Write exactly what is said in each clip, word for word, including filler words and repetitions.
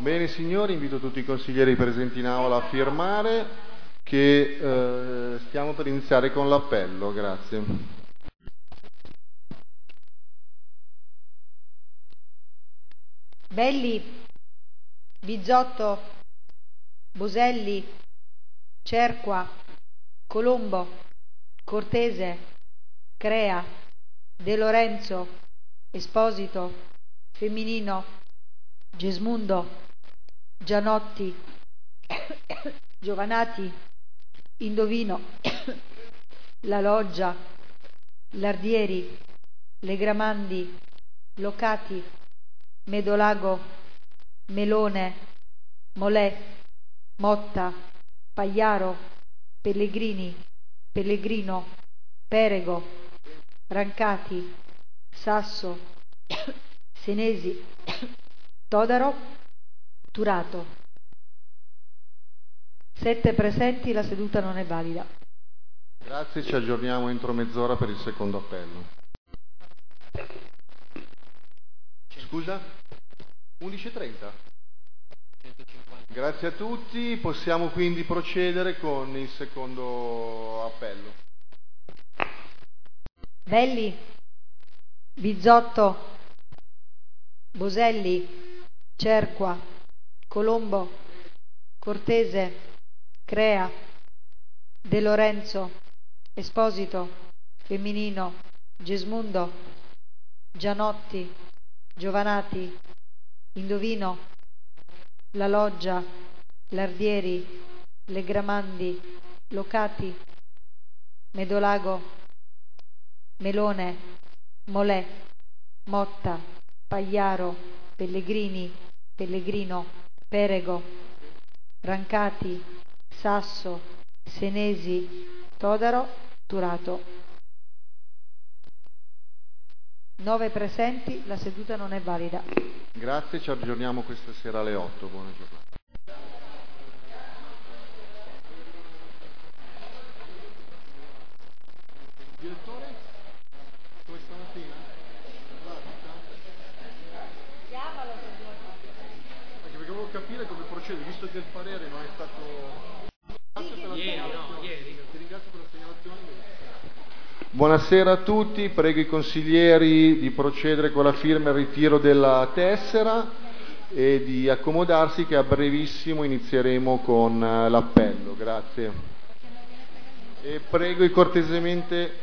Bene signori, invito tutti i consiglieri presenti in aula a firmare che eh, stiamo per iniziare con l'appello. Grazie. Belli, Bizzotto, Boselli, Cerqua, Colombo, Cortese, Crea, De Lorenzo, Esposito, Femminino, Gesmundo, Gianotti, Giovanati, Indovino, La Loggia, Lardieri, Legramandi, Locati, Medolago, Melone, Molè, Motta, Pagliaro, Pellegrini, Pellegrino, Perego, Rancati, Sasso, Senesi, Todaro, Turato. Sette presenti, la seduta non è valida. Grazie, ci aggiorniamo entro mezz'ora per il secondo appello. Scusa? undici e trenta? Grazie a tutti, possiamo quindi procedere con il secondo appello. Belli, Bizzotto, Boselli, Cerqua, Colombo, Cortese, Crea, De Lorenzo, Esposito, Femminino, Gesmundo, Gianotti, Giovanati, Indovino, La Loggia, Lardieri, Legramandi, Locati, Medolago, Melone, Molè, Motta, Pagliaro, Pellegrini, Pellegrino, Perego, Rancati, Sasso, Senesi, Todaro, Turato. Nove presenti, la seduta non è valida. Grazie, ci aggiorniamo questa sera alle otto. Buona giornata. Direttore, come stamattina? Chiamalo se vuoi. Anche perché volevo capire come procede, visto che il parere non è stato... Grazie per la segnalazione. Ti ringrazio per la segnalazione. Buonasera a tutti, prego i consiglieri di procedere con la firma e il ritiro della tessera e di accomodarsi che a brevissimo inizieremo con l'appello. Grazie. E prego i cortesemente...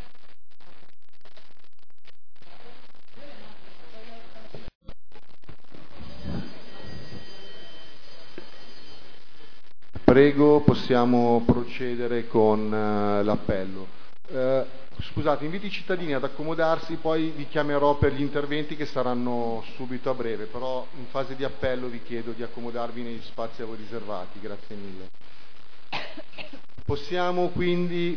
Prego, possiamo procedere con uh, l'appello. Uh, scusate, invito i cittadini ad accomodarsi, poi vi chiamerò per gli interventi che saranno subito a breve, però in fase di appello vi chiedo di accomodarvi negli spazi a voi riservati. Grazie mille. Possiamo quindi...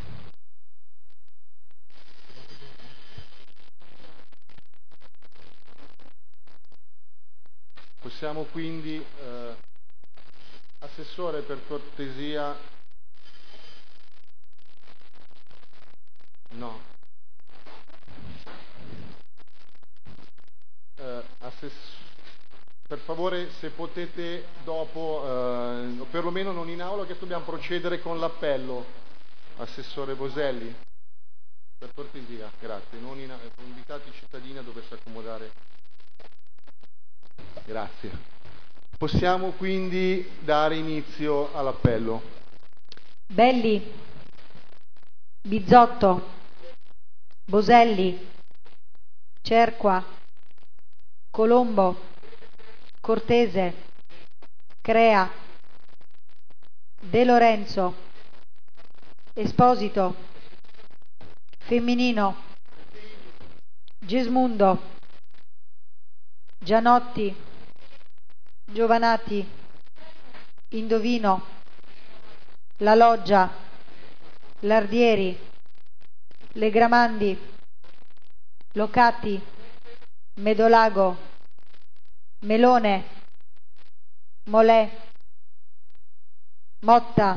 Possiamo quindi... Uh, Assessore, per cortesia. No. Eh, assess... Per favore, se potete dopo, eh, o perlomeno non in aula, che dobbiamo procedere con l'appello. Assessore Boselli. Per cortesia, grazie. Non in... Invitate i cittadini a doversi accomodare. Grazie. Possiamo quindi dare inizio all'appello. Belli, Bizzotto, Boselli, Cerqua, Colombo, Cortese, Crea, De Lorenzo, Esposito, Femminino, Gesmundo, Gianotti, Giovanati, Indovino, La Loggia, Lardieri, Legramandi, Locati, Medolago, Melone, Molè, Motta,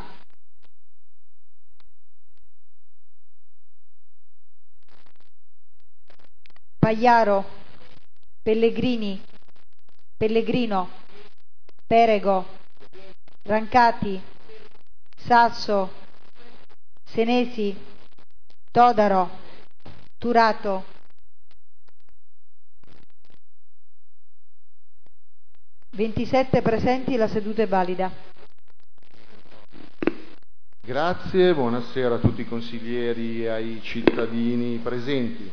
Pagliaro, Pellegrini, Pellegrino, Perego, Rancati, Sasso, Senesi, Todaro, Turato. ventisette presenti, la seduta è valida. Grazie, buonasera a tutti i consiglieri e ai cittadini presenti.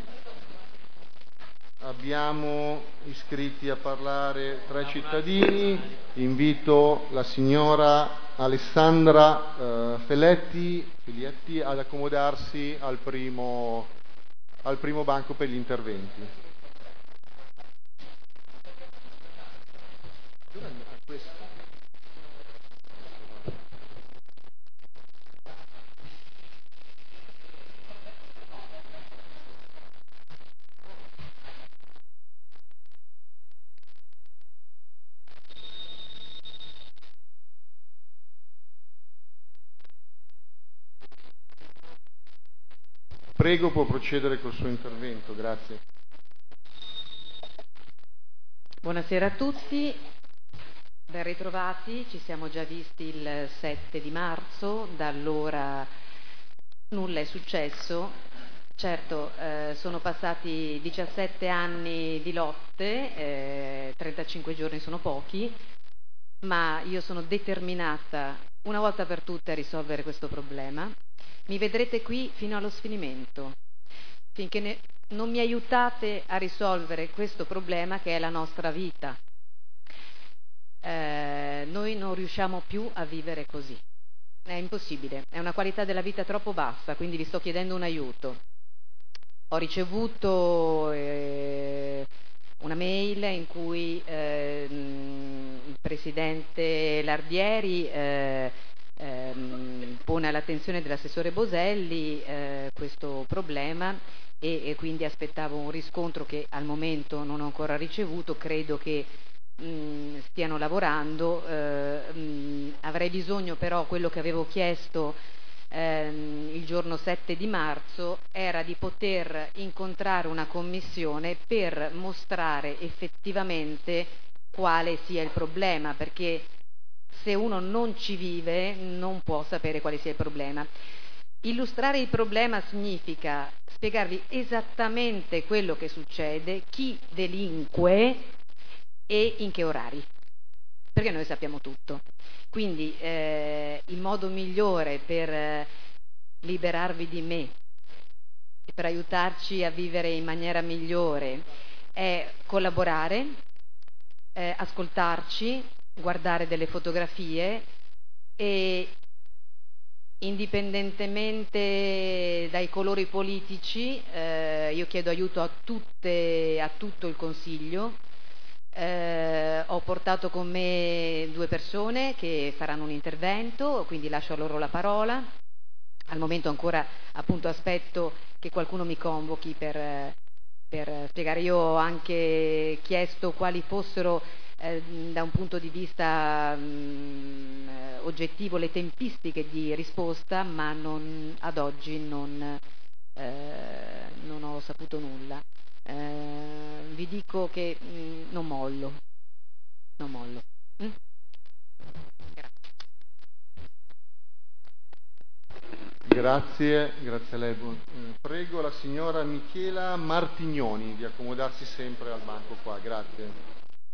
Abbiamo iscritti a parlare tre cittadini. Invito la signora Alessandra eh, Feletti, Filietti ad accomodarsi al primo, al primo banco per gli interventi. Prego, può procedere col suo intervento, grazie. Buonasera a tutti, ben ritrovati, ci siamo già visti il sette di marzo, da allora nulla è successo. Certo, eh, sono passati diciassette anni di lotte, eh, trentacinque giorni sono pochi, ma io sono determinata una volta per tutte a risolvere questo problema. Mi vedrete qui fino allo sfinimento, finché ne, non mi aiutate a risolvere questo problema che è la nostra vita. Eh, noi non riusciamo più a vivere così, è impossibile, è una qualità della vita troppo bassa, quindi vi sto chiedendo un aiuto. Ho ricevuto eh, una mail in cui eh, il presidente Lardieri eh, ehm, pone all'attenzione dell'assessore Boselli eh, questo problema e, e quindi aspettavo un riscontro che al momento non ho ancora ricevuto. Credo che mh, stiano lavorando, eh, mh, avrei bisogno però, quello che avevo chiesto ehm, il giorno sette di marzo era di poter incontrare una commissione per mostrare effettivamente quale sia il problema, perché se uno non ci vive non può sapere quale sia il problema. Illustrare il problema significa spiegarvi esattamente quello che succede, chi delinque e in che orari, perché noi sappiamo tutto. Quindi eh, il modo migliore per eh, liberarvi di me e per aiutarci a vivere in maniera migliore è collaborare, eh, ascoltarci, guardare delle fotografie e, indipendentemente dai colori politici, eh, io chiedo aiuto a, tutte, a tutto il Consiglio. Eh, ho portato con me due persone che faranno un intervento, quindi lascio loro la parola. Al momento ancora appunto aspetto che qualcuno mi convochi per, per spiegare. Io ho anche chiesto quali fossero eh, da un punto di vista mh, oggettivo le tempistiche di risposta, ma non, ad oggi non, eh, non ho saputo nulla. Eh, vi dico che mh, non mollo, non mollo. Mm? Grazie, grazie a lei. Prego la signora Michela Martignoni di accomodarsi sempre al banco qua, grazie.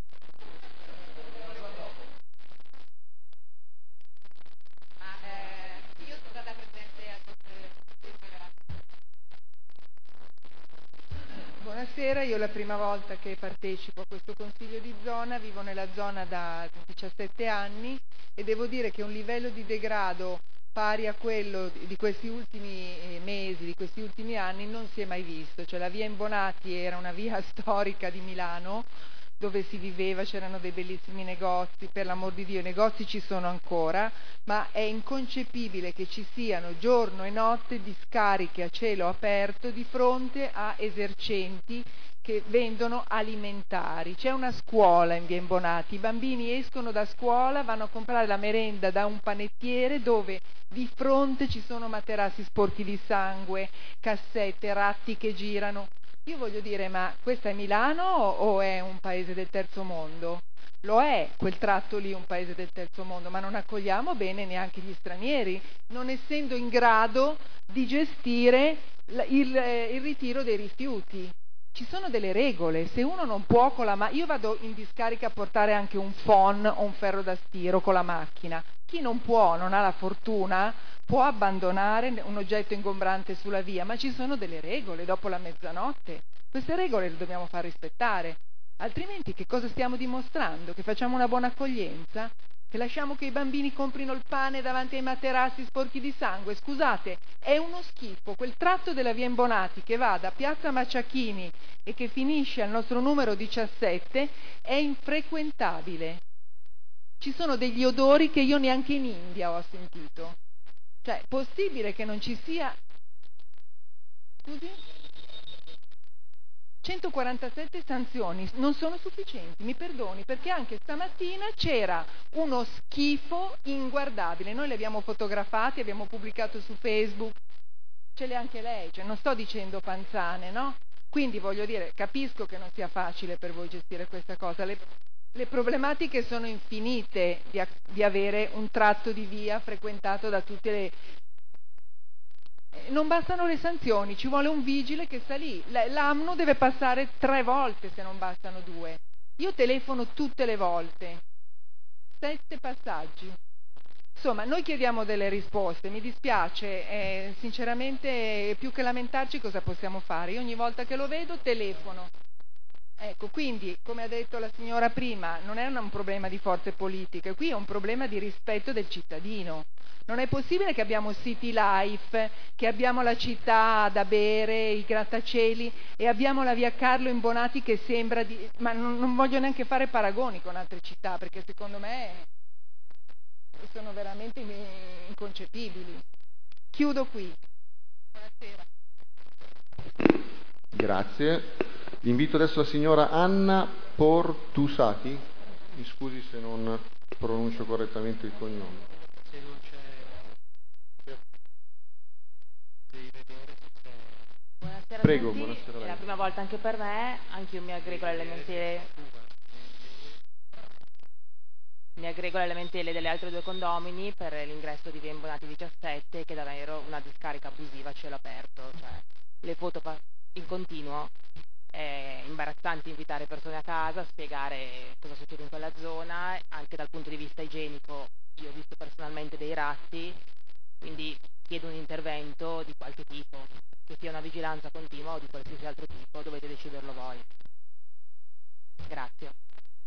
Buonasera, io è la prima volta che partecipo a questo consiglio di zona, vivo nella zona da diciassette anni e devo dire che un livello di degrado pari a quello di questi ultimi mesi, di questi ultimi anni non si è mai visto. Cioè la via Imbonati era una via storica di Milano dove si viveva, c'erano dei bellissimi negozi, per l'amor di Dio i negozi ci sono ancora, ma è inconcepibile che ci siano giorno e notte discariche a cielo aperto di fronte a esercenti che vendono alimentari. C'è una scuola in via Imbonati, i bambini escono da scuola, vanno a comprare la merenda da un panettiere dove di fronte ci sono materassi sporchi di sangue, cassette, ratti che girano. Io voglio dire, ma questa è Milano o è un paese del terzo mondo? Lo è, quel tratto lì, un paese del terzo mondo, ma non accogliamo bene neanche gli stranieri, non essendo in grado di gestire il, il, il ritiro dei rifiuti. Ci sono delle regole, se uno non può con la macchina, io vado in discarica a portare anche un phon o un ferro da stiro con la macchina, chi non può, non ha la fortuna, può abbandonare un oggetto ingombrante sulla via, ma ci sono delle regole dopo la mezzanotte, queste regole le dobbiamo far rispettare, altrimenti che cosa stiamo dimostrando? Che facciamo una buona accoglienza? Che lasciamo che i bambini comprino il pane davanti ai materassi sporchi di sangue? Scusate, è uno schifo, quel tratto della via Imbonati che va da Piazza Maciachini e che finisce al nostro numero diciassette è infrequentabile. Ci sono degli odori che io neanche in India ho sentito. Cioè, possibile che non ci sia... Scusi? centoquarantasette sanzioni non sono sufficienti, mi perdoni, perché anche stamattina c'era uno schifo inguardabile. Noi le abbiamo fotografati, abbiamo pubblicato su Facebook, ce l'è anche lei, cioè non sto dicendo panzane, no? Quindi voglio dire, capisco che non sia facile per voi gestire questa cosa, le, le problematiche sono infinite di, di avere un tratto di via frequentato da tutte le... Non bastano le sanzioni, ci vuole un vigile che sta lì, l'A M N U deve passare tre volte se non bastano due. Io telefono tutte le volte, sette passaggi. Insomma, noi chiediamo delle risposte, mi dispiace, eh, sinceramente più che lamentarci cosa possiamo fare? Io ogni volta che lo vedo telefono. Ecco, quindi, come ha detto la signora prima, non è un problema di forze politiche, qui è un problema di rispetto del cittadino. Non è possibile che abbiamo City Life, che abbiamo la città da bere, i grattacieli e abbiamo la via Carlo Imbonati che sembra di... ma non, non voglio neanche fare paragoni con altre città perché secondo me sono veramente inconcepibili. Chiudo qui. Buonasera. Grazie. Invito adesso la signora Anna Portusati. Mi scusi se non pronuncio correttamente il cognome. Se non c'è... Buonasera Prego, a tutti. buonasera a È lei. la prima volta anche per me, anche io mi aggrego alle lamentele mi aggrego alle lamentele delle altre due condomini per l'ingresso di via Imbonati diciassette, che davvero una discarica abusiva a cielo aperto, cioè le foto in continuo. È imbarazzante invitare persone a casa, spiegare cosa succede in quella zona, anche dal punto di vista igienico. Io ho visto personalmente dei ratti, quindi chiedo un intervento di qualche tipo, che sia una vigilanza continua o di qualsiasi altro tipo, dovete deciderlo voi. Grazie.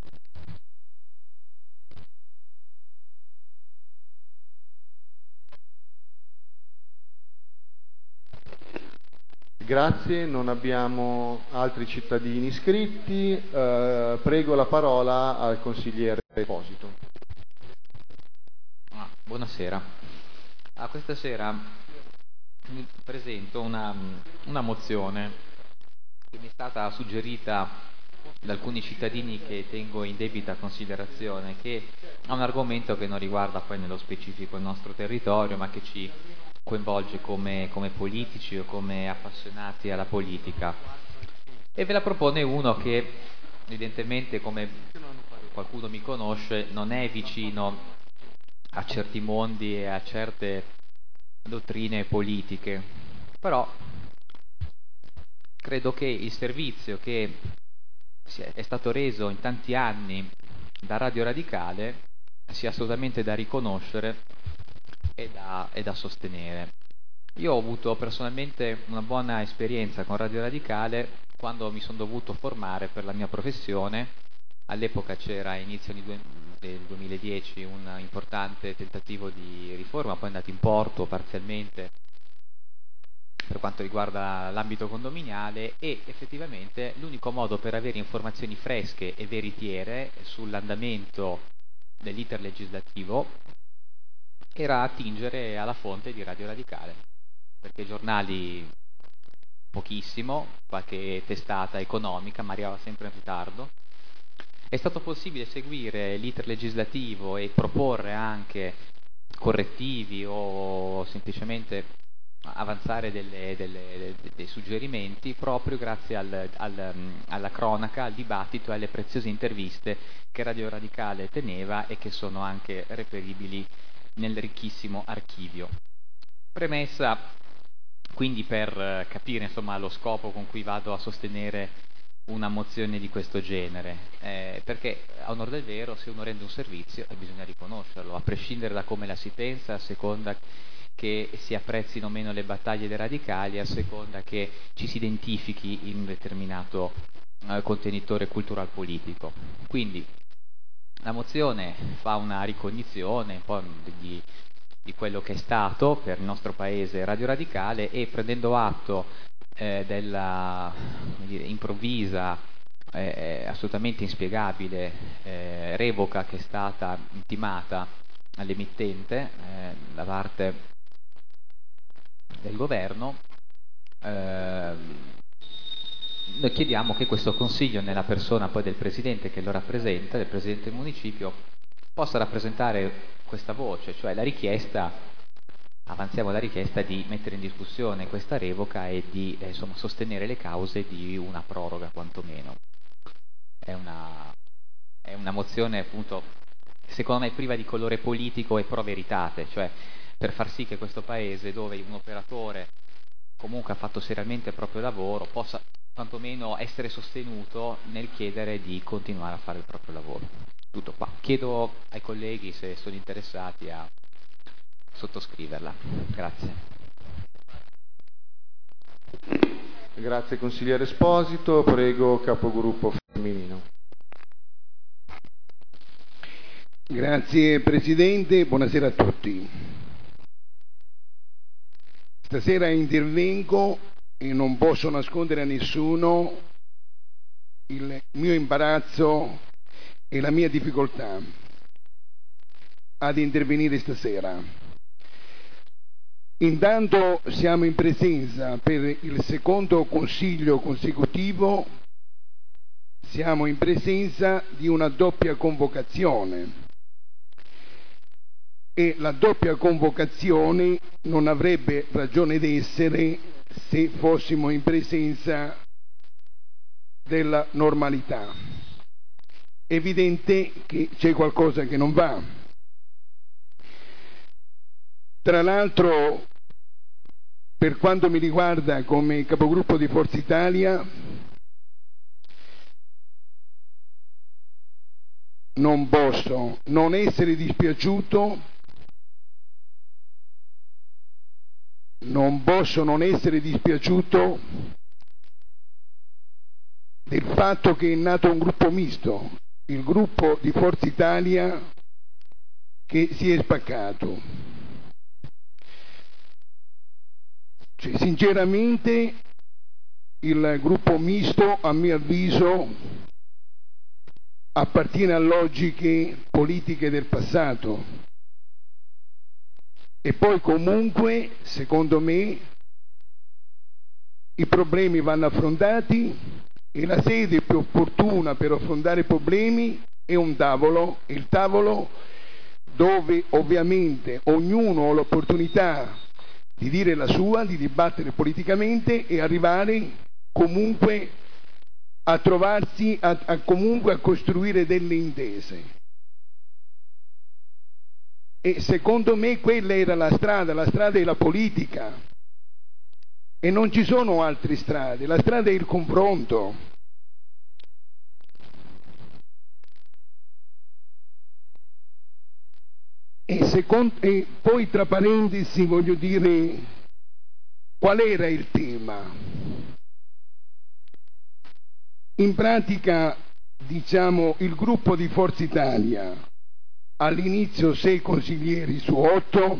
Grazie, non abbiamo altri cittadini iscritti. Eh, prego la parola al consigliere Esposito. Ah, buonasera. Ah, questa sera mi presento una, una mozione che mi è stata suggerita da alcuni cittadini che tengo in debita considerazione, che ha un argomento che non riguarda poi nello specifico il nostro territorio, ma che ci coinvolge come, come politici o come appassionati alla politica. E ve la propone uno che evidentemente, come qualcuno mi conosce, non è vicino a certi mondi e a certe dottrine politiche, però credo che il servizio che è stato reso in tanti anni da Radio Radicale sia assolutamente da riconoscere e da, e da sostenere. Io ho avuto personalmente una buona esperienza con Radio Radicale quando mi sono dovuto formare per la mia professione. All'epoca c'era a inizio del duemiladieci un importante tentativo di riforma, poi è andato in porto parzialmente per quanto riguarda l'ambito condominiale, e effettivamente l'unico modo per avere informazioni fresche e veritiere sull'andamento dell'iter legislativo era attingere alla fonte di Radio Radicale, perché i giornali pochissimo, qualche testata economica, ma arrivava sempre in ritardo. È stato possibile seguire l'iter legislativo e proporre anche correttivi o semplicemente avanzare delle, delle, dei suggerimenti proprio grazie al, al, alla cronaca, al dibattito e alle preziose interviste che Radio Radicale teneva e che sono anche reperibili nel ricchissimo archivio. Premessa quindi per capire insomma lo scopo con cui vado a sostenere una mozione di questo genere, eh, perché a onor del vero se uno rende un servizio eh, bisogna riconoscerlo, a prescindere da come la si pensa, a seconda che si apprezzino meno le battaglie dei radicali, a seconda che ci si identifichi in un determinato eh, contenitore cultural politico. Quindi la mozione fa una ricognizione un po' di, di quello che è stato per il nostro paese Radio Radicale e prendendo atto eh, della come dire, improvvisa, eh, assolutamente inspiegabile eh, revoca che è stata intimata all'emittente eh, da parte del governo, eh, noi chiediamo che questo Consiglio, nella persona poi del Presidente che lo rappresenta, del Presidente del Municipio, possa rappresentare questa voce, cioè la richiesta, avanziamo la richiesta di mettere in discussione questa revoca e di eh, insomma, sostenere le cause di una proroga quantomeno. È una, è una mozione appunto, secondo me, priva di colore politico e pro veritate, cioè per far sì che questo Paese, dove un operatore comunque ha fatto seriamente il proprio lavoro, possa quantomeno essere sostenuto nel chiedere di continuare a fare il proprio lavoro. Tutto qua. Chiedo ai colleghi se sono interessati a sottoscriverla. Grazie. Grazie consigliere Esposito, prego capogruppo femminino. Grazie Presidente, buonasera a tutti. Stasera intervengo e non posso nascondere a nessuno il mio imbarazzo e la mia difficoltà ad intervenire stasera. Intanto siamo in presenza per il secondo consiglio consecutivo, siamo in presenza di una doppia convocazione e la doppia convocazione non avrebbe ragione d'essere se fossimo in presenza della normalità. È evidente che c'è qualcosa che non va. Tra l'altro, per quanto mi riguarda come capogruppo di Forza Italia, non posso non essere dispiaciuto non posso non essere dispiaciuto del fatto che è nato un gruppo misto, il gruppo di Forza Italia che si è spaccato. Cioè, sinceramente il gruppo misto, a mio avviso, appartiene a logiche politiche del passato. E poi comunque, secondo me, i problemi vanno affrontati e la sede più opportuna per affrontare i problemi è un tavolo, il tavolo dove ovviamente ognuno ha l'opportunità di dire la sua, di dibattere politicamente e arrivare comunque a trovarsi, a, a comunque a costruire delle intese. E secondo me quella era la strada, la strada è la politica e non ci sono altre strade, la strada è il confronto. E, secondo, e poi tra parentesi voglio dire qual era il tema. In pratica, diciamo, il gruppo di Forza Italia, all'inizio sei consiglieri su otto,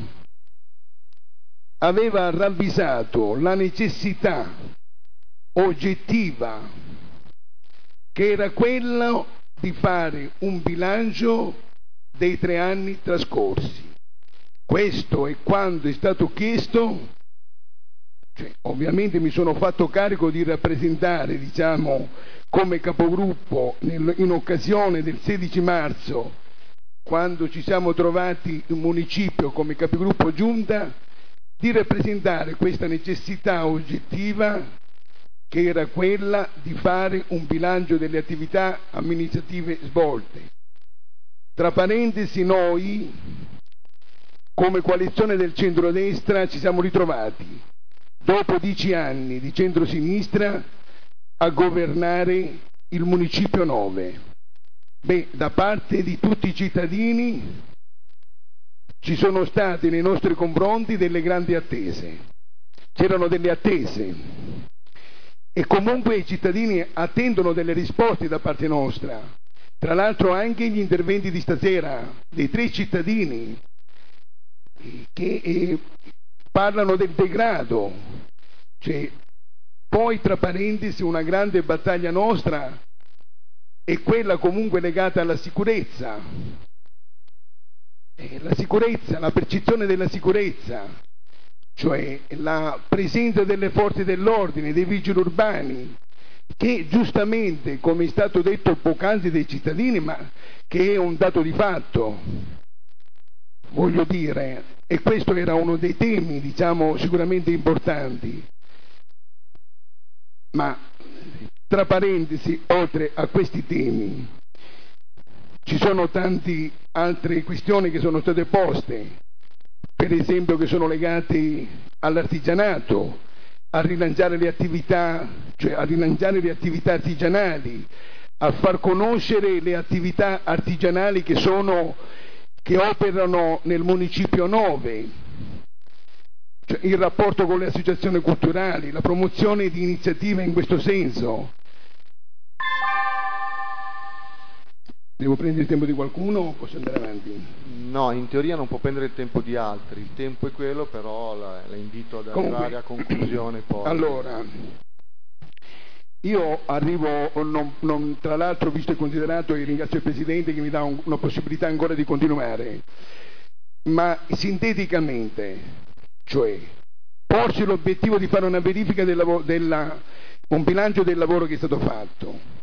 aveva ravvisato la necessità oggettiva che era quella di fare un bilancio dei tre anni trascorsi. Questo è quando è stato chiesto, cioè, ovviamente mi sono fatto carico di rappresentare, diciamo, come capogruppo nel, in occasione del sedici marzo, quando ci siamo trovati in municipio come capigruppo giunta, di rappresentare questa necessità oggettiva che era quella di fare un bilancio delle attività amministrative svolte. Tra parentesi, noi, come coalizione del centrodestra, ci siamo ritrovati, dopo dieci anni di centrosinistra, a governare il Municipio nove. Beh, da parte di tutti i cittadini ci sono state nei nostri confronti delle grandi attese. C'erano delle attese e comunque i cittadini attendono delle risposte da parte nostra. Tra l'altro anche gli interventi di stasera dei tre cittadini che eh, parlano del degrado, cioè, poi tra parentesi una grande battaglia nostra è quella comunque legata alla sicurezza, eh, la sicurezza, la percezione della sicurezza, cioè la presenza delle forze dell'ordine, dei vigili urbani, che giustamente, come è stato detto poc'anzi dai cittadini, ma che è un dato di fatto, voglio dire, e questo era uno dei temi, diciamo, sicuramente importanti. Ma, tra parentesi, oltre a questi temi, ci sono tante altre questioni che sono state poste, per esempio che sono legate all'artigianato, a rilanciare le attività, cioè a rilanciare le attività artigianali, a far conoscere le attività artigianali che sono, che operano nel Municipio nove, cioè il rapporto con le associazioni culturali, la promozione di iniziative in questo senso. Devo prendere il tempo di qualcuno o posso andare avanti? No, in teoria non può prendere il tempo di altri, il tempo è quello, però la, la invito ad arrivare Comunque, a conclusione poi. Allora, io arrivo, non, non, tra l'altro visto e considerato, e ringrazio il Presidente che mi dà un, una possibilità ancora di continuare, ma sinteticamente, cioè porsi l'obiettivo di fare una verifica del lavoro, della, un bilancio del lavoro che è stato fatto.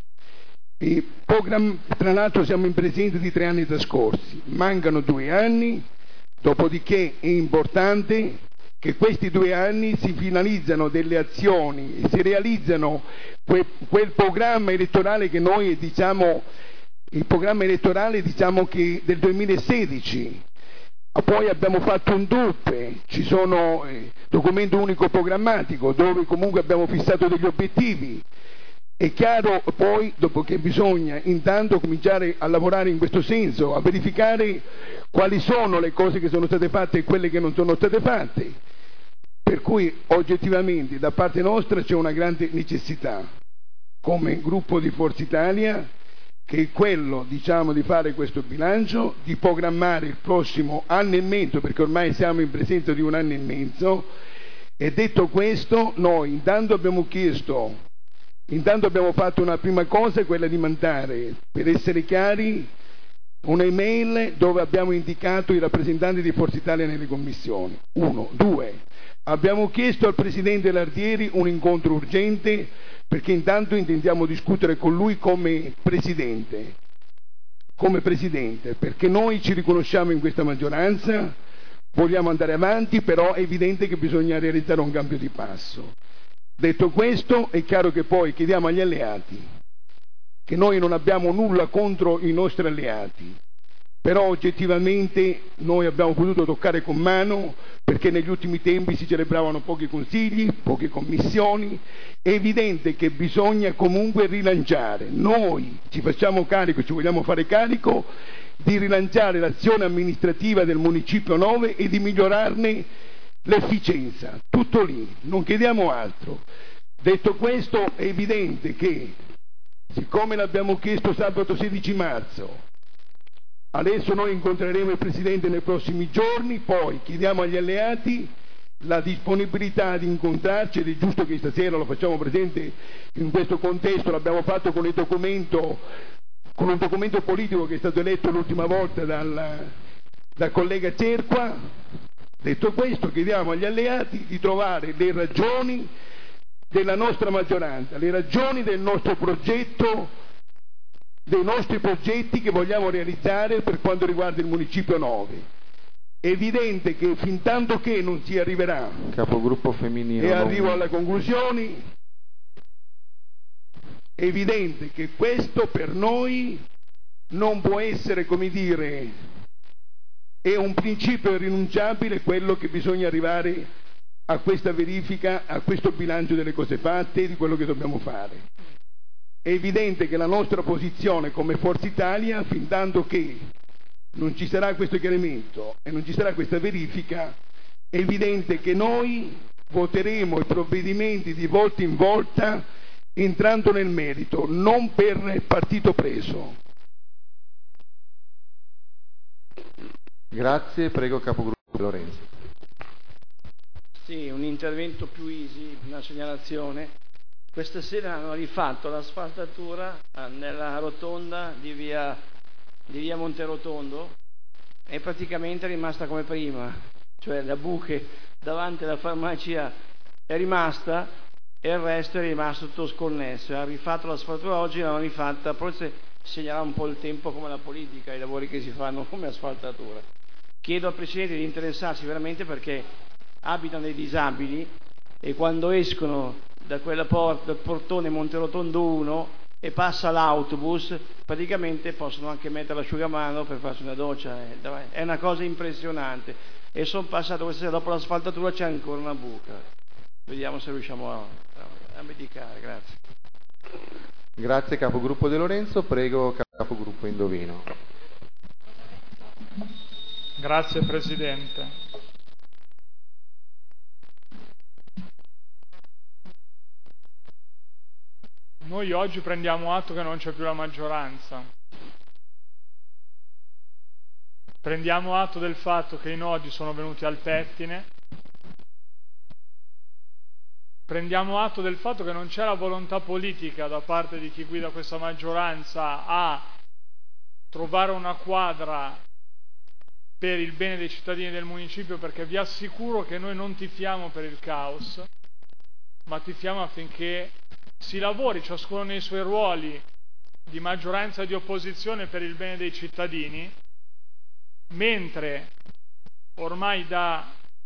E program- tra l'altro siamo in presenza di tre anni trascorsi, mancano due anni, dopodiché è importante che questi due anni si finalizzano delle azioni e si realizzano que- quel programma elettorale che noi diciamo, il programma elettorale diciamo che del duemilasedici. Poi abbiamo fatto un D U P, ci sono eh, documento unico programmatico dove comunque abbiamo fissato degli obiettivi. È chiaro poi, dopo che bisogna intanto cominciare a lavorare in questo senso, a verificare quali sono le cose che sono state fatte e quelle che non sono state fatte. Per cui oggettivamente da parte nostra c'è una grande necessità, come gruppo di Forza Italia, che è quello, diciamo, di fare questo bilancio, di programmare il prossimo anno e mezzo, perché ormai siamo in presenza di un anno e mezzo, e detto questo, noi intanto abbiamo chiesto Intanto abbiamo fatto una prima cosa, quella di mandare, per essere chiari, un'email dove abbiamo indicato i rappresentanti di Forza Italia nelle commissioni. Uno. Due. Abbiamo chiesto al Presidente Lardieri un incontro urgente perché intanto intendiamo discutere con lui come Presidente. Come Presidente, perché noi ci riconosciamo in questa maggioranza, vogliamo andare avanti, però è evidente che bisogna realizzare un cambio di passo. Detto questo, è chiaro che poi chiediamo agli alleati, che noi non abbiamo nulla contro i nostri alleati, però oggettivamente noi abbiamo potuto toccare con mano, perché negli ultimi tempi si celebravano pochi consigli, poche commissioni, è evidente che bisogna comunque rilanciare. Noi ci facciamo carico, ci vogliamo fare carico di rilanciare l'azione amministrativa del Municipio nove e di migliorarne l'efficienza, tutto lì, non chiediamo altro. Detto questo, è evidente che, siccome l'abbiamo chiesto sabato sedici marzo, adesso noi incontreremo il Presidente nei prossimi giorni, poi chiediamo agli alleati la disponibilità di incontrarci, ed è giusto che stasera lo facciamo presente in questo contesto, l'abbiamo fatto con il documento, con un documento politico che è stato eletto l'ultima volta dal, dal collega Cerqua. Detto questo, chiediamo agli alleati di trovare le ragioni della nostra maggioranza, le ragioni del nostro progetto, dei nostri progetti che vogliamo realizzare per quanto riguarda il Municipio nove. È evidente che fin tanto che non si arriverà, capogruppo femminile, e arrivo non... alle conclusioni, è evidente che questo per noi non può essere, come dire, è un principio irrinunciabile quello che bisogna arrivare a questa verifica, a questo bilancio delle cose fatte e di quello che dobbiamo fare. È evidente che la nostra posizione come Forza Italia, fin tanto che non ci sarà questo chiarimento e non ci sarà questa verifica, è evidente che noi voteremo i provvedimenti di volta in volta entrando nel merito, non per partito preso. Grazie, prego capogruppo Lorenzo. Sì, un intervento più easy, una segnalazione. Questa sera hanno rifatto l'asfaltatura nella rotonda di via, di via Monterotondo e praticamente è rimasta come prima, cioè la buche davanti alla farmacia è rimasta e il resto è rimasto tutto sconnesso. Ha rifatto l'asfaltatura oggi, l'hanno rifatta, forse segnerà un po' il tempo come la politica, i lavori che si fanno come asfaltatura. Chiedo al Presidente di interessarsi veramente perché abitano dei disabili e quando escono da quella porta, dal portone Monterotondo uno e passa l'autobus, praticamente possono anche mettere l'asciugamano per farsi una doccia. È una cosa impressionante. E sono passato questa sera, dopo l'asfaltatura c'è ancora una buca. Vediamo se riusciamo a, a medicare. Grazie. Grazie capogruppo De Lorenzo, prego capogruppo Indovino. Grazie Presidente. Noi oggi prendiamo atto che non c'è più la maggioranza. Prendiamo atto del fatto che i nodi sono venuti al pettine. Prendiamo atto del fatto che non c'è la volontà politica da parte di chi guida questa maggioranza a trovare una quadra per il bene dei cittadini del municipio, perché vi assicuro che noi non tifiamo per il caos, ma tifiamo affinché si lavori ciascuno nei suoi ruoli di maggioranza e di opposizione per il bene dei cittadini, mentre ormai da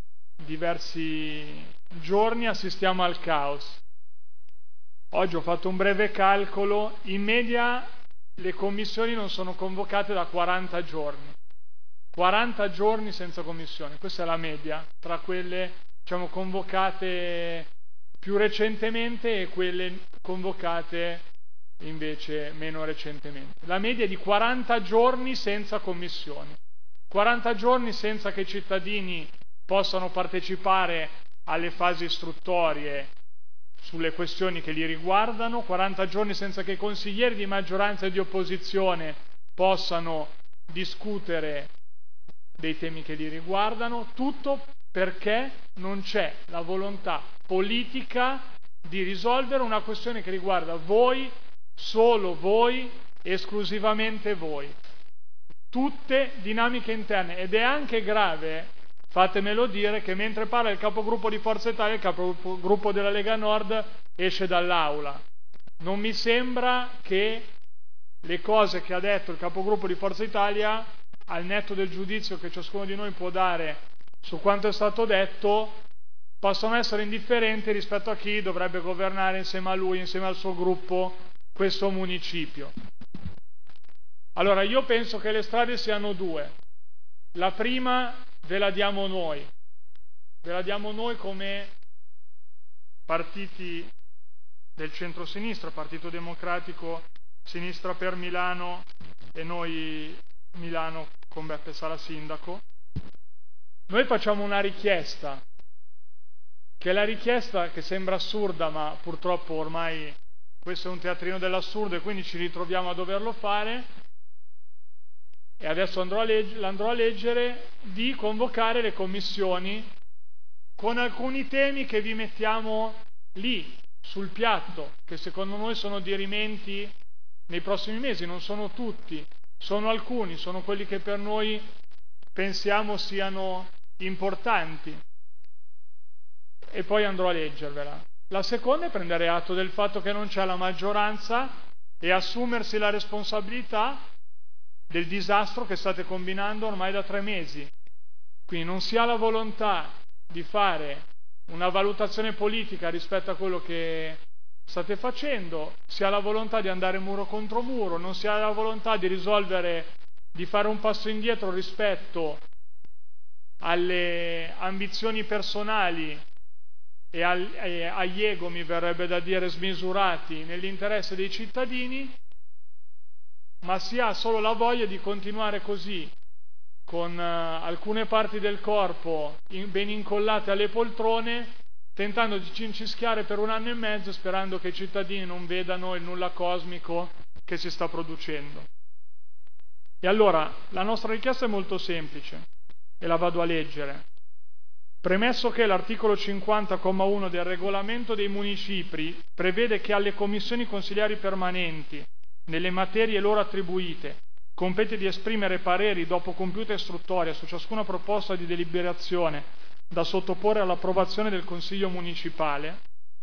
diversi giorni assistiamo al caos. Oggi ho fatto un breve calcolo, in media le commissioni non sono convocate da quaranta giorni. quaranta giorni senza commissione, questa è la media tra quelle, diciamo, convocate più recentemente e quelle convocate invece meno recentemente. La media è di quaranta giorni senza commissioni, quaranta giorni senza che i cittadini possano partecipare alle fasi istruttorie sulle questioni che li riguardano, quaranta giorni senza che i consiglieri di maggioranza e di opposizione possano discutere dei temi che li riguardano, tutto perché non c'è la volontà politica di risolvere una questione che riguarda voi, solo voi, esclusivamente voi. Tutte dinamiche interne, ed è anche grave, fatemelo dire, che mentre parla il capogruppo di Forza Italia, il capogruppo della Lega Nord esce dall'aula. Non mi sembra che le cose che ha detto il capogruppo di Forza Italia, al netto del giudizio che ciascuno di noi può dare su quanto è stato detto, possono essere indifferenti rispetto a chi dovrebbe governare insieme a lui, insieme al suo gruppo, questo municipio. Allora, io penso che le strade siano due. La prima ve la diamo noi, ve la diamo noi come partiti del centro-sinistra, Partito Democratico, Sinistra per Milano e noi Milano con Beppe Sala sindaco. Noi facciamo una richiesta, che è la richiesta che sembra assurda, ma purtroppo ormai questo è un teatrino dell'assurdo e quindi ci ritroviamo a doverlo fare, e adesso andrò a legge, l'andrò a leggere, di convocare le commissioni con alcuni temi che vi mettiamo lì, sul piatto, che secondo noi sono dirimenti nei prossimi mesi, non sono tutti, sono alcuni, sono quelli che per noi pensiamo siano importanti, e poi andrò a leggervela. La seconda è prendere atto del fatto che non c'è la maggioranza e assumersi la responsabilità del disastro che state combinando ormai da tre mesi. Quindi non si ha la volontà di fare una valutazione politica rispetto a quello che state facendo, si ha la volontà di andare muro contro muro, non si ha la volontà di risolvere, di fare un passo indietro rispetto alle ambizioni personali e, al, e agli ego, mi verrebbe da dire, smisurati nell'interesse dei cittadini, ma si ha solo la voglia di continuare così, con uh, alcune parti del corpo in, ben incollate alle poltrone, tentando di cincischiare per un anno e mezzo, sperando che i cittadini non vedano il nulla cosmico che si sta producendo. E allora, la nostra richiesta è molto semplice, e la vado a leggere. Premesso che l'articolo cinquanta, comma uno del regolamento dei municipi prevede che alle commissioni consiliari permanenti, nelle materie loro attribuite, compete di esprimere pareri dopo compiuta istruttoria su ciascuna proposta di deliberazione da sottoporre all'approvazione del Consiglio municipale,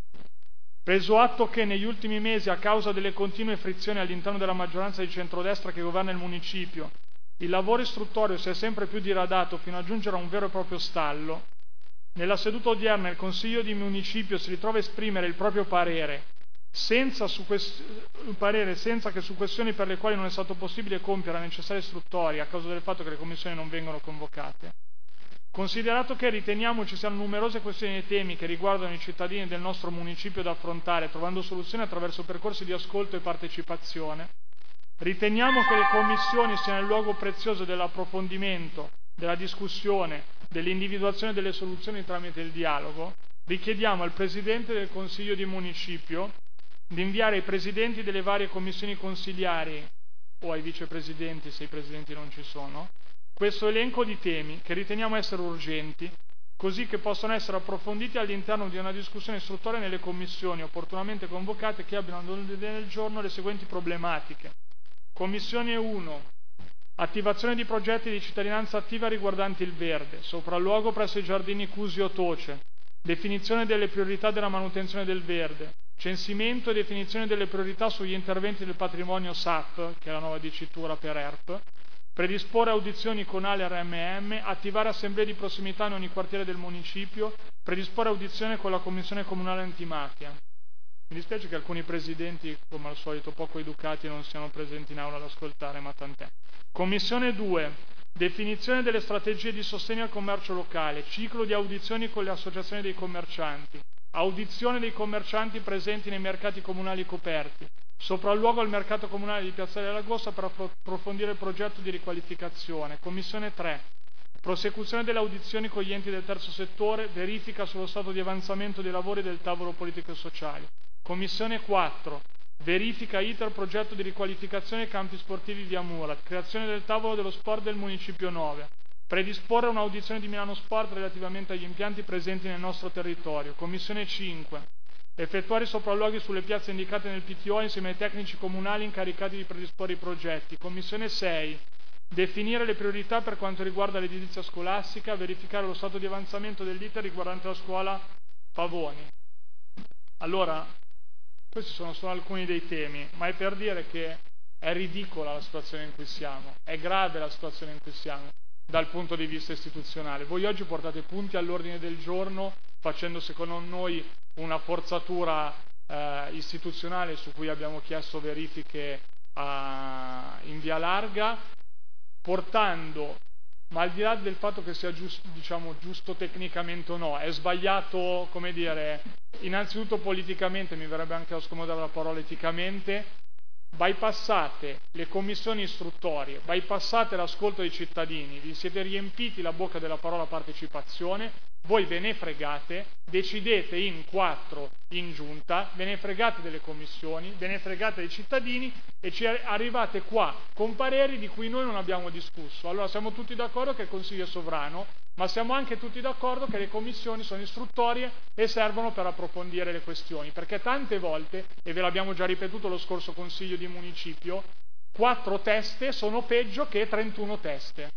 preso atto che negli ultimi mesi, a causa delle continue frizioni all'interno della maggioranza di centrodestra che governa il municipio, il lavoro istruttorio si è sempre più diradato fino a giungere a un vero e proprio stallo, nella seduta odierna il Consiglio di municipio si ritrova a esprimere il proprio parere senza, su quest... parere senza che su questioni per le quali non è stato possibile compiere la necessaria istruttoria a causa del fatto che le commissioni non vengono convocate. Considerato che riteniamo ci siano numerose questioni e temi che riguardano i cittadini del nostro municipio da affrontare, trovando soluzioni attraverso percorsi di ascolto e partecipazione, riteniamo che le commissioni siano il luogo prezioso dell'approfondimento, della discussione, dell'individuazione delle soluzioni tramite il dialogo, richiediamo al Presidente del Consiglio di Municipio di inviare ai Presidenti delle varie commissioni consiliari o ai Vicepresidenti, se i Presidenti non ci sono, questo elenco di temi che riteniamo essere urgenti, così che possano essere approfonditi all'interno di una discussione istruttoria nelle commissioni opportunamente convocate che abbiano all'ordine del giorno le seguenti problematiche. Commissione uno. Attivazione di progetti di cittadinanza attiva riguardanti il verde, sopralluogo presso i giardini Cusio Toce, definizione delle priorità della manutenzione del verde, censimento e definizione delle priorità sugli interventi del patrimonio S A P, che è la nuova dicitura per E R P, predisporre audizioni con A L E R M M, attivare assemblee di prossimità in ogni quartiere del municipio, predisporre audizione con la Commissione Comunale Antimafia. Mi dispiace che alcuni presidenti, come al solito poco educati, non siano presenti in aula ad ascoltare, ma tant'è. Commissione due. Definizione delle strategie di sostegno al commercio locale, ciclo di audizioni con le associazioni dei commercianti, audizione dei commercianti presenti nei mercati comunali coperti, sopralluogo al mercato comunale di Piazzale della Gossa per approfondire il progetto di riqualificazione. Commissione tre. Prosecuzione delle audizioni con gli enti del terzo settore, verifica sullo stato di avanzamento dei lavori del tavolo politico e sociale. Commissione quattro. Verifica iter progetto di riqualificazione campi sportivi via Murat, creazione del tavolo dello sport del Municipio nove, predisporre un'audizione di Milano Sport relativamente agli impianti presenti nel nostro territorio. Commissione cinque. Effettuare i sopralluoghi sulle piazze indicate nel P T O insieme ai tecnici comunali incaricati di predisporre i progetti. Commissione sei. Definire le priorità per quanto riguarda l'edilizia scolastica, verificare lo stato di avanzamento dell'iter riguardante la scuola Pavoni. Allora, questi sono solo alcuni dei temi, ma è per dire che è ridicola la situazione in cui siamo, è grave la situazione in cui siamo dal punto di vista istituzionale. Voi oggi portate punti all'ordine del giorno facendo secondo noi una forzatura eh, istituzionale su cui abbiamo chiesto verifiche a, in via larga, portando, ma al di là del fatto che sia giusto, diciamo, giusto tecnicamente o no, è sbagliato, come dire, innanzitutto politicamente, mi verrebbe anche a scomodare la parola eticamente, bypassate le commissioni istruttorie, bypassate l'ascolto dei cittadini, vi siete riempiti la bocca della parola partecipazione, voi ve ne fregate, decidete in quattro in giunta, ve ne fregate delle commissioni, ve ne fregate dei cittadini e ci arrivate qua con pareri di cui noi non abbiamo discusso. Allora siamo tutti d'accordo che il Consiglio è sovrano, ma siamo anche tutti d'accordo che le commissioni sono istruttorie e servono per approfondire le questioni, perché tante volte, e ve l'abbiamo già ripetuto lo scorso Consiglio di Municipio, quattro teste sono peggio che trentuno teste.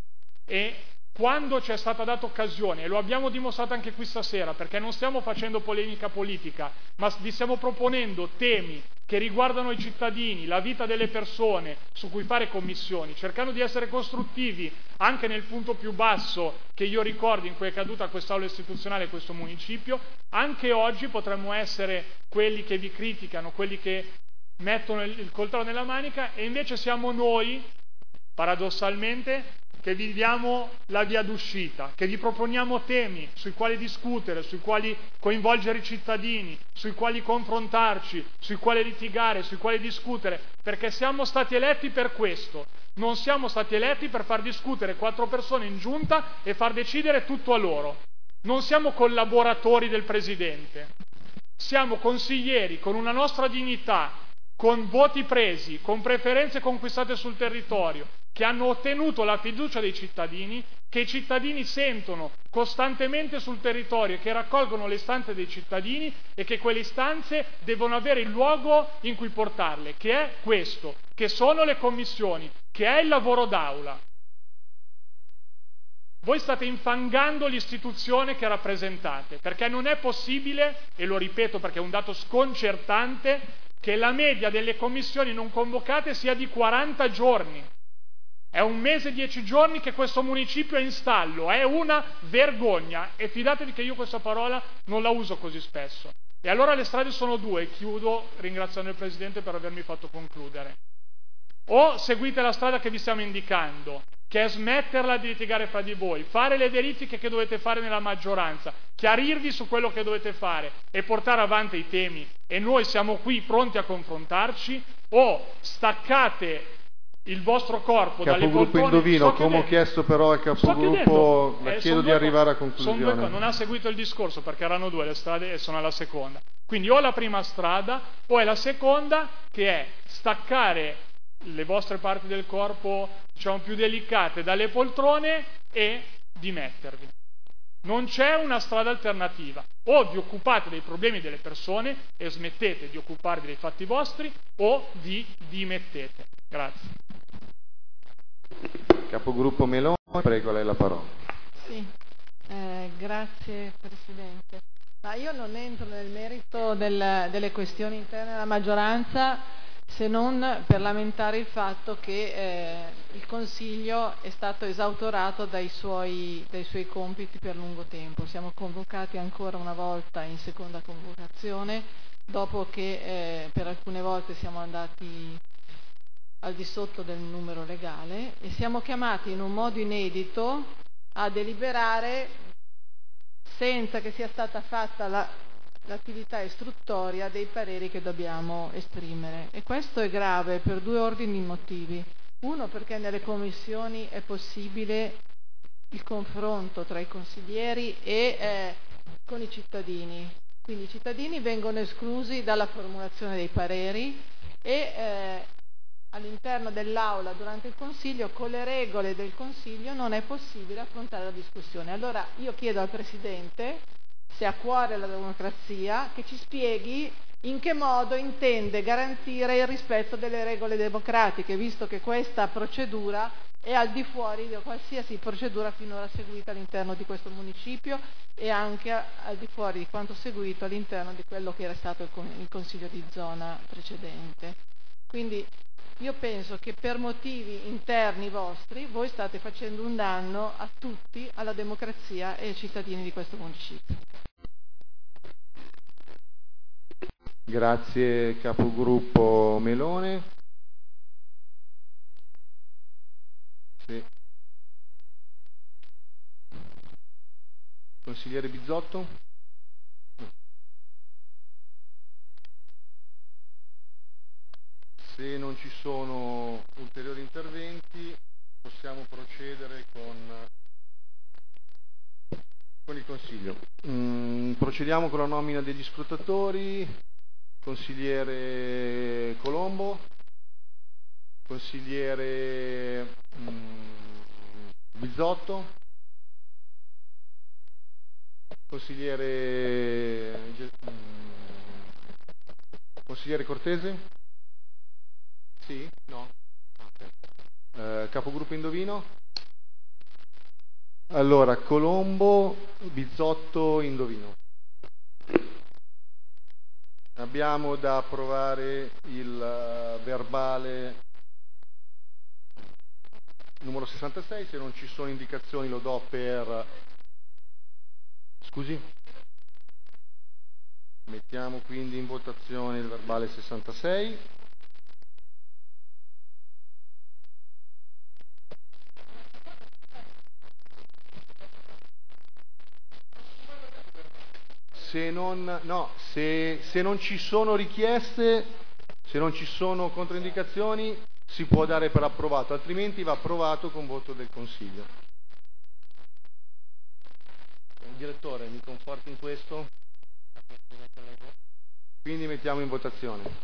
E quando ci è stata data occasione, e lo abbiamo dimostrato anche qui stasera, perché non stiamo facendo polemica politica, ma vi stiamo proponendo temi che riguardano i cittadini, la vita delle persone, su cui fare commissioni, cercando di essere costruttivi anche nel punto più basso che io ricordi in cui è caduta quest'aula istituzionale e questo municipio, anche oggi potremmo essere quelli che vi criticano, quelli che mettono il coltello nella manica, e invece siamo noi, paradossalmente, che vi diamo la via d'uscita, che vi proponiamo temi sui quali discutere, sui quali coinvolgere i cittadini, sui quali confrontarci, sui quali litigare, sui quali discutere, perché siamo stati eletti per questo. Non siamo stati eletti per far discutere quattro persone in giunta e far decidere tutto a loro. Non siamo collaboratori del Presidente. Siamo consiglieri con una nostra dignità, con voti presi, con preferenze conquistate sul territorio, che hanno ottenuto la fiducia dei cittadini, che i cittadini sentono costantemente sul territorio, che raccolgono le istanze dei cittadini e che quelle istanze devono avere il luogo in cui portarle, che è questo, che sono le commissioni, che è il lavoro d'aula. Voi state infangando l'istituzione che rappresentate, perché non è possibile, e lo ripeto perché è un dato sconcertante, che la media delle commissioni non convocate sia di quaranta giorni. È un mese e dieci giorni che questo municipio è in stallo, è una vergogna, e fidatevi che io questa parola non la uso così spesso. E allora le strade sono due, e chiudo ringraziando il Presidente per avermi fatto concludere. O seguite la strada che vi stiamo indicando, che è smetterla di litigare fra di voi, fare le verifiche che dovete fare nella maggioranza, chiarirvi su quello che dovete fare e portare avanti i temi, e noi siamo qui pronti a confrontarci, o staccate il vostro corpo dalle poltrone. Capogruppo Indovino, come ho chiesto però al capogruppo, la eh, chiedo di arrivare a conclusione. Due, non ha seguito il discorso perché erano due le strade e sono alla seconda. Quindi o la prima strada o è la seconda, che è staccare le vostre parti del corpo, diciamo, più delicate dalle poltrone e dimettervi. Non c'è una strada alternativa. O vi occupate dei problemi delle persone e smettete di occuparvi dei fatti vostri, o vi dimettete. Grazie. Capogruppo Meloni, prego, lei la parola. Sì, eh, grazie Presidente. Ma io non entro nel merito del, delle questioni interne alla maggioranza, se non per lamentare il fatto che eh, il Consiglio è stato esautorato dai suoi, dai suoi compiti per lungo tempo. Siamo convocati ancora una volta in seconda convocazione, dopo che eh, per alcune volte siamo andati al di sotto del numero legale, e siamo chiamati in un modo inedito a deliberare senza che sia stata fatta la l'attività istruttoria dei pareri che dobbiamo esprimere, e questo è grave per due ordini di motivi. Uno, perché nelle commissioni è possibile il confronto tra i consiglieri e eh, con i cittadini, quindi i cittadini vengono esclusi dalla formulazione dei pareri e eh, all'interno dell'aula durante il Consiglio, con le regole del Consiglio, non è possibile affrontare la discussione. Allora io chiedo al Presidente, se ha a cuore la democrazia, che ci spieghi in che modo intende garantire il rispetto delle regole democratiche, visto che questa procedura è al di fuori di qualsiasi procedura finora seguita all'interno di questo municipio e anche al di fuori di quanto seguito all'interno di quello che era stato il Consiglio di zona precedente. Quindi io penso che per motivi interni vostri voi state facendo un danno a tutti, alla democrazia e ai cittadini di questo municipio. Grazie capogruppo Melone. Sì. Consigliere Bizzotto. Se non ci sono ulteriori interventi possiamo procedere con, con il Consiglio. Mm, procediamo con la nomina degli scrutatori. Consigliere Colombo, consigliere mm, Bizzotto, consigliere, mm, consigliere Cortese? Sì? No? Okay. Eh, capogruppo Indovino? Allora, Colombo, Bizzotto, Indovino. Abbiamo da approvare il uh, verbale numero sessantasei, se non ci sono indicazioni lo do per... Scusi? Mettiamo quindi in votazione il verbale sessantasei. Se non, no, se, se non ci sono richieste, se non ci sono controindicazioni, si può dare per approvato, altrimenti va approvato con voto del Consiglio. Direttore, mi conforti in questo? Quindi mettiamo in votazione.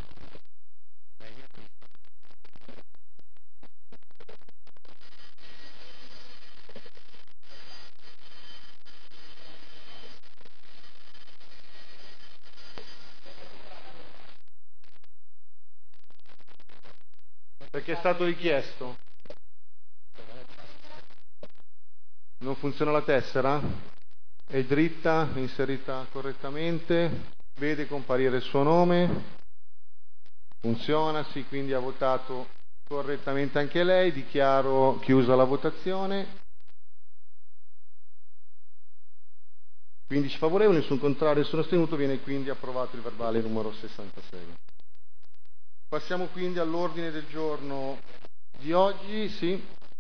Perché è stato richiesto. Non funziona la tessera? È dritta, inserita correttamente, vede comparire il suo nome, funziona, sì, quindi ha votato correttamente anche lei, dichiaro chiusa la votazione. quindici favorevoli, nessun contrario, nessun astenuto, viene quindi approvato il verbale numero sessantasei. Passiamo quindi all'ordine del giorno di oggi, sì.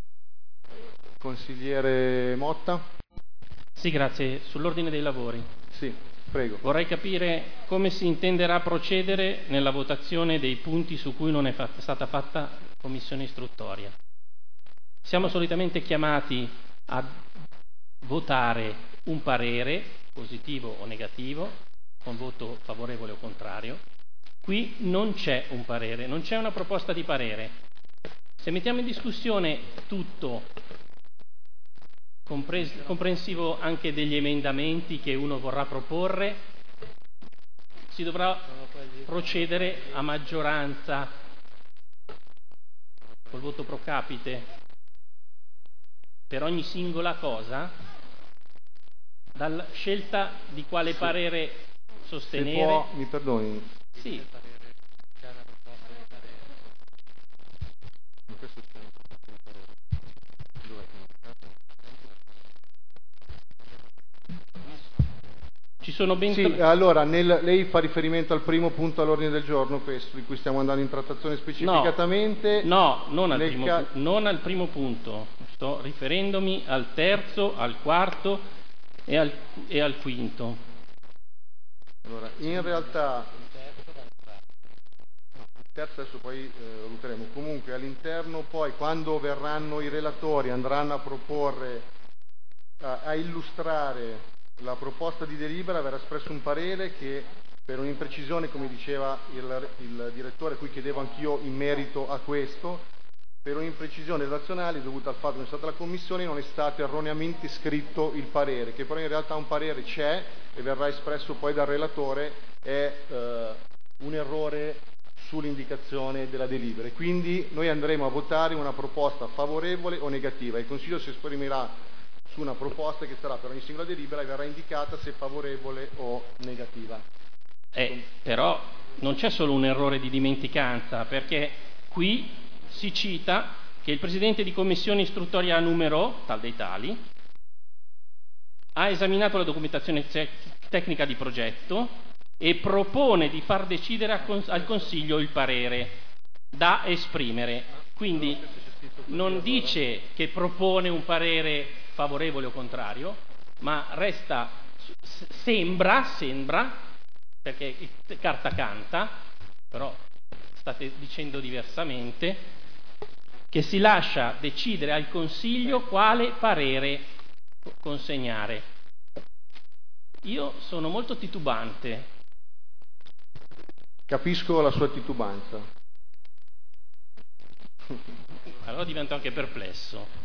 Consigliere Motta. Sì, grazie. Sull'ordine dei lavori. Sì, prego. Vorrei capire come si intenderà procedere nella votazione dei punti su cui non è fatta, stata fatta commissione istruttoria. Siamo solitamente chiamati a votare un parere, positivo o negativo, con voto favorevole o contrario. Qui non c'è un parere, non c'è una proposta di parere. Se mettiamo in discussione tutto, compres- comprensivo anche degli emendamenti che uno vorrà proporre, si dovrà procedere a maggioranza col voto pro capite per ogni singola cosa, dalla scelta di quale sì. parere sostenere. Se può, mi perdoni. Sì. Ci sono ben sì, allora nel, lei fa riferimento al primo punto all'ordine del giorno, questo di cui stiamo andando in trattazione specificatamente? No, no non, al primo, ca- non al primo punto, sto riferendomi al terzo, al quarto e al, e al quinto. Allora, in realtà il terzo adesso poi eh, valuteremo. Comunque all'interno poi, quando verranno i relatori, andranno a proporre, a, a illustrare la proposta di delibera, verrà espresso un parere che, per un'imprecisione, come diceva il, il direttore, a cui chiedevo anch'io in merito a questo, per un'imprecisione redazionale dovuta al fatto che non è stata la commissione, non è stato erroneamente scritto il parere, che però in realtà un parere c'è e verrà espresso poi dal relatore, è eh, un errore sull'indicazione della delibera. Quindi noi andremo a votare una proposta favorevole o negativa. Il Consiglio si esprimerà su una proposta che sarà per ogni singola delibera e verrà indicata se favorevole o negativa. Eh, però non c'è solo un errore di dimenticanza, perché qui si cita che il Presidente di Commissione Istruttoria numero, tal dei tali, ha esaminato la documentazione te- tecnica di progetto e propone di far decidere cons- al Consiglio il parere da esprimere. Quindi non dice che propone un parere favorevole o contrario, ma resta, sembra, sembra, perché carta canta, però state dicendo diversamente, che si lascia decidere al Consiglio quale parere consegnare. Io sono molto titubante. Capisco la sua titubanza. Allora divento anche perplesso.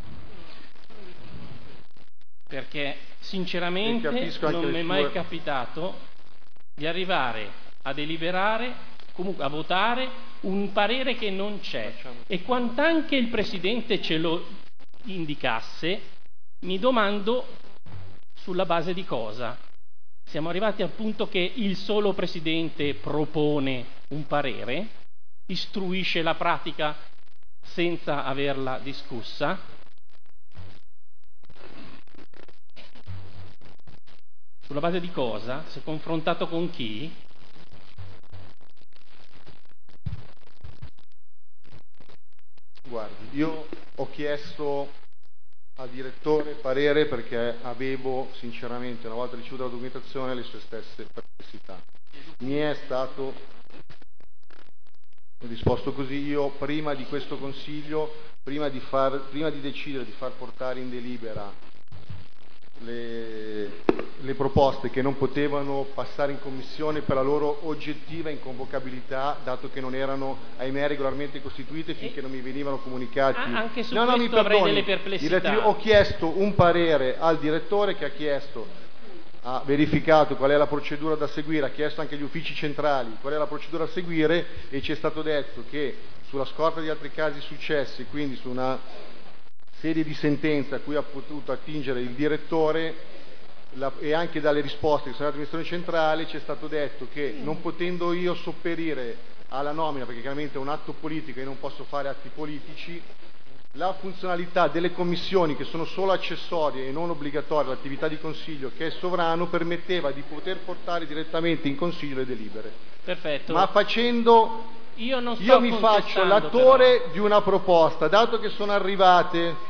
Perché sinceramente non mi è mai sue... capitato di arrivare a deliberare, comunque a votare un parere che non c'è. E quant'anche il Presidente ce lo indicasse, mi domando sulla base di cosa. Siamo arrivati al punto che il solo Presidente propone un parere, istruisce la pratica senza averla discussa. Sulla base di cosa? Se confrontato con chi? Guardi, io ho chiesto al direttore parere perché avevo sinceramente, una volta ricevuta la documentazione, le sue stesse perplessità. Mi è stato risposto così. Io prima di questo consiglio, prima di, far, prima di decidere di far portare in delibera le, le proposte che non potevano passare in commissione per la loro oggettiva inconvocabilità, dato che non erano, ahimè, regolarmente costituite finché non mi venivano comunicati. Ah, anche su no, questo no, mi avrei perdoni, delle perplessità. Ho chiesto un parere al direttore che ha chiesto, ha verificato qual è la procedura da seguire, ha chiesto anche agli uffici centrali qual è la procedura da seguire e ci è stato detto che sulla scorta di altri casi successi, quindi su una serie di sentenze a cui ha potuto attingere il direttore la, e anche dalle risposte che sono andate all'amministrazione centrale, ci è stato detto che non potendo io sopperire alla nomina, perché chiaramente è un atto politico e non posso fare atti politici, la funzionalità delle commissioni, che sono solo accessorie e non obbligatorie all'attività di consiglio, che è sovrano, permetteva di poter portare direttamente in consiglio le delibere. Perfetto. Ma facendo io, non sto io mi faccio l'attore però. di una proposta, dato che sono arrivate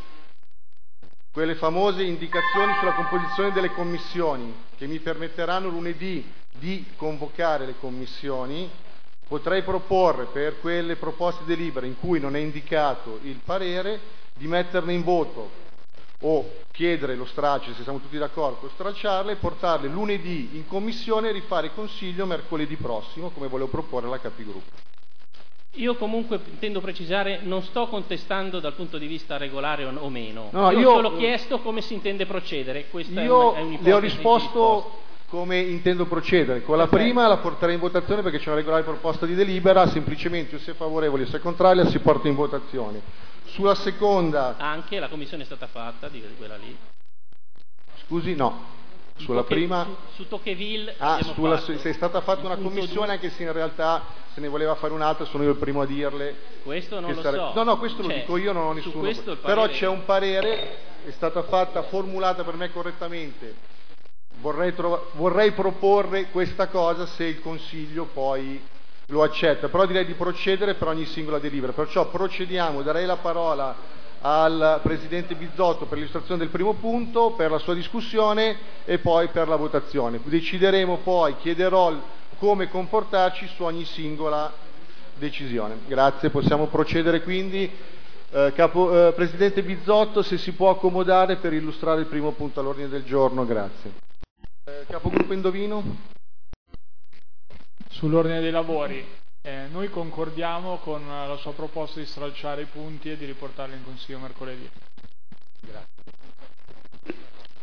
quelle famose indicazioni sulla composizione delle commissioni che mi permetteranno lunedì di convocare le commissioni, potrei proporre per quelle proposte di delibera in cui non è indicato il parere di metterne in voto o chiedere lo stralcio, se siamo tutti d'accordo, per stralciarle e portarle lunedì in commissione e rifare consiglio mercoledì prossimo, come volevo proporre alla Capigruppo. Io comunque intendo precisare, non sto contestando dal punto di vista regolare o, o meno. No, io ho io, solo chiesto come si intende procedere. Questa io è, un, è le ho risposto come intendo procedere. Con la Perfetto. prima la porterei in votazione perché c'è una regolare proposta di delibera, semplicemente o se è favorevole o se è contraria si porta in votazione. Sulla seconda... Anche la commissione è stata fatta, di quella lì. Scusi, no. Sulla Tocche, prima... Su, su Tocqueville Ah, sulla, fatto se è stata fatta una commissione, due. Anche se in realtà se ne voleva fare un'altra, sono io il primo a dirle. Questo non lo sare... so. No, no, questo cioè, lo dico io, non ho nessuno. Parere... Però c'è un parere, è stata fatta, formulata per me correttamente. Vorrei, trov... Vorrei proporre questa cosa se il Consiglio poi lo accetta. Però direi di procedere per ogni singola delibera. Perciò procediamo, darei la parola al Presidente Bizzotto per l'illustrazione del primo punto, per la sua discussione e poi per la votazione. Decideremo poi, chiederò come comportarci su ogni singola decisione. Grazie, possiamo procedere quindi. Eh, capo, eh, Presidente Bizzotto, se si può accomodare per illustrare il primo punto all'ordine del giorno, grazie. Eh, Capogruppo Indovino? Sull'ordine dei lavori. Eh, noi concordiamo con la sua proposta di stralciare i punti e di riportarli in consiglio mercoledì. Grazie.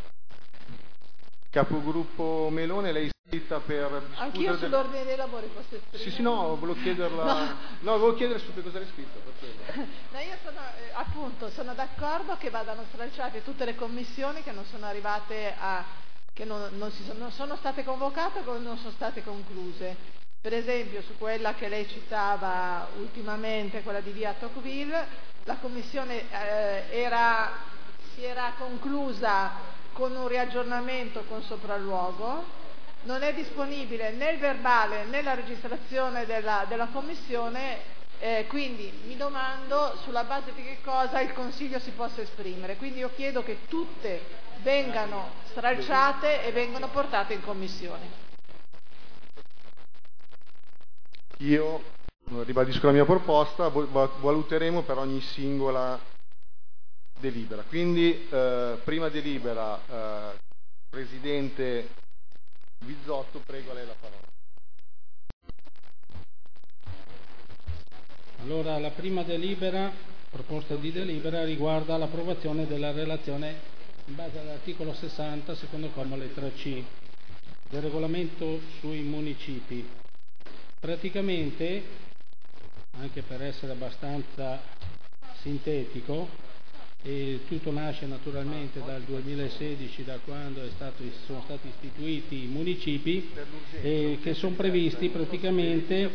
Capogruppo Melone, lei è iscritta per discutere... Anch'io del... sull'ordine dei lavori posso esprimere? Sì, sì, no, volevo chiederla... No, no volevo chiedere su che cosa era iscritta. Per no, io sono, eh, appunto, sono d'accordo che vadano stralciate tutte le commissioni che non sono arrivate a... che non, non, si sono, non sono state convocate o non sono state concluse. Per esempio su quella che lei citava ultimamente, quella di via Tocqueville, la commissione eh, era, si era conclusa con un riaggiornamento con sopralluogo, non è disponibile né il verbale né la registrazione della, della commissione, eh, quindi mi domando sulla base di che cosa il Consiglio si possa esprimere. Quindi io chiedo che tutte vengano stralciate e vengano portate in commissione. Io ribadisco la mia proposta, valuteremo per ogni singola delibera. Quindi eh, prima delibera, eh, Presidente Bizzotto, prego a lei la parola. Allora, la prima delibera, proposta di delibera, riguarda l'approvazione della relazione in base all'articolo sessanta, secondo comma, lettera C, del regolamento sui municipi. Praticamente, anche per essere abbastanza sintetico, e tutto nasce naturalmente dal duemilasedici, da quando è stato, sono stati istituiti i municipi, eh, che sono previsti praticamente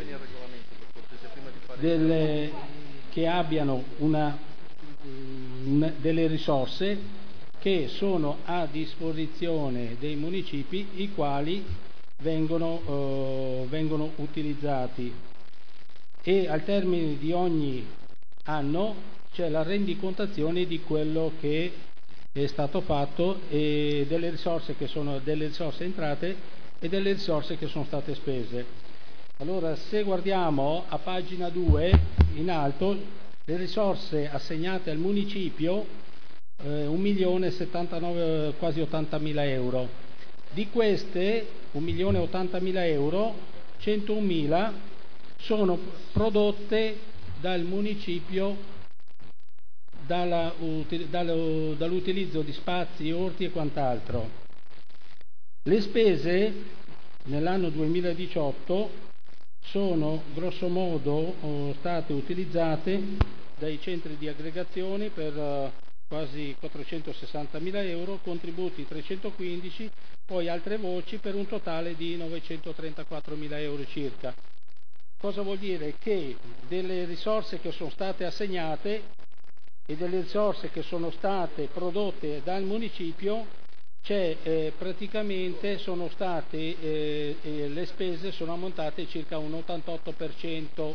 delle, che abbiano una, una, delle risorse che sono a disposizione dei municipi, i quali vengono, eh, vengono utilizzati, e al termine di ogni anno c'è la rendicontazione di quello che è stato fatto e delle risorse che sono delle risorse entrate e delle risorse che sono state spese. Allora, se guardiamo a pagina due in alto, le risorse assegnate al municipio, eh, un milione settantanove, quasi ottantamila euro. Di queste un milione ottantamila euro, centomila sono prodotte dal municipio Dalla, dalla, dall'utilizzo di spazi, orti e quant'altro. Le spese nell'anno duemiladiciotto sono grosso modo oh, state utilizzate dai centri di aggregazione per uh, quasi quattrocentosessantamila euro, contributi trecentoquindici, poi altre voci per un totale di novecentotrentaquattromila euro circa. Cosa vuol dire? Che delle risorse che sono state assegnate e delle risorse che sono state prodotte dal municipio, c'è eh, praticamente sono state eh, eh, le spese sono ammontate circa un ottantotto per cento.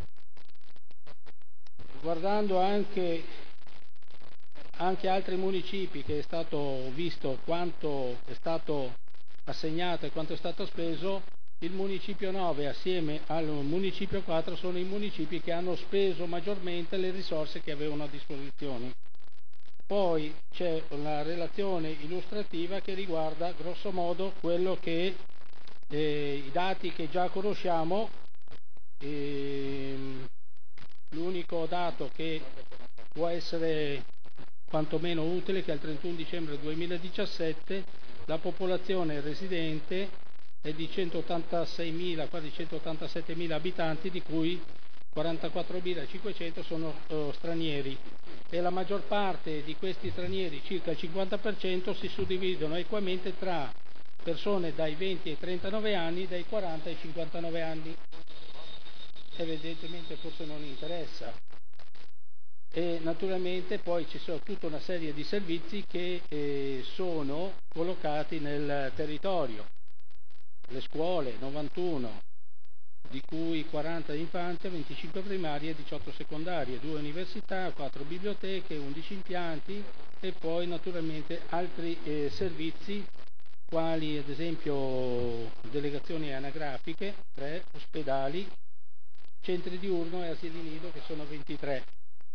Guardando anche, anche altri municipi, che è stato visto quanto è stato assegnato e quanto è stato speso, il municipio nove assieme al municipio quattro sono i municipi che hanno speso maggiormente le risorse che avevano a disposizione. Poi c'è una relazione illustrativa che riguarda grosso modo quello che eh, i dati che già conosciamo. Eh, l'unico dato che può essere quantomeno utile è che al trentuno dicembre duemiladiciassette la popolazione residente è di centottantaseimila, quasi centottantasettemila abitanti, di cui quarantaquattromilacinquecento sono uh, stranieri, e la maggior parte di questi stranieri, circa il cinquanta per cento, si suddividono equamente tra persone dai venti ai trentanove anni, dai quaranta ai cinquantanove anni. Evidentemente forse non interessa. E naturalmente poi ci sono tutta una serie di servizi che eh, sono collocati nel territorio. Le scuole, novantuno, di cui quaranta di infanzia, venticinque primarie e diciotto secondarie, due università, quattro biblioteche, undici impianti e poi naturalmente altri eh, servizi quali ad esempio delegazioni anagrafiche, tre, ospedali, centri diurno e asili nido, che sono ventitré.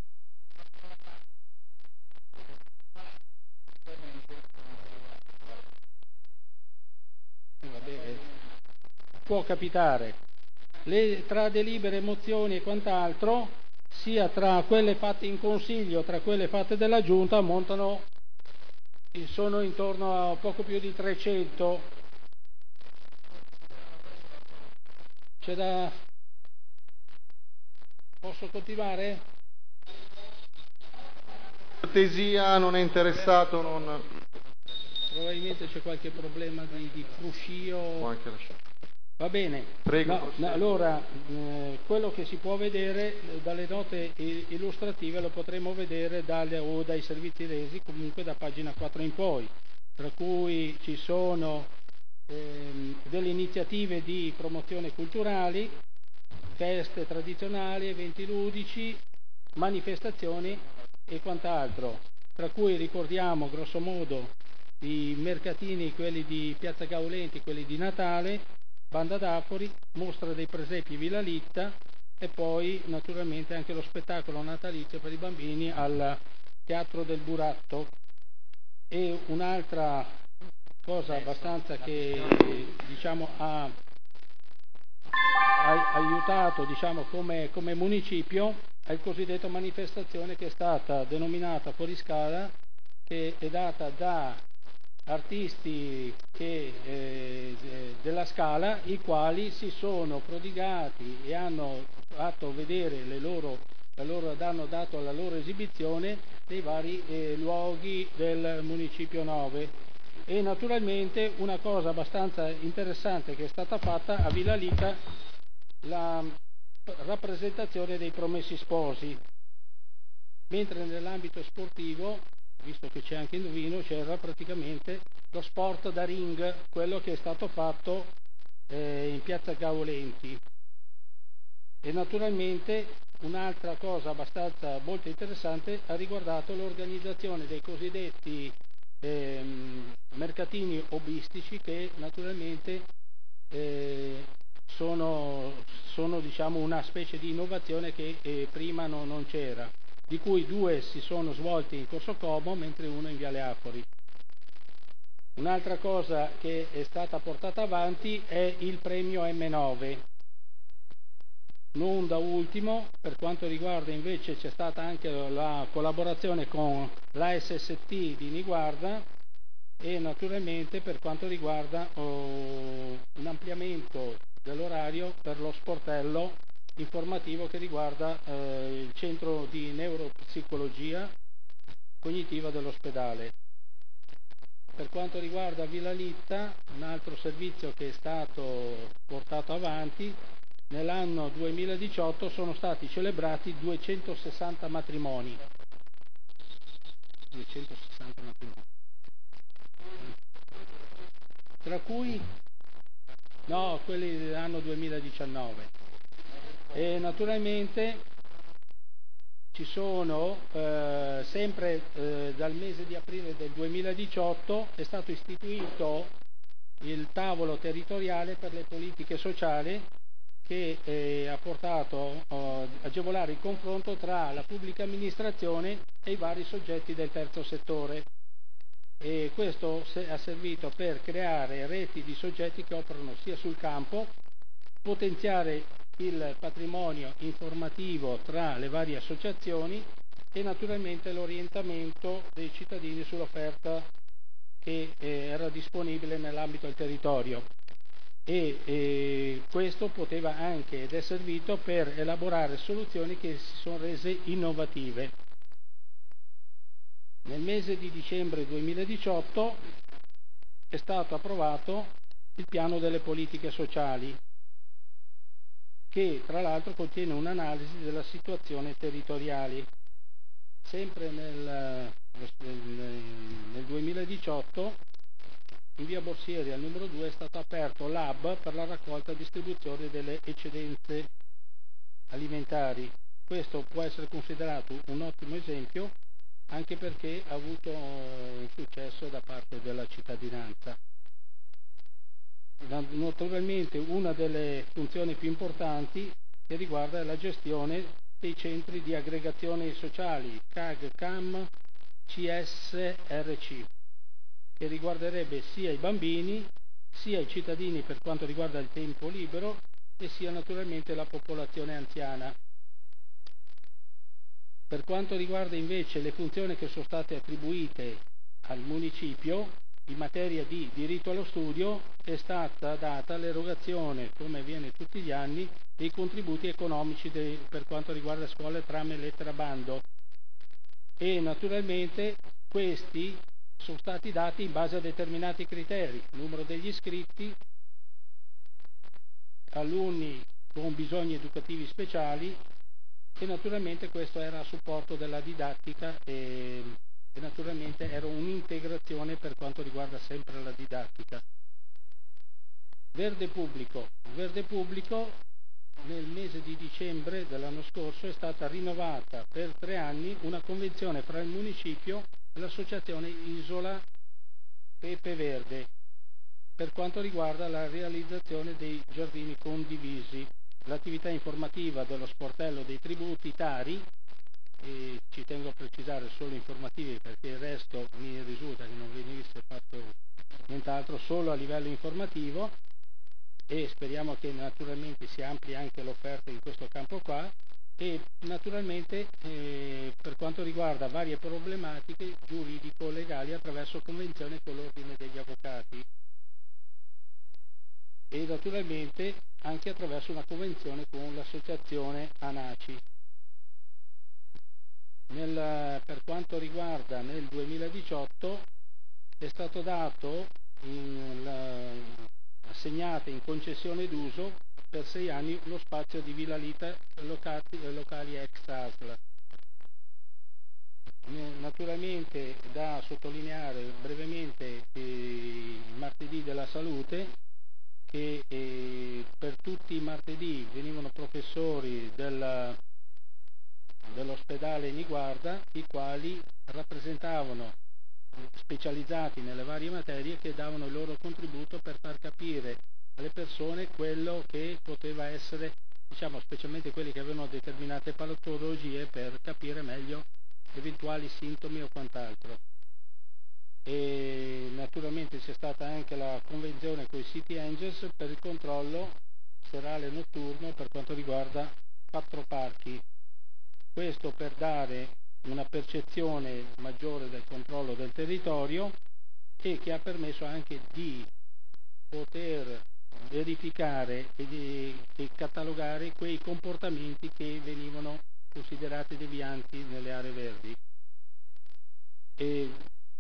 Può capitare le, tra delibere, mozioni e quant'altro, sia tra quelle fatte in consiglio, tra quelle fatte dalla giunta, ammontano, sono intorno a poco più di trecento. C'è da... Posso continuare? Cortesia, non è interessato, non... Probabilmente c'è qualche problema di, di fruscio. Va bene. Prego. No, no, allora, eh, quello che si può vedere eh, dalle note illustrative lo potremo vedere dalle, o dai servizi resi, comunque da pagina quattro in poi, tra cui ci sono ehm, delle iniziative di promozione culturali, feste tradizionali, eventi ludici, manifestazioni e quant'altro, tra cui ricordiamo grosso modo i mercatini, quelli di Piazza Gaulenti, quelli di Natale, Banda d'Afori, mostra dei presepi Villa Litta e poi naturalmente anche lo spettacolo natalizio per i bambini al Teatro del Buratto. E un'altra cosa abbastanza che diciamo ha, ha aiutato diciamo come, come municipio è il cosiddetto manifestazione, che è stata denominata Fuoriscala, che è data da artisti che, eh, della Scala, i quali si sono prodigati e hanno fatto vedere le loro, la loro, hanno dato alla loro esibizione dei vari eh, luoghi del Municipio nove. E naturalmente una cosa abbastanza interessante che è stata fatta a Villa Lica, la rappresentazione dei promessi sposi, mentre nell'ambito sportivo, visto che c'è anche Indovino, c'era praticamente lo sport da ring, quello che è stato fatto eh, in piazza Gaolenti. E naturalmente un'altra cosa abbastanza molto interessante ha riguardato l'organizzazione dei cosiddetti ehm, mercatini hobbistici, che naturalmente eh, sono, sono diciamo una specie di innovazione che eh, prima no, non c'era, di cui due si sono svolti in Corso Como mentre uno in Viale Afori. Un'altra cosa che è stata portata avanti è il premio M nove. Non da ultimo, per quanto riguarda invece, c'è stata anche la collaborazione con l'A S S T di Niguarda e naturalmente per quanto riguarda oh, un ampliamento dell'orario per lo sportello informativo che riguarda eh, il centro di neuropsicologia cognitiva dell'ospedale. Per quanto riguarda Villa Litta, un altro servizio che è stato portato avanti, nell'anno duemiladiciotto sono stati celebrati duecentosessanta matrimoni. duecentosessanta matrimoni. Tra cui, no, quelli dell'anno duemiladiciannove. E naturalmente ci sono, eh, sempre eh, dal mese di aprile del duemiladiciotto, è stato istituito il tavolo territoriale per le politiche sociali, che eh, ha portato a eh, agevolare il confronto tra la pubblica amministrazione e i vari soggetti del terzo settore. E questo ha servito per creare reti di soggetti che operano sia sul campo, potenziare il patrimonio informativo tra le varie associazioni e naturalmente l'orientamento dei cittadini sull'offerta che eh, era disponibile nell'ambito del territorio. E eh, questo poteva anche ed è servito per elaborare soluzioni che si sono rese innovative. Nel mese di dicembre duemiladiciotto è stato approvato il piano delle politiche sociali, che tra l'altro contiene un'analisi della situazione territoriale. Sempre nel, nel, nel duemiladiciotto in via Borsieri al numero due è stato aperto l'hub per la raccolta e distribuzione delle eccedenze alimentari. Questo può essere considerato un ottimo esempio anche perché ha avuto un successo da parte della cittadinanza. Naturalmente una delle funzioni più importanti che riguarda la gestione dei centri di aggregazione sociali C A G, C A M, C S R C, che riguarderebbe sia i bambini, sia i cittadini per quanto riguarda il tempo libero e sia naturalmente la popolazione anziana. Per quanto riguarda invece le funzioni che sono state attribuite al municipio, in materia di diritto allo studio è stata data l'erogazione, come avviene tutti gli anni, dei contributi economici de, per quanto riguarda le scuole tramite lettera bando e naturalmente questi sono stati dati in base a determinati criteri, numero degli iscritti, alunni con bisogni educativi speciali e naturalmente questo era a supporto della didattica e, e naturalmente era un'integrazione per quanto riguarda sempre la didattica. Verde Pubblico. Verde Pubblico nel mese di dicembre dell'anno scorso è stata rinnovata per tre anni una convenzione fra il municipio e l'associazione Isola Pepe Verde per quanto riguarda la realizzazione dei giardini condivisi. L'attività informativa dello sportello dei tributi Tari, e ci tengo a precisare solo informativi perché il resto mi risulta che non venisse fatto nient'altro, solo a livello informativo, e speriamo che naturalmente si ampli anche l'offerta in questo campo qua e naturalmente eh, per quanto riguarda varie problematiche giuridico-legali attraverso convenzione con l'ordine degli avvocati e naturalmente anche attraverso una convenzione con l'associazione ANACI. nel, per quanto riguarda nel duemiladiciotto è stato dato in, la, assegnato in concessione d'uso per sei anni lo spazio di Villa Lita locati, locali ex A S L. Naturalmente da sottolineare brevemente eh, il martedì della salute, che eh, per tutti i martedì venivano professori del, dell'ospedale Niguarda, i quali rappresentavano, specializzati nelle varie materie, che davano il loro contributo per far capire alle persone quello che poteva essere, diciamo, specialmente quelli che avevano determinate patologie, per capire meglio eventuali sintomi o quant'altro. E naturalmente c'è stata anche la convenzione con i City Angels per il controllo serale e notturno per quanto riguarda quattro parchi. Questo per dare una percezione maggiore del controllo del territorio, e che ha permesso anche di poter verificare e, di, e catalogare quei comportamenti che venivano considerati devianti nelle aree verdi. E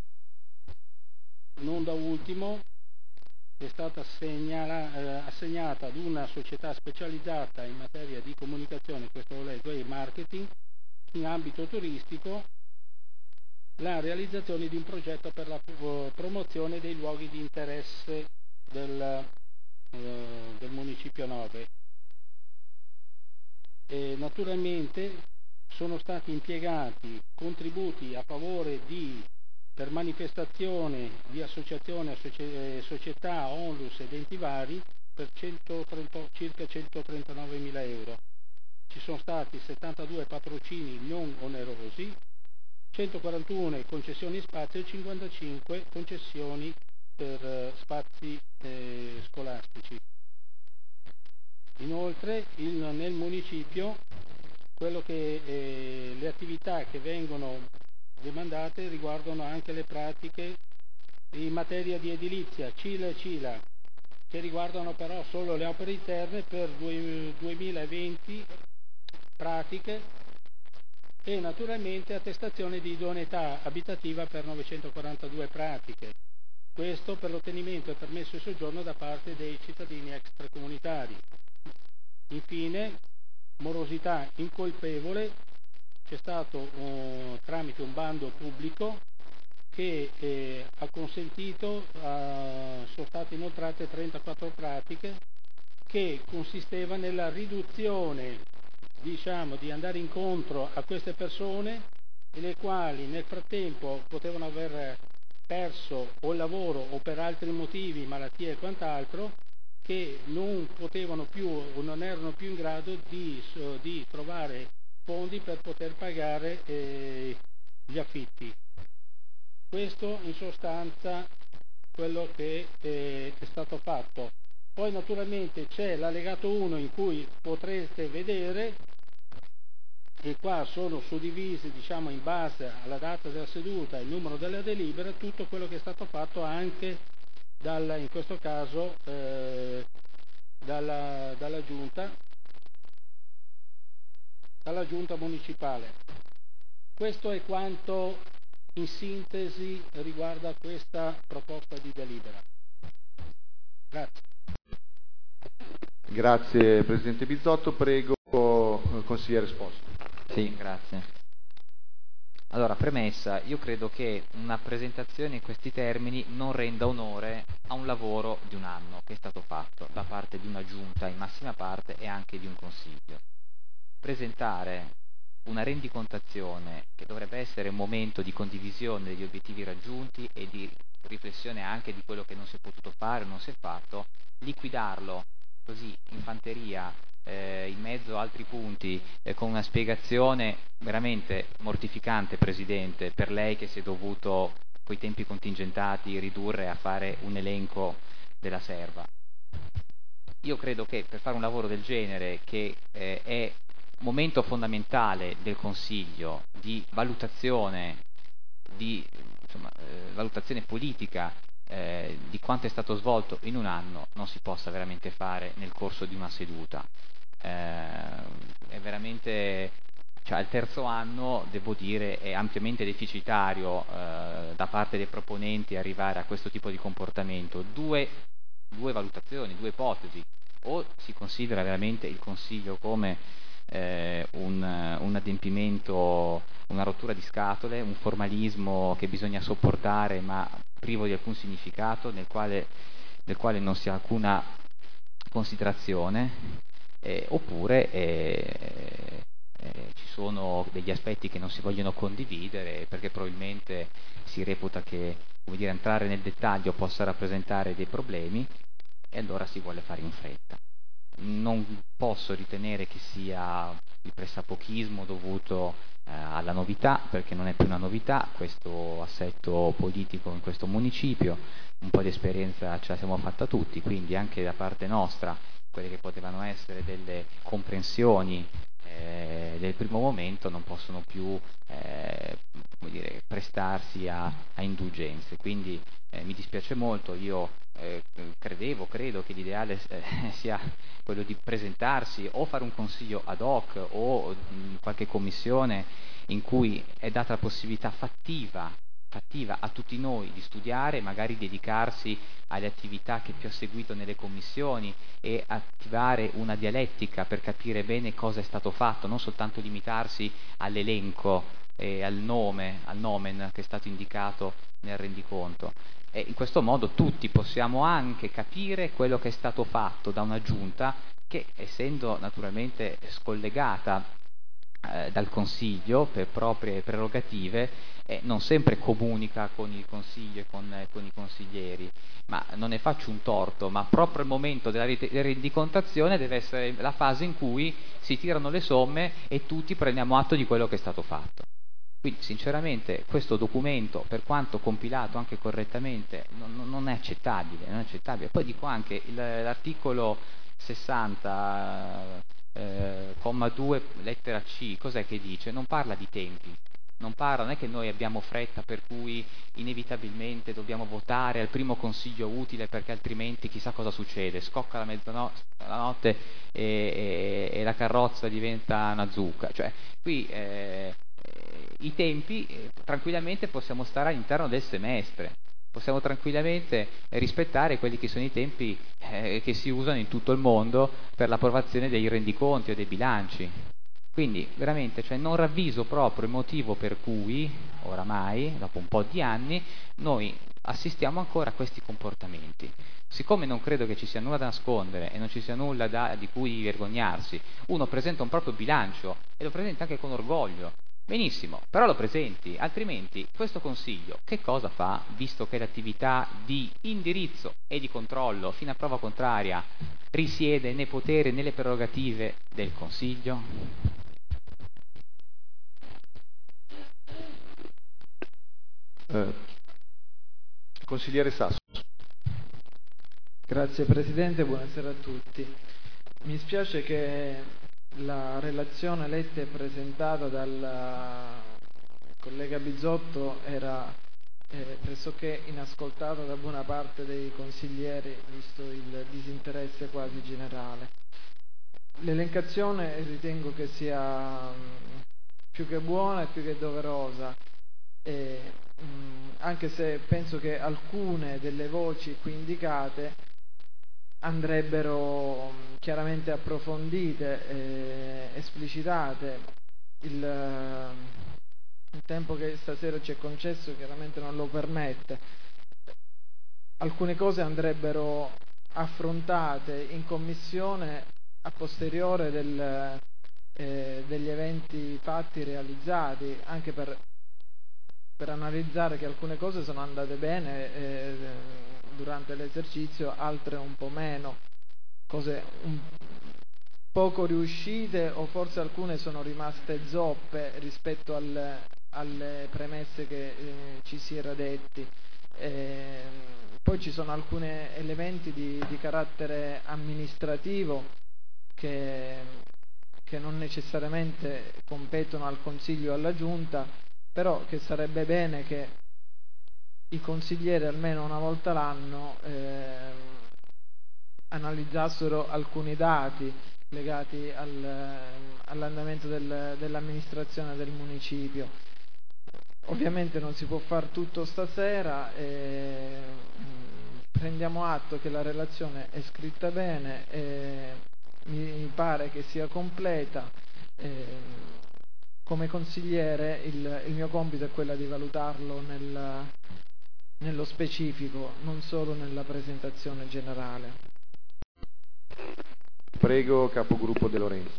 non da ultimo è stata segnala, eh, assegnata ad una società specializzata in materia di comunicazione, questo lo leggo, e marketing in ambito turistico, la realizzazione di un progetto per la promozione dei luoghi di interesse del, eh, del Municipio nove. E naturalmente sono stati impiegati contributi a favore di, per manifestazione di associazioni, associ- società, onlus ed enti vari per centotrenta, circa centotrentanove euro. Ci sono stati settantadue patrocini non onerosi, centoquarantuno concessioni spazio e cinquantacinque concessioni per eh, spazi eh, scolastici. Inoltre il, nel municipio quello che, eh, le attività che vengono demandate riguardano anche le pratiche in materia di edilizia, C I L A e C I L A, che riguardano però solo le opere interne per duemilaventi pratiche, e naturalmente attestazione di idoneità abitativa per novecentoquarantadue pratiche. Questo per l'ottenimento del permesso di soggiorno da parte dei cittadini extracomunitari. Infine, morosità incolpevole, c'è stato eh, tramite un bando pubblico che eh, ha consentito, eh, sono state inoltrate trentaquattro pratiche che consisteva nella riduzione, diciamo, di andare incontro a queste persone, le quali nel frattempo potevano aver perso o il lavoro o per altri motivi, malattie e quant'altro, che non potevano più o non erano più in grado di, di trovare fondi per poter pagare eh, gli affitti. Questo in sostanza quello che eh, è stato fatto. Poi naturalmente c'è l'allegato uno in cui potrete vedere, e qua sono suddivisi, diciamo, in base alla data della seduta e il numero della delibera, tutto quello che è stato fatto anche dal, in questo caso eh, dalla, dalla giunta dalla giunta municipale. Questo è quanto in sintesi riguarda questa proposta di delibera. Grazie. Grazie Presidente Bizzotto, prego Consigliere Esposto. Sì, grazie. Allora, premessa, io credo che una presentazione in questi termini non renda onore a un lavoro di un anno che è stato fatto da parte di una giunta in massima parte e anche di un consiglio. Presentare una rendicontazione che dovrebbe essere un momento di condivisione degli obiettivi raggiunti e di riflessione anche di quello che non si è potuto fare o non si è fatto, liquidarlo così in fanteria, eh, in mezzo a altri punti, eh, con una spiegazione veramente mortificante, Presidente, per lei che si è dovuto, coi tempi contingentati, ridurre a fare un elenco della serva. Io credo che per fare un lavoro del genere, che eh, è momento fondamentale del Consiglio di valutazione, di insomma, eh, valutazione politica eh, di quanto è stato svolto in un anno, non si possa veramente fare nel corso di una seduta. Eh, è veramente cioè al terzo anno, devo dire, è ampiamente deficitario eh, da parte dei proponenti arrivare a questo tipo di comportamento. Due, due valutazioni, due ipotesi: o si considera veramente il Consiglio come eh, un, un adempimento, una rottura di scatole, un formalismo che bisogna sopportare ma privo di alcun significato, nel quale, nel quale non si ha alcuna considerazione, eh, oppure eh, eh, ci sono degli aspetti che non si vogliono condividere perché probabilmente si reputa che, come dire, entrare nel dettaglio possa rappresentare dei problemi e allora si vuole fare in fretta. Non posso ritenere che sia il pressapochismo dovuto eh, alla novità, perché non è più una novità questo assetto politico in questo municipio, un po' di esperienza ce la siamo fatta tutti, quindi anche da parte nostra quelle che potevano essere delle comprensioni eh, del primo momento non possono più eh, come dire, prestarsi a, a indulgenze, quindi eh, mi dispiace molto. Io eh, credevo, credo che l'ideale eh, sia quello di presentarsi o fare un consiglio ad hoc o mh, qualche commissione in cui è data la possibilità fattiva fattiva a tutti noi di studiare, magari dedicarsi alle attività che più ho seguito nelle commissioni e attivare una dialettica per capire bene cosa è stato fatto, non soltanto limitarsi all'elenco e al nome, al nomen che è stato indicato nel rendiconto. E in questo modo tutti possiamo anche capire quello che è stato fatto da una giunta che, essendo naturalmente scollegata eh, dal Consiglio per proprie prerogative, eh, non sempre comunica con il Consiglio e con, eh, con i consiglieri, ma non ne faccio un torto, ma proprio il momento della rendicontazione deve essere la fase in cui si tirano le somme e tutti prendiamo atto di quello che è stato fatto. Quindi sinceramente questo documento, per quanto compilato anche correttamente, non, non è accettabile, non è accettabile. Poi dico anche il, l'articolo sessanta, eh, comma due, lettera C, cos'è che dice? Non parla di tempi. Non parla, non è che noi abbiamo fretta per cui inevitabilmente dobbiamo votare al primo consiglio utile perché altrimenti chissà cosa succede, scocca la mezzanotte e, e, e la carrozza diventa una zucca. Cioè, qui eh, i tempi eh, tranquillamente possiamo stare all'interno del semestre, possiamo tranquillamente rispettare quelli che sono i tempi eh, che si usano in tutto il mondo per l'approvazione dei rendiconti o dei bilanci. Quindi veramente, cioè, non ravviso proprio il motivo per cui oramai, dopo un po' di anni, noi assistiamo ancora a questi comportamenti. Siccome non credo che ci sia nulla da nascondere e non ci sia nulla da, di cui vergognarsi, uno presenta un proprio bilancio e lo presenta anche con orgoglio. Benissimo, però lo presenti, altrimenti questo Consiglio che cosa fa, visto che l'attività di indirizzo e di controllo fino a prova contraria risiede nei poteri e nelle prerogative del Consiglio? Eh, consigliere Sasso. Grazie Presidente, buonasera a tutti. Mi spiace che la relazione letta e presentata dal collega Bizzotto era eh, pressoché inascoltata da buona parte dei consiglieri, visto il disinteresse quasi generale. L'elencazione ritengo che sia mh, più che buona e più che doverosa, e, mh, anche se penso che alcune delle voci qui indicate andrebbero chiaramente approfondite e esplicitate. Il, il tempo che stasera ci è concesso chiaramente non lo permette. Alcune cose andrebbero affrontate in commissione a posteriore del, eh, degli eventi fatti realizzati, anche per, per analizzare che alcune cose sono andate bene eh, durante l'esercizio, altre un po' meno, cose un poco riuscite o forse alcune sono rimaste zoppe rispetto al, alle premesse che eh, ci si era detti. Eh, poi ci sono alcuni elementi di, di carattere amministrativo che, che non necessariamente competono al Consiglio o alla Giunta, però che sarebbe bene che i consiglieri almeno una volta l'anno eh, analizzassero alcuni dati legati al, all'andamento del, dell'amministrazione del municipio. Ovviamente non si può fare tutto stasera, e prendiamo atto che la relazione è scritta bene, e mi pare che sia completa. E come consigliere il, il mio compito è quello di valutarlo nel, nello specifico, non solo nella presentazione generale. Prego, capogruppo De Lorenzo.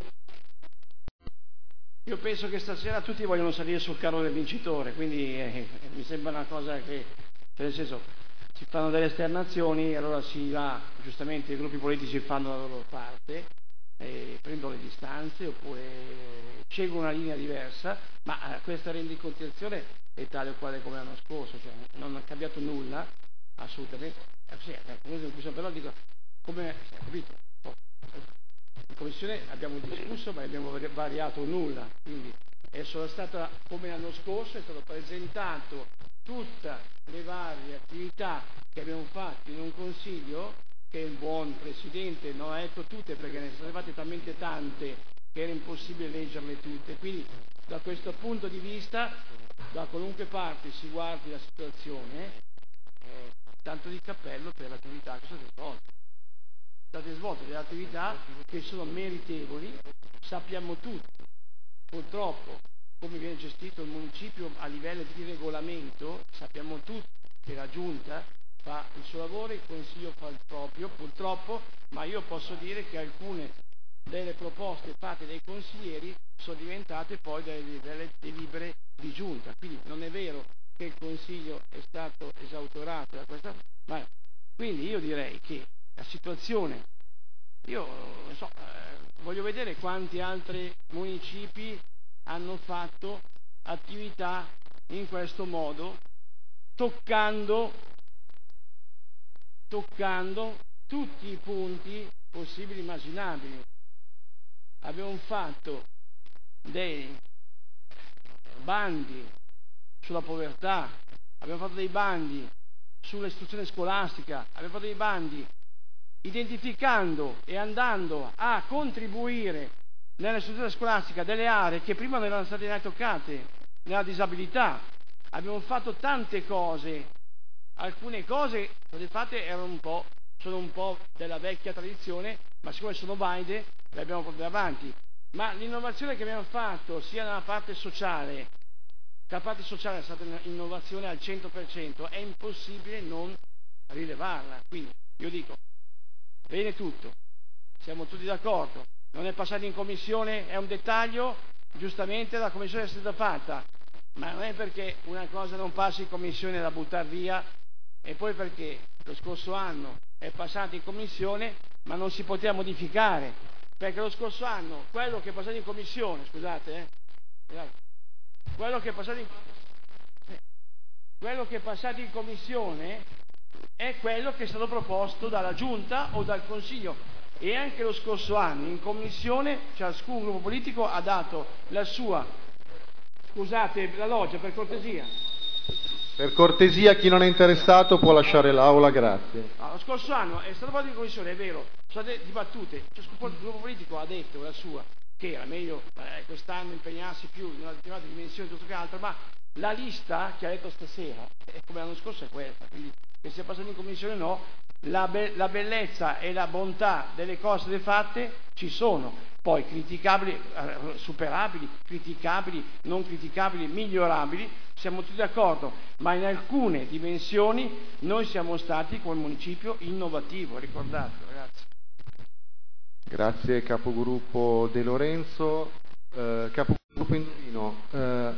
Io penso che stasera tutti vogliono salire sul carro del vincitore, quindi eh, mi sembra una cosa che, nel senso, si fanno delle esternazioni, allora si va, giustamente i gruppi politici fanno la loro parte, eh, prendono le distanze oppure scelgono una linea diversa, ma eh, questa rendicontazione è tale o quale come l'anno scorso, cioè non è cambiato nulla, assolutamente. Eh, sì, eh, però dico, come, hai capito? Oh, in commissione abbiamo discusso ma abbiamo variato nulla, quindi è solo stata come l'anno scorso, è stato presentato tutte le varie attività che abbiamo fatto in un consiglio che il buon presidente non ha detto tutte perché ne sono fatte talmente tante che era impossibile leggerle tutte, quindi da questo punto di vista da qualunque parte si guardi la situazione, eh, tanto di cappello per l'attività che sono svolte. State svolte delle attività che sono meritevoli, sappiamo tutti purtroppo come viene gestito il municipio a livello di regolamento, sappiamo tutti che la giunta fa il suo lavoro, il consiglio fa il proprio, purtroppo, ma io posso dire che alcune delle proposte fatte dai consiglieri sono diventate poi delle, delle delibere di giunta, quindi non è vero che il consiglio è stato esautorato da questa, ma quindi io direi che la situazione, io non so, eh, voglio vedere quanti altri municipi hanno fatto attività in questo modo, toccando, toccando tutti i punti possibili e immaginabili. Abbiamo fatto dei bandi sulla povertà, abbiamo fatto dei bandi sull'istruzione scolastica, abbiamo fatto dei bandi identificando e andando a contribuire nell'istruzione scolastica delle aree che prima non erano state mai toccate, nella disabilità. Abbiamo fatto tante cose, alcune cose state fatte erano un po', sono un po' della vecchia tradizione, ma siccome sono valide le abbiamo portate avanti. Ma l'innovazione che abbiamo fatto sia nella parte sociale, che la parte sociale è stata un'innovazione al cento per cento, è impossibile non rilevarla. Quindi io dico, bene tutto, siamo tutti d'accordo, non è passato in commissione, è un dettaglio, giustamente la commissione è stata fatta, ma non è perché una cosa non passa in commissione da buttare via, e poi perché lo scorso anno è passato in commissione ma non si poteva modificare, perché lo scorso anno quello che è passato in commissione, scusate, eh, scusate quello che è passato in, eh, quello che è passato in commissione è quello che è stato proposto dalla Giunta o dal Consiglio, e anche lo scorso anno in commissione ciascun gruppo politico ha dato la sua, scusate la loggia per cortesia. Per cortesia chi non è interessato può lasciare l'aula, grazie. No, lo scorso anno è stato fatto in commissione, è vero, sono state dibattute, ciascun gruppo politico ha detto la sua, che era meglio eh, quest'anno impegnarsi più in una determinata dimensione piuttosto che altra, ma la lista che ha detto stasera, è come l'anno scorso, è questa, quindi che sia passato in commissione o no, la, be- la bellezza e la bontà delle cose fatte ci sono, poi criticabili, eh, superabili, criticabili, non criticabili, migliorabili, siamo tutti d'accordo, ma in alcune dimensioni noi siamo stati come municipio innovativo, ricordatelo ragazzi. Grazie capogruppo De Lorenzo. Eh, capogruppo Indovino, eh,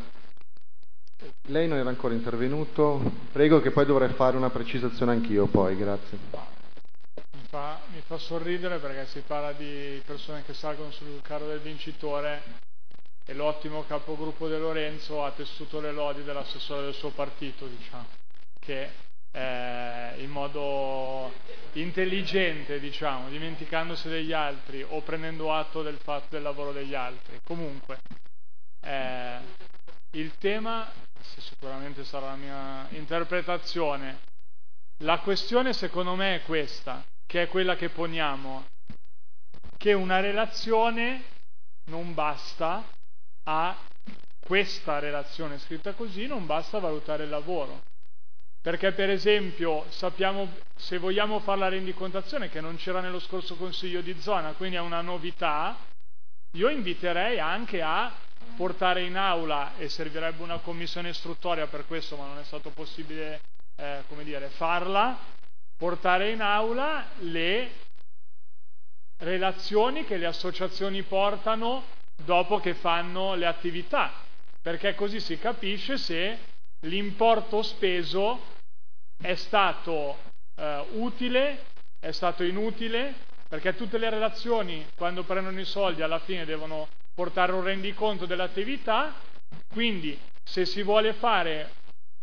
lei non era ancora intervenuto, prego, che poi dovrei fare una precisazione anch'io poi, grazie. Mi fa, mi fa sorridere perché si parla di persone che salgono sul carro del vincitore e l'ottimo capogruppo De Lorenzo ha tessuto le lodi dell'assessore del suo partito, diciamo, che eh, in modo intelligente, diciamo, dimenticandosi degli altri o prendendo atto del fatto del lavoro degli altri. Comunque, eh, il tema, se sicuramente sarà la mia interpretazione, la questione secondo me è questa, che è quella che poniamo. che una relazione non basta a questa relazione scritta così, non basta a valutare il lavoro. Perché per esempio sappiamo, se vogliamo fare la rendicontazione, che non c'era nello scorso Consiglio di zona, quindi è una novità, io inviterei anche a portare in aula, e servirebbe una commissione istruttoria per questo, ma non è stato possibile eh, come dire, farla, portare in aula le relazioni che le associazioni portano dopo che fanno le attività, perché così si capisce se l'importo speso è stato eh, utile, è stato inutile, perché tutte le relazioni quando prendono i soldi alla fine devono portare un rendiconto dell'attività, quindi se si vuole fare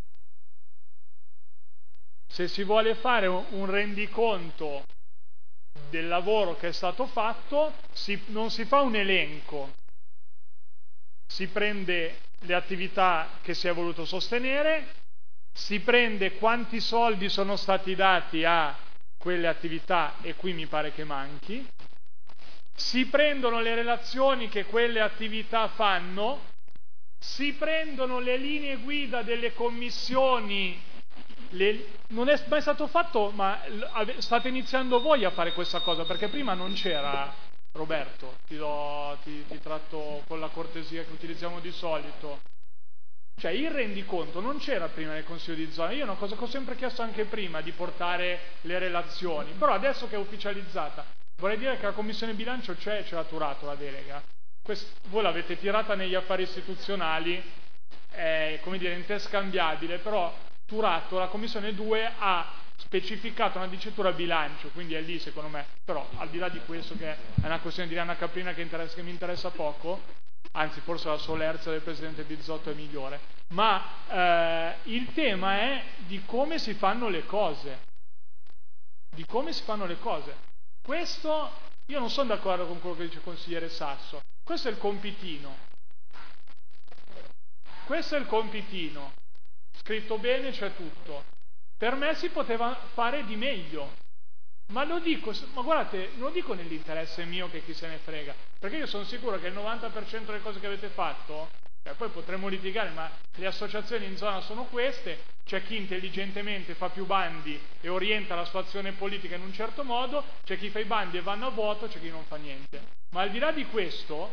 se si vuole fare un rendiconto del lavoro che è stato fatto, si, non si fa un elenco, si prende le attività che si è voluto sostenere, si prende quanti soldi sono stati dati a quelle attività, e qui mi pare che manchi, si prendono le relazioni che quelle attività fanno, si prendono le linee guida delle commissioni. Le, non è mai stato fatto, ma state iniziando voi a fare questa cosa, perché prima non c'era. Roberto, ti, do, ti, ti tratto con la cortesia che utilizziamo di solito. Cioè il rendiconto non c'era prima nel Consiglio di zona. Io è una cosa che ho sempre chiesto anche prima, di portare le relazioni, però adesso che è ufficializzata vorrei dire che la Commissione Bilancio c'è, ce l'ha turato la delega. Questo, voi l'avete tirata negli affari istituzionali, è come dire interscambiabile, però turato, la Commissione due ha specificato una dicitura bilancio, quindi è lì secondo me, però al di là di questo, che è una questione di Anna Caprina che, interessa, che mi interessa poco, anzi forse la solerzia del Presidente Bizzotto è migliore, ma eh, il tema è di come si fanno le cose, di come si fanno le cose. Questo, io non sono d'accordo con quello che dice il consigliere Sasso, questo è il compitino, questo è il compitino, scritto bene c'è tutto. Per me si poteva fare di meglio, ma lo dico, ma guardate, non lo dico nell'interesse mio che chi se ne frega, perché io sono sicuro che il novanta per cento delle cose che avete fatto, cioè poi potremmo litigare, ma le associazioni in zona sono queste, c'è chi intelligentemente fa più bandi e orienta la sua azione politica in un certo modo, c'è chi fa i bandi e vanno a vuoto, c'è chi non fa niente. Ma al di là di questo,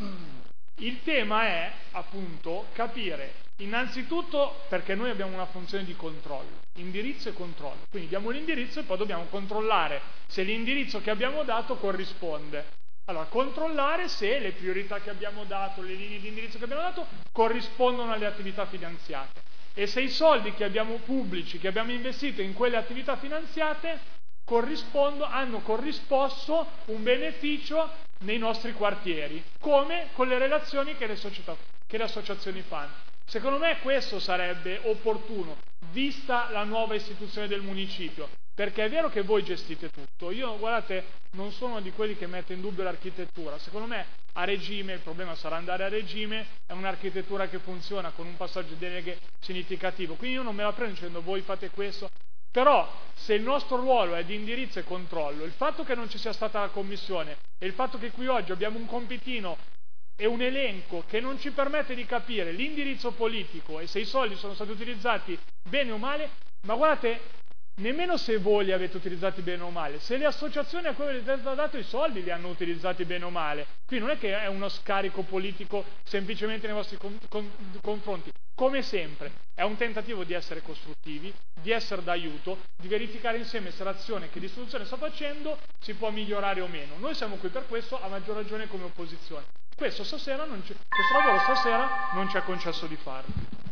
il tema è appunto capire innanzitutto perché noi abbiamo una funzione di controllo, indirizzo e controllo, quindi diamo l'indirizzo e poi dobbiamo controllare se l'indirizzo che abbiamo dato corrisponde. Allora, controllare se le priorità che abbiamo dato, le linee di indirizzo che abbiamo dato corrispondono alle attività finanziate e se i soldi che abbiamo pubblici, che abbiamo investito in quelle attività finanziate corrispondono, hanno corrisposto un beneficio nei nostri quartieri, come con le relazioni che le, società, che le associazioni fanno. Secondo me questo sarebbe opportuno, vista la nuova istituzione del municipio, perché è vero che voi gestite tutto. Io, guardate, non sono di quelli che mette in dubbio l'architettura. Secondo me a regime, il problema sarà andare a regime, è un'architettura che funziona con un passaggio di deleghe significativo. Quindi io non me la prendo dicendo voi fate questo, però se il nostro ruolo è di indirizzo e controllo, il fatto che non ci sia stata la commissione e il fatto che qui oggi abbiamo un compitino e un elenco che non ci permette di capire l'indirizzo politico e se i soldi sono stati utilizzati bene o male, ma guardate, nemmeno se voi li avete utilizzati bene o male, se le associazioni a cui avete dato i soldi li hanno utilizzati bene o male, qui non è che è uno scarico politico semplicemente nei vostri con, con, confronti, come sempre è un tentativo di essere costruttivi, di essere d'aiuto, di verificare insieme se l'azione che l'istituzione sta facendo si può migliorare o meno. Noi siamo qui per questo, a maggior ragione come opposizione. Questo, stasera non questo lavoro stasera non ci è concesso di farlo.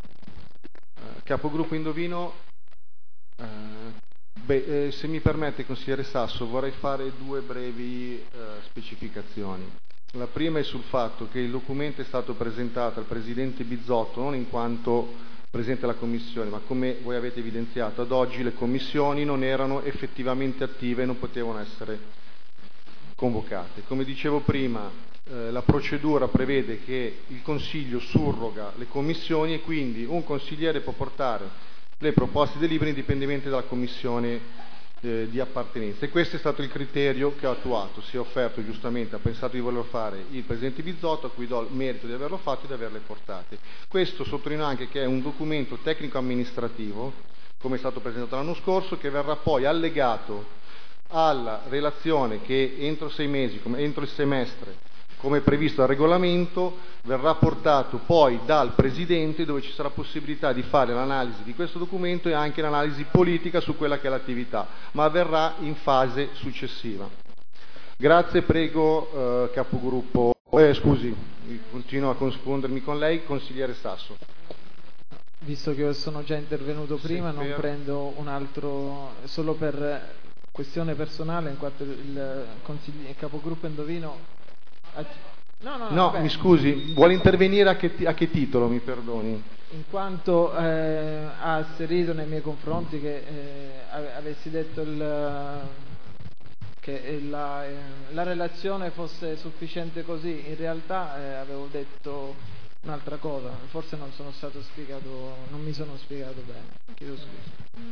Uh, capogruppo Indovino, uh, beh, eh, se mi permette consigliere Sasso, vorrei fare due brevi uh, specificazioni. La prima è sul fatto che il documento è stato presentato al Presidente Bizzotto non in quanto Presidente della Commissione, ma come voi avete evidenziato, ad oggi le commissioni non erano effettivamente attive e non potevano essere convocate. Come dicevo prima, Eh, la procedura prevede che il Consiglio surroga le commissioni e quindi un consigliere può portare le proposte delibere indipendentemente dalla commissione eh, di appartenenza, e questo è stato il criterio che ho attuato. Si è offerto giustamente, ha pensato di volerlo fare il Presidente Bizzotto, a cui do il merito di averlo fatto e di averle portate. Questo sottolineo anche che è un documento tecnico-amministrativo, come è stato presentato l'anno scorso, che verrà poi allegato alla relazione che entro sei mesi, come, entro il semestre, come previsto dal regolamento, verrà portato poi dal Presidente, dove ci sarà possibilità di fare l'analisi di questo documento e anche l'analisi politica su quella che è l'attività, ma avverrà in fase successiva. Grazie, prego eh, capogruppo, eh, scusi, continuo a confondermi con lei, consigliere Sasso. Visto che sono già intervenuto prima, sì, non per... prendo un altro, solo per questione personale, in quanto il, consigli... il capogruppo Endovino... No, no, no mi scusi, vuole intervenire a che, a che titolo, mi perdoni? In quanto eh, ha asserito nei miei confronti che eh, avessi detto il, che la, eh, la relazione fosse sufficiente così, in realtà eh, avevo detto un'altra cosa, forse non sono stato spiegato, non mi sono spiegato bene, chiedo scusa.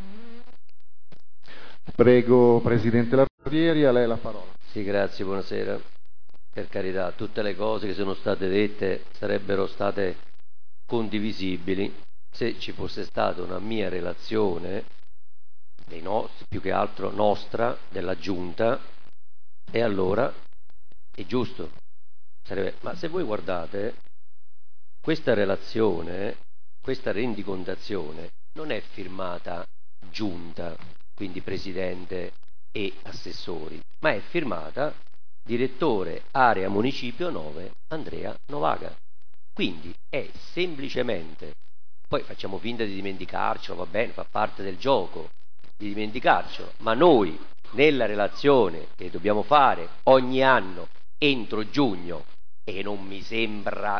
Prego Presidente Lardieri, a lei la parola. Sì, grazie, buonasera. Per carità, tutte le cose che sono state dette sarebbero state condivisibili se ci fosse stata una mia relazione, dei nostri, più che altro nostra, della Giunta, e allora è giusto. Sarebbe... Ma se voi guardate, questa relazione, questa rendicontazione non è firmata Giunta, quindi Presidente e assessori, ma è firmata Direttore Area Municipio nove Andrea Novaga. Quindi è semplicemente, poi facciamo finta di dimenticarcelo, va bene, fa parte del gioco di dimenticarcelo, ma noi nella relazione che dobbiamo fare ogni anno entro giugno, e non mi sembra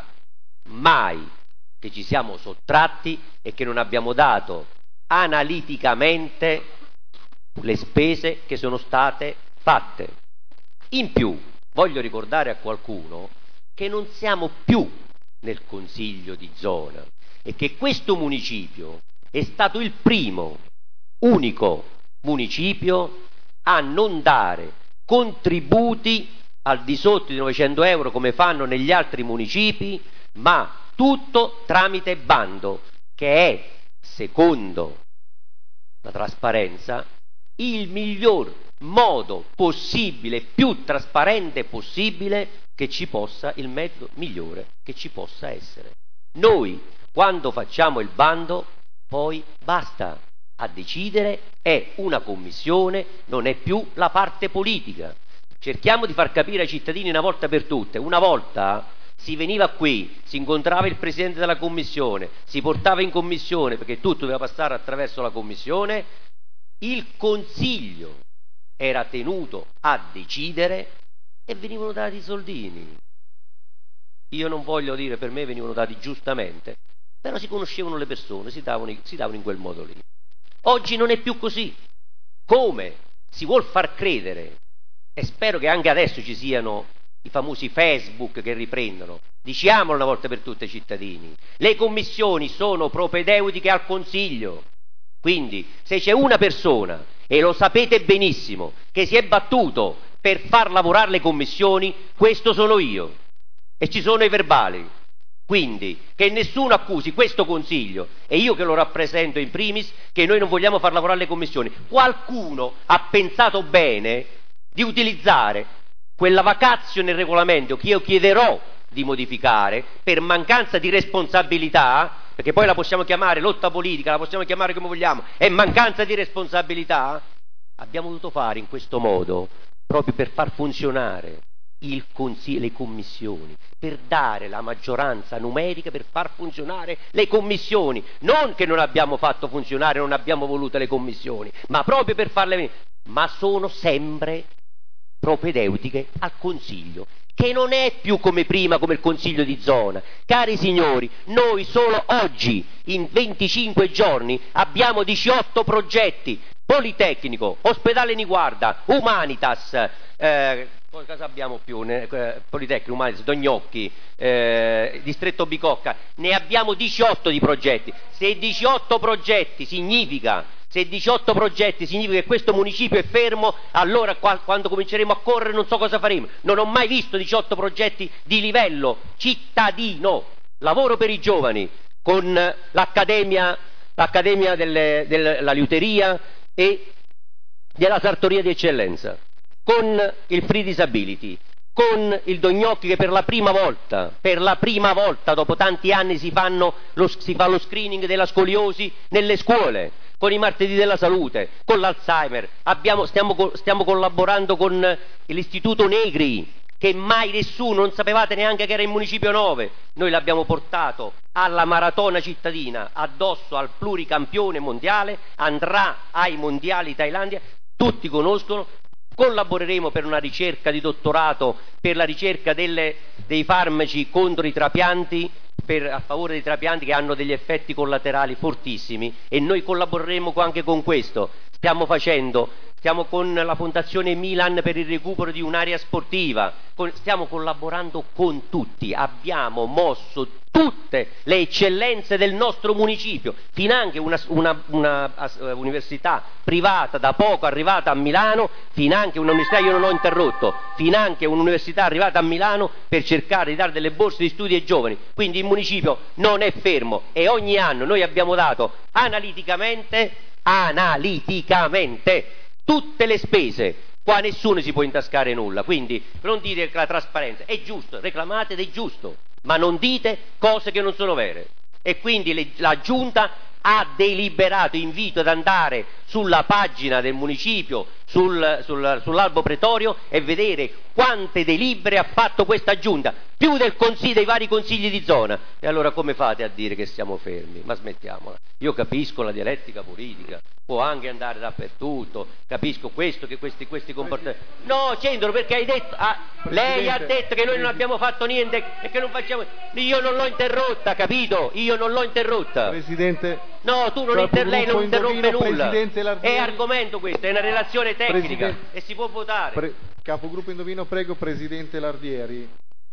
mai che ci siamo sottratti e che non abbiamo dato analiticamente le spese che sono state fatte. In più, voglio ricordare a qualcuno che non siamo più nel Consiglio di zona e che questo municipio è stato il primo, unico municipio a non dare contributi al di sotto di novecento euro come fanno negli altri municipi, ma tutto tramite bando, che è, secondo la trasparenza, il miglior modo possibile, più trasparente possibile che ci possa, il metodo migliore che ci possa essere. Noi, quando facciamo il bando, poi basta, a decidere è una commissione, non è più la parte politica. Cerchiamo di far capire ai cittadini una volta per tutte. Una volta si veniva qui, si incontrava il presidente della commissione, si portava in commissione, perché tutto doveva passare attraverso la commissione, il consiglio era tenuto a decidere e venivano dati i soldini. Io non voglio dire, per me venivano dati giustamente, però si conoscevano le persone, si davano, si davano in quel modo lì. Oggi non è più così. Come si vuol far credere, e spero che anche adesso ci siano i famosi Facebook che riprendono, diciamolo una volta per tutte ai cittadini, le commissioni sono propedeutiche al Consiglio. Quindi se c'è una persona, e lo sapete benissimo, che si è battuto per far lavorare le commissioni, questo sono io, e ci sono i verbali. Quindi che nessuno accusi questo Consiglio, e io che lo rappresento in primis, che noi non vogliamo far lavorare le commissioni. Qualcuno ha pensato bene di utilizzare quella vacazio nel regolamento che io chiederò di modificare per mancanza di responsabilità, perché poi la possiamo chiamare lotta politica, la possiamo chiamare come vogliamo, è mancanza di responsabilità. Abbiamo dovuto fare in questo modo proprio per far funzionare il consiglio, le commissioni, per dare la maggioranza numerica, per far funzionare le commissioni. Non che non abbiamo fatto funzionare, non abbiamo voluto le commissioni, ma proprio per farle venire. Ma sono sempre propedeutiche al Consiglio, che non è più come prima, come il Consiglio di zona. Cari signori, noi solo oggi, in venticinque giorni, abbiamo diciotto progetti: Politecnico, Ospedale Niguarda, Humanitas, eh, cosa abbiamo più? Eh, Politecnico, Humanitas, Dognocchi, eh, Distretto Bicocca, ne abbiamo diciotto di progetti. Se diciotto progetti significa Se diciotto progetti significa che questo municipio è fermo, allora qua, quando cominceremo a correre non so cosa faremo. Non ho mai visto diciotto progetti di livello cittadino. Lavoro per i giovani con l'accademia, l'accademia delle, della liuteria e della sartoria di eccellenza, con il Free Disability, con il Dognocchi che per la prima volta, per la prima volta dopo tanti anni si, fanno lo, si fa lo screening della scoliosi nelle scuole, con i martedì della salute, con l'Alzheimer. Abbiamo, stiamo, stiamo collaborando con l'Istituto Negri, che mai nessuno, non sapevate neanche che era in Municipio nove. Noi l'abbiamo portato alla maratona cittadina, addosso al pluricampione mondiale, andrà ai mondiali Thailandia, tutti conoscono. Collaboreremo per una ricerca di dottorato per la ricerca delle, dei farmaci contro i trapianti, per, a favore dei trapianti che hanno degli effetti collaterali fortissimi, e noi collaboreremo anche con questo. Stiamo facendo, stiamo con la Fondazione Milan per il recupero di un'area sportiva, con, stiamo collaborando con tutti, abbiamo mosso tutte le eccellenze del nostro municipio, finanche una, una, una uh, università privata da poco arrivata a Milano, finanche un'università, io non ho interrotto, finanche un'università arrivata a Milano per cercare di dare delle borse di studio ai giovani. Quindi il municipio non è fermo e ogni anno noi abbiamo dato analiticamente, analiticamente tutte le spese. Qua nessuno si può intascare nulla, quindi non dire che la trasparenza è giusto, reclamate ed è giusto, ma non dite cose che non sono vere. E quindi le, la Giunta ha deliberato, invito ad andare sulla pagina del municipio, sul, sul, sull'albo pretorio e vedere quante delibere ha fatto questa Giunta, più del consiglio, dei vari consigli di zona. E allora come fate a dire che siamo fermi? Ma smettiamola. Io capisco la dialettica politica, può anche andare dappertutto, capisco questo, che questi, questi comportamenti. No, Centro, perché hai detto, ah, lei ha detto che noi non abbiamo fatto niente e che non facciamo. Io non l'ho interrotta, capito? Io non l'ho interrotta. Presidente. No, tu non inter- lei non interrompe nulla. Lardieri. È argomento questo, è una relazione tecnica Presidente. e si può votare. Pre- capogruppo Indovino, prego, Presidente Lardieri.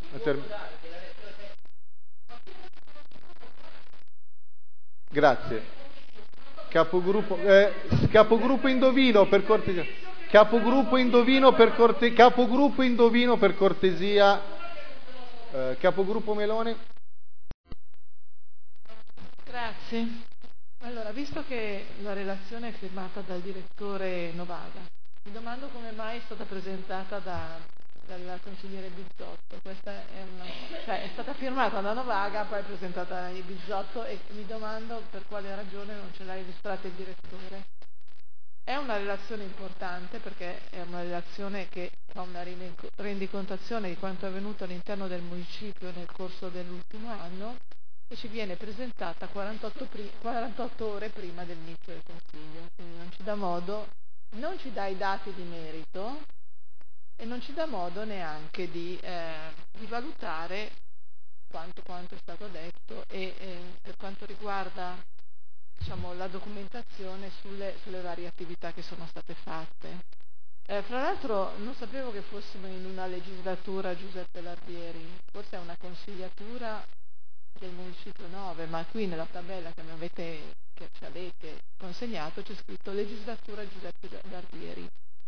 Grazie. Capogruppo, eh, capogruppo Indovino per cortesia. Capogruppo Indovino per corte, capogruppo Indovino per cortesia. Eh, capogruppo Meloni. Grazie. Allora, visto che la relazione è firmata dal direttore Novaga, mi domando come mai è stata presentata da, dal consigliere Bizzotto. Questa è, una, cioè, è stata firmata da Novaga, poi è presentata da Bizzotto, e mi domando per quale ragione non ce l'ha illustrata il direttore. È una relazione importante perché è una relazione che fa una rendicontazione di quanto è avvenuto all'interno del municipio nel corso dell'ultimo anno, e ci viene presentata quarantotto, pri- quarantotto ore prima dell'inizio del Consiglio, quindi non ci dà modo, non ci dà i dati di merito e non ci dà modo neanche di, eh, di valutare quanto, quanto è stato detto e eh, per quanto riguarda, diciamo, la documentazione sulle, sulle varie attività che sono state fatte. Eh, fra l'altro non sapevo che fossimo in una legislatura Giuseppe Lardieri, forse è una consigliatura del municipio nove, ma qui nella tabella che, mi avete, che ci avete consegnato c'è scritto legislatura Giuseppe Lardieri.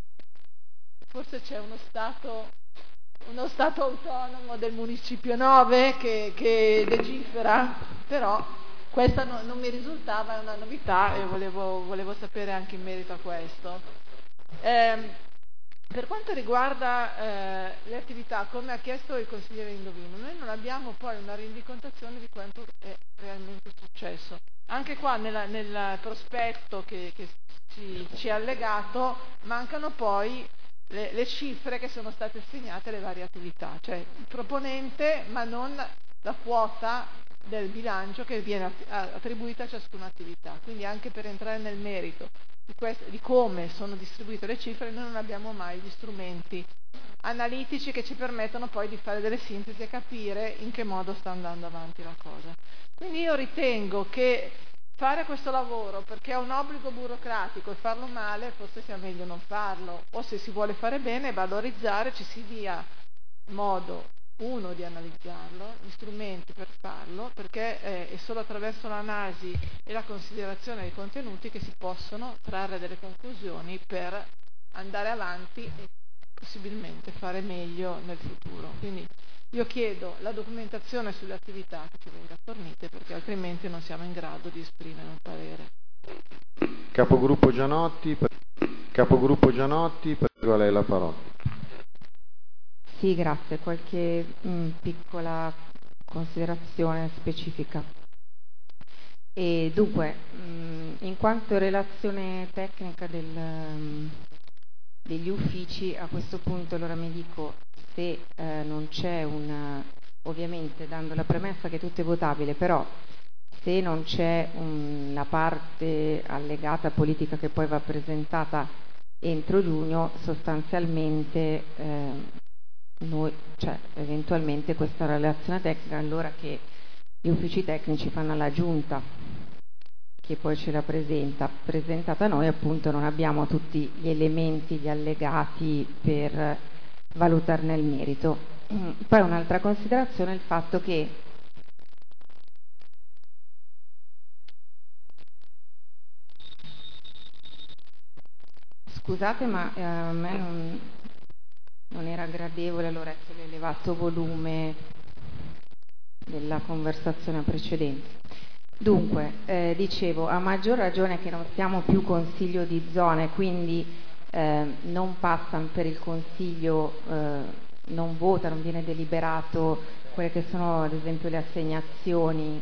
Forse c'è uno stato, uno stato autonomo del municipio nove che, che legifera, però questa no, non mi risultava, è una novità e volevo, volevo sapere anche in merito a questo. Eh, Per quanto riguarda eh, le attività, come ha chiesto il consigliere Indovino, noi non abbiamo poi una rendicontazione di quanto è realmente successo. Anche qua nella, nel prospetto che, che ci, ci è allegato mancano poi le, le cifre che sono state assegnate alle varie attività, cioè il proponente ma non la quota del bilancio che viene attribuita a ciascuna attività. Quindi anche per entrare nel merito Di, questo, di come sono distribuite le cifre, noi non abbiamo mai gli strumenti analitici che ci permettono poi di fare delle sintesi e capire in che modo sta andando avanti la cosa. Quindi io ritengo che fare questo lavoro perché è un obbligo burocratico e farlo male forse sia meglio non farlo, o se si vuole fare bene valorizzare, ci si dia modo uno, di analizzarlo, gli strumenti per farlo, perché eh, è solo attraverso l'analisi e la considerazione dei contenuti che si possono trarre delle conclusioni per andare avanti e possibilmente fare meglio nel futuro. Quindi io chiedo la documentazione sulle attività che ci venga fornite, perché altrimenti non siamo in grado di esprimere un parere. Capogruppo Gianotti, Capogruppo Gianotti, prego a lei la parola. Sì, grazie. Qualche mh, piccola considerazione specifica. E dunque, mh, in quanto relazione tecnica del, mh, degli uffici, a questo punto allora mi dico, se eh, non c'è una, ovviamente dando la premessa che tutto è votabile, però se non c'è una parte allegata politica che poi va presentata entro giugno, sostanzialmente eh, noi, cioè, eventualmente questa relazione tecnica allora che gli uffici tecnici fanno alla giunta che poi ce la presenta, presentata a noi appunto non abbiamo tutti gli elementi, gli allegati per valutarne il merito. Poi un'altra considerazione è il fatto che scusate ma eh, a me non non era gradevole all'orecchio l'elevato volume della conversazione precedente. Dunque, eh, dicevo, a maggior ragione che non siamo più consiglio di zone, quindi eh, non passano per il consiglio, eh, non vota, non viene deliberato quelle che sono ad esempio le assegnazioni,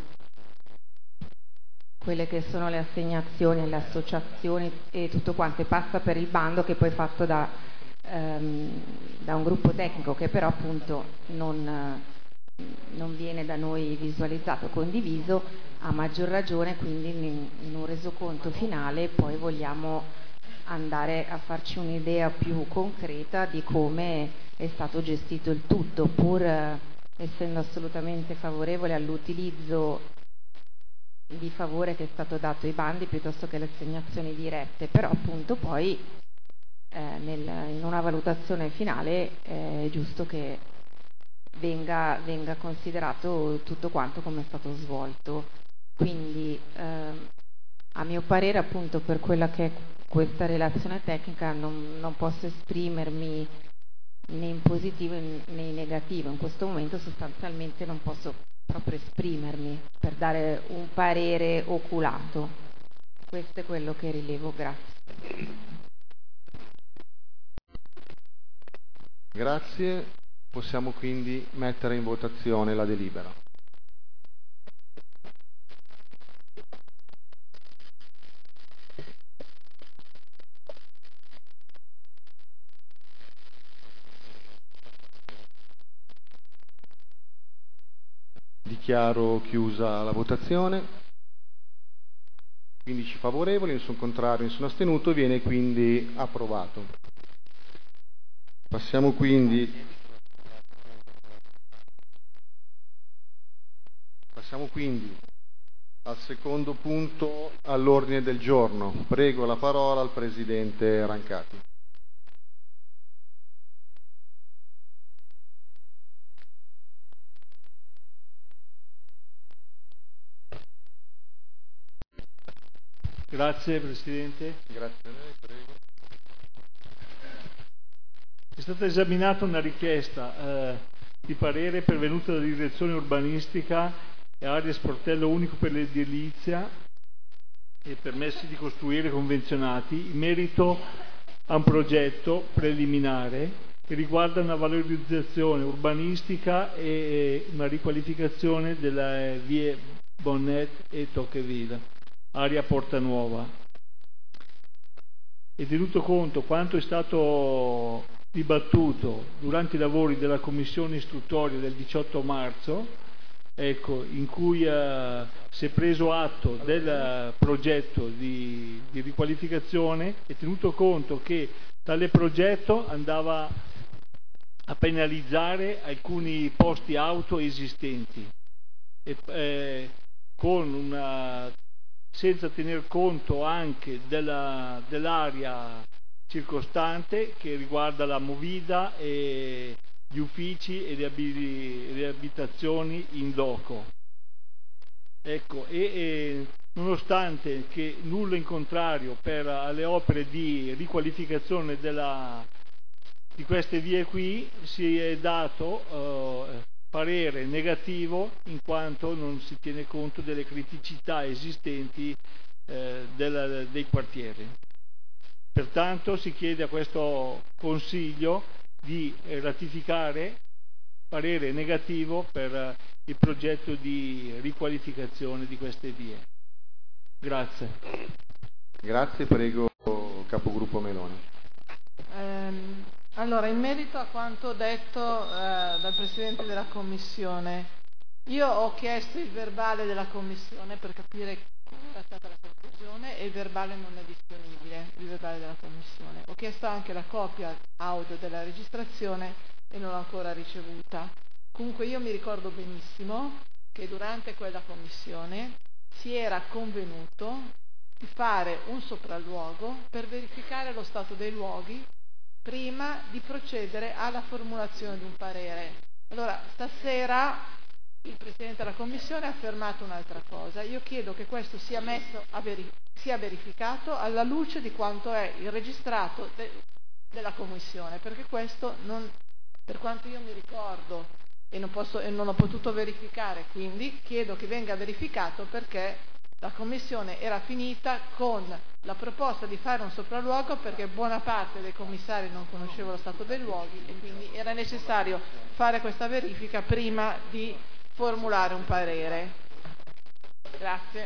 quelle che sono le assegnazioni, le associazioni e tutto quanto, e passa per il bando che poi è fatto da da un gruppo tecnico che però appunto non, non viene da noi visualizzato, condiviso, a maggior ragione quindi in, in un resoconto finale poi vogliamo andare a farci un'idea più concreta di come è stato gestito il tutto, pur eh, essendo assolutamente favorevole all'utilizzo di favore che è stato dato ai bandi piuttosto che alle assegnazioni dirette, però appunto poi Eh, nel, in una valutazione finale eh, è giusto che venga, venga considerato tutto quanto come è stato svolto. Quindi eh, a mio parere appunto per quella che è questa relazione tecnica non, non posso esprimermi né in positivo né in negativo. In questo momento sostanzialmente non posso proprio esprimermi per dare un parere oculato. Questo è quello che rilevo. Grazie. Grazie, possiamo quindi mettere in votazione la delibera. Dichiaro chiusa la votazione. quindici favorevoli, nessun contrario, nessun astenuto, viene quindi approvato. Passiamo quindi, passiamo quindi al secondo punto all'ordine del giorno. Prego la parola al Presidente Rancati. Grazie Presidente. Grazie a lei, prego. È stata esaminata una richiesta eh, di parere pervenuta dalla direzione urbanistica e area sportello unico per l'edilizia e permessi di costruire convenzionati in merito a un progetto preliminare che riguarda una valorizzazione urbanistica e una riqualificazione delle vie Bonnet e Tocqueville, area Porta Nuova. E tenuto conto quanto è stato dibattuto durante i lavori della commissione istruttoria del diciotto marzo, ecco, in cui eh, si è preso atto del progetto di, di riqualificazione e tenuto conto che tale progetto andava a penalizzare alcuni posti auto esistenti e, eh, con una, senza tener conto anche della, dell'area circostante che riguarda la movida e gli uffici e le, abi- le abitazioni in loco. Ecco, e, e nonostante che nulla in contrario per alle opere di riqualificazione della, di queste vie qui, si è dato eh, parere negativo in quanto non si tiene conto delle criticità esistenti eh, della, dei quartieri. Pertanto si chiede a questo Consiglio di ratificare parere negativo per il progetto di riqualificazione di queste vie. Grazie. Grazie, prego capogruppo Meloni. Ehm, allora, in merito a quanto detto eh, dal Presidente della Commissione, io ho chiesto il verbale della Commissione per capire come era stata la conclusione e il verbale non è disponibile, il verbale della Commissione. Ho chiesto anche la copia audio della registrazione e non l'ho ancora ricevuta. Comunque io mi ricordo benissimo che durante quella Commissione si era convenuto di fare un sopralluogo per verificare lo stato dei luoghi prima di procedere alla formulazione di un parere. Allora, stasera il Presidente della Commissione ha affermato un'altra cosa. Io chiedo che questo sia messo a veri- sia verificato alla luce di quanto è il registrato de- della Commissione, perché questo non, per quanto io mi ricordo e non, posso, e non ho potuto verificare, quindi chiedo che venga verificato perché la Commissione era finita con la proposta di fare un sopralluogo perché buona parte dei commissari non conosceva lo stato dei luoghi e quindi era necessario fare questa verifica prima di formulare un parere. Grazie.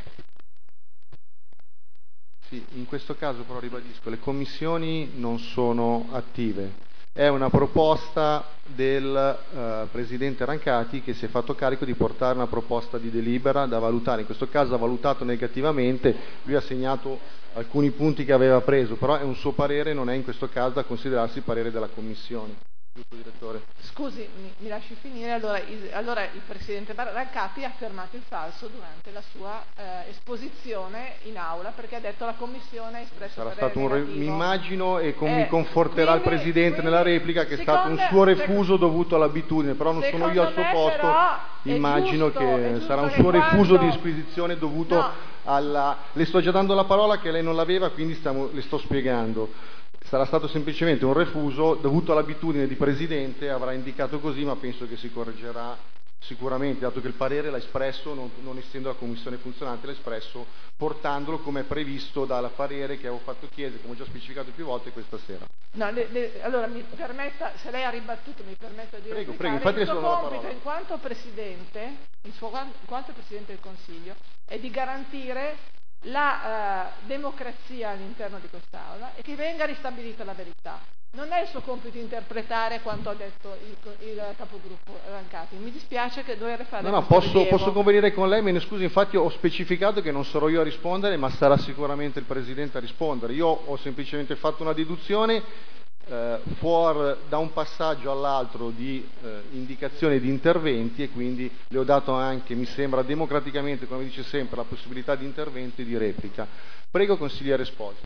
Sì, in questo caso però ribadisco, le commissioni non sono attive. È una proposta del eh, Presidente Rancati che si è fatto carico di portare una proposta di delibera da valutare. In questo caso ha valutato negativamente, lui ha segnato alcuni punti che aveva preso, però è un suo parere, non è in questo caso da considerarsi il parere della Commissione. Giusto, direttore? Scusi, mi, mi lasci finire. Allora il, allora il Presidente Rancati ha affermato il falso durante la sua eh, esposizione in aula perché ha detto la Commissione ha espresso Sarà parere stato un re- negativo. mi immagino e con, Eh, mi conforterà quindi- il Presidente quindi, nella replica che è stato un secondo- suo refuso dovuto all'abitudine, però non sono io al suo me, posto, però, è immagino giusto- che è giusto sarà un che suo refuso quando- di disquisizione dovuto No. alla... Le sto già dando la parola che lei non l'aveva, quindi stiamo- le sto spiegando. Sarà stato semplicemente un refuso dovuto all'abitudine di Presidente, avrà indicato così, ma penso che si correggerà sicuramente, dato che il parere l'ha espresso, non, non essendo la Commissione funzionante, l'ha espresso portandolo come previsto dal parere che avevo fatto chiedere, come ho già specificato più volte questa sera. No, le- le- allora mi permetta, se lei ha ribattuto mi permetta di Prego, replicare. prego, infatti il le suo sto dando la compito parola. in quanto Presidente, il suo quan- in quanto Presidente del Consiglio, è di garantire la eh, democrazia all'interno di quest'Aula e che venga ristabilita la verità. Non è il suo compito interpretare quanto ha detto il, il capogruppo Rancati. Mi dispiace che dover fare No, no, questo posso, rilievo. posso convenire con lei, me ne scusi, infatti ho specificato che non sarò io a rispondere, ma sarà sicuramente il Presidente a rispondere. Io ho semplicemente fatto una deduzione eh, fuori da un passaggio all'altro di eh, indicazioni di interventi e quindi le ho dato anche, mi sembra democraticamente, come dice sempre, la possibilità di intervento e di replica. Prego, consigliere Sposi.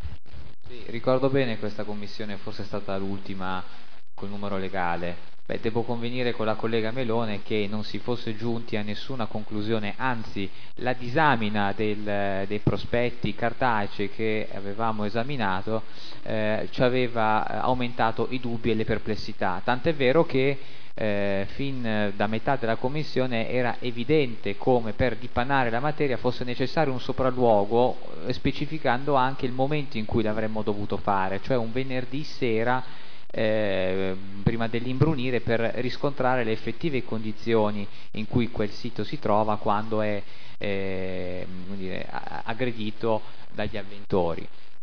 Sì, ricordo bene questa commissione, forse è stata l'ultima col numero legale. Beh, devo convenire con la collega Melone che non si fosse giunti a nessuna conclusione, anzi la disamina del, dei prospetti cartacei che avevamo esaminato eh, ci aveva aumentato i dubbi e le perplessità, tant'è vero che eh, fin da metà della commissione era evidente come per dipanare la materia fosse necessario un sopralluogo, eh, specificando anche il momento in cui l'avremmo dovuto fare, cioè un venerdì sera eh, prima dell'imbrunire, per riscontrare le effettive condizioni in cui quel sito si trova quando è eh, come dire, aggredito dagli avventori.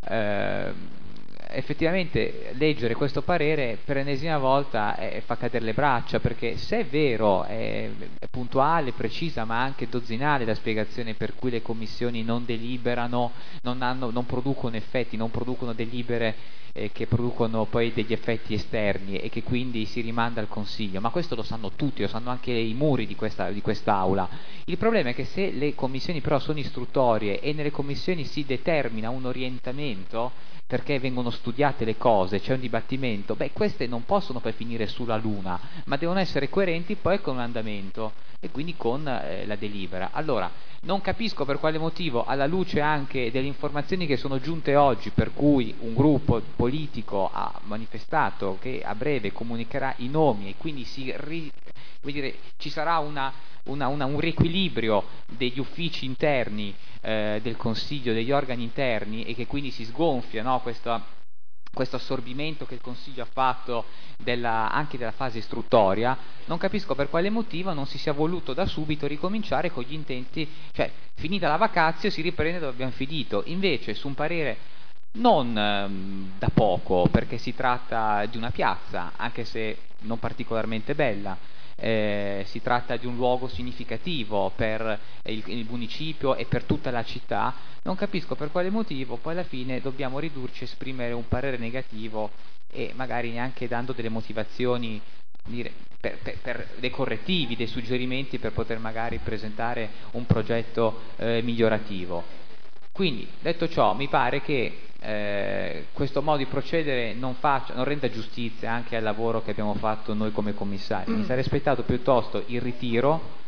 Eh, effettivamente leggere questo parere per l'ennesima volta eh, fa cadere le braccia, perché se è vero, è, è puntuale, precisa, ma anche dozzinale la spiegazione per cui le commissioni non deliberano, non, hanno, non producono effetti, non producono delibere eh, che producono poi degli effetti esterni e che quindi si rimanda al Consiglio, ma questo lo sanno tutti, lo sanno anche i muri di questa, di quest'Aula. Il problema è che se le commissioni però sono istruttorie e nelle commissioni si determina un orientamento, perché vengono studiate le cose, c'è un dibattimento, beh, queste non possono poi finire sulla luna, ma devono essere coerenti poi con l'andamento e quindi con eh, la delibera. Allora, non capisco per quale motivo, alla luce anche delle informazioni che sono giunte oggi, per cui un gruppo politico ha manifestato che a breve comunicherà i nomi e quindi si ri, vuol dire, ci sarà una, una, una, un riequilibrio degli uffici interni eh, del Consiglio, degli organi interni, e che quindi si sgonfia, no, questo questo assorbimento che il Consiglio ha fatto della, anche della fase istruttoria. Non capisco per quale motivo non si sia voluto da subito ricominciare con gli intenti, cioè finita la vacazio si riprende dove abbiamo finito, invece su un parere non ehm, da poco, perché si tratta di una piazza, anche se non particolarmente bella, eh, si tratta di un luogo significativo per il, il municipio e per tutta la città. Non capisco per quale motivo poi alla fine dobbiamo ridurci a esprimere un parere negativo e magari neanche dando delle motivazioni, dire, per, per, per dei correttivi, dei suggerimenti per poter magari presentare un progetto eh, migliorativo. Quindi, detto ciò, mi pare che eh, questo modo di procedere non, faccia, non renda giustizia anche al lavoro che abbiamo fatto noi come commissari. Mi sarei aspettato piuttosto il ritiro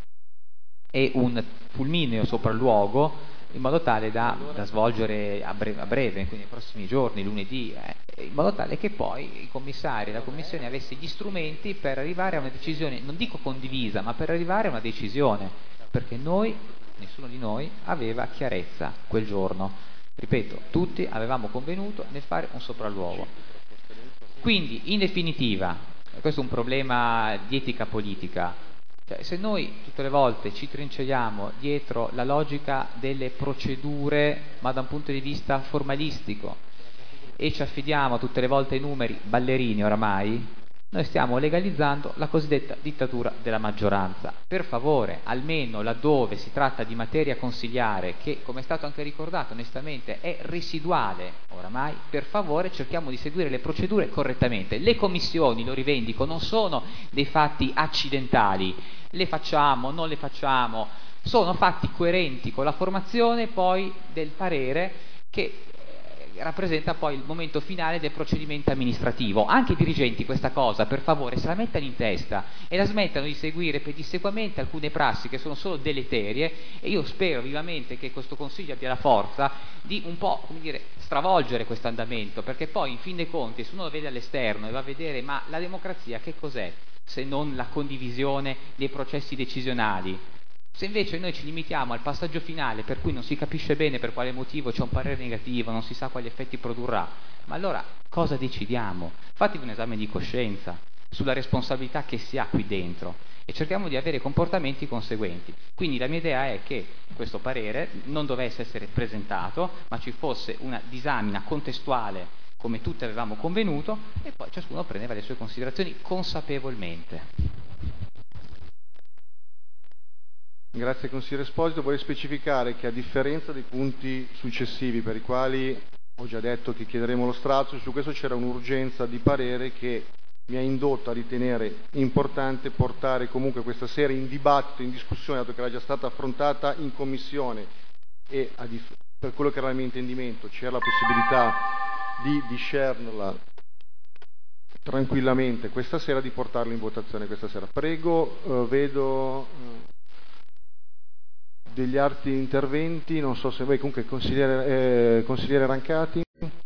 e un fulmineo sopralluogo in modo tale da, da svolgere a breve, a breve, quindi nei prossimi giorni, lunedì, eh, in modo tale che poi i commissari e la Commissione avesse gli strumenti per arrivare a una decisione, non dico condivisa, ma per arrivare a una decisione, perché noi, nessuno di noi, aveva chiarezza quel giorno. Ripeto, tutti avevamo convenuto nel fare un sopralluogo. Quindi, in definitiva, questo è un problema di etica politica. Cioè, se noi tutte le volte ci trinceiamo dietro la logica delle procedure, ma da un punto di vista formalistico, e ci affidiamo tutte le volte ai numeri ballerini oramai, noi stiamo legalizzando la cosiddetta dittatura della maggioranza. Per favore, almeno laddove si tratta di materia consigliare, che come è stato anche ricordato onestamente è residuale oramai, per favore cerchiamo di seguire le procedure correttamente. Le commissioni, lo rivendico, non sono dei fatti accidentali, le facciamo, non le facciamo, sono fatti coerenti con la formazione poi del parere che rappresenta poi il momento finale del procedimento amministrativo. Anche i dirigenti questa cosa, per favore, se la mettano in testa e la smettano di seguire pedissequamente alcune prassi che sono solo deleterie, e io spero vivamente che questo Consiglio abbia la forza di un po', come dire, stravolgere questo andamento, perché poi in fin dei conti se uno lo vede all'esterno e va a vedere ma la democrazia che cos'è se non la condivisione dei processi decisionali. Se invece noi ci limitiamo al passaggio finale, per cui non si capisce bene per quale motivo c'è un parere negativo, non si sa quali effetti produrrà, ma allora cosa decidiamo? Fatevi un esame di coscienza sulla responsabilità che si ha qui dentro e cerchiamo di avere comportamenti conseguenti. Quindi la mia idea è che questo parere non dovesse essere presentato, ma ci fosse una disamina contestuale come tutti avevamo convenuto e poi ciascuno prendeva le sue considerazioni consapevolmente. Grazie consigliere Esposito. Vorrei specificare che a differenza dei punti successivi per i quali ho già detto che chiederemo lo stralcio, su questo c'era un'urgenza di parere che mi ha indotto a ritenere importante portare comunque questa sera in dibattito, in discussione, dato che era già stata affrontata in commissione e a dif- per quello che era il mio intendimento c'era la possibilità di discernerla tranquillamente questa sera, di portarla in votazione questa sera. Prego, eh, vedo... Eh, degli altri interventi, non so se voi comunque consigliere, eh, consigliere Rancati.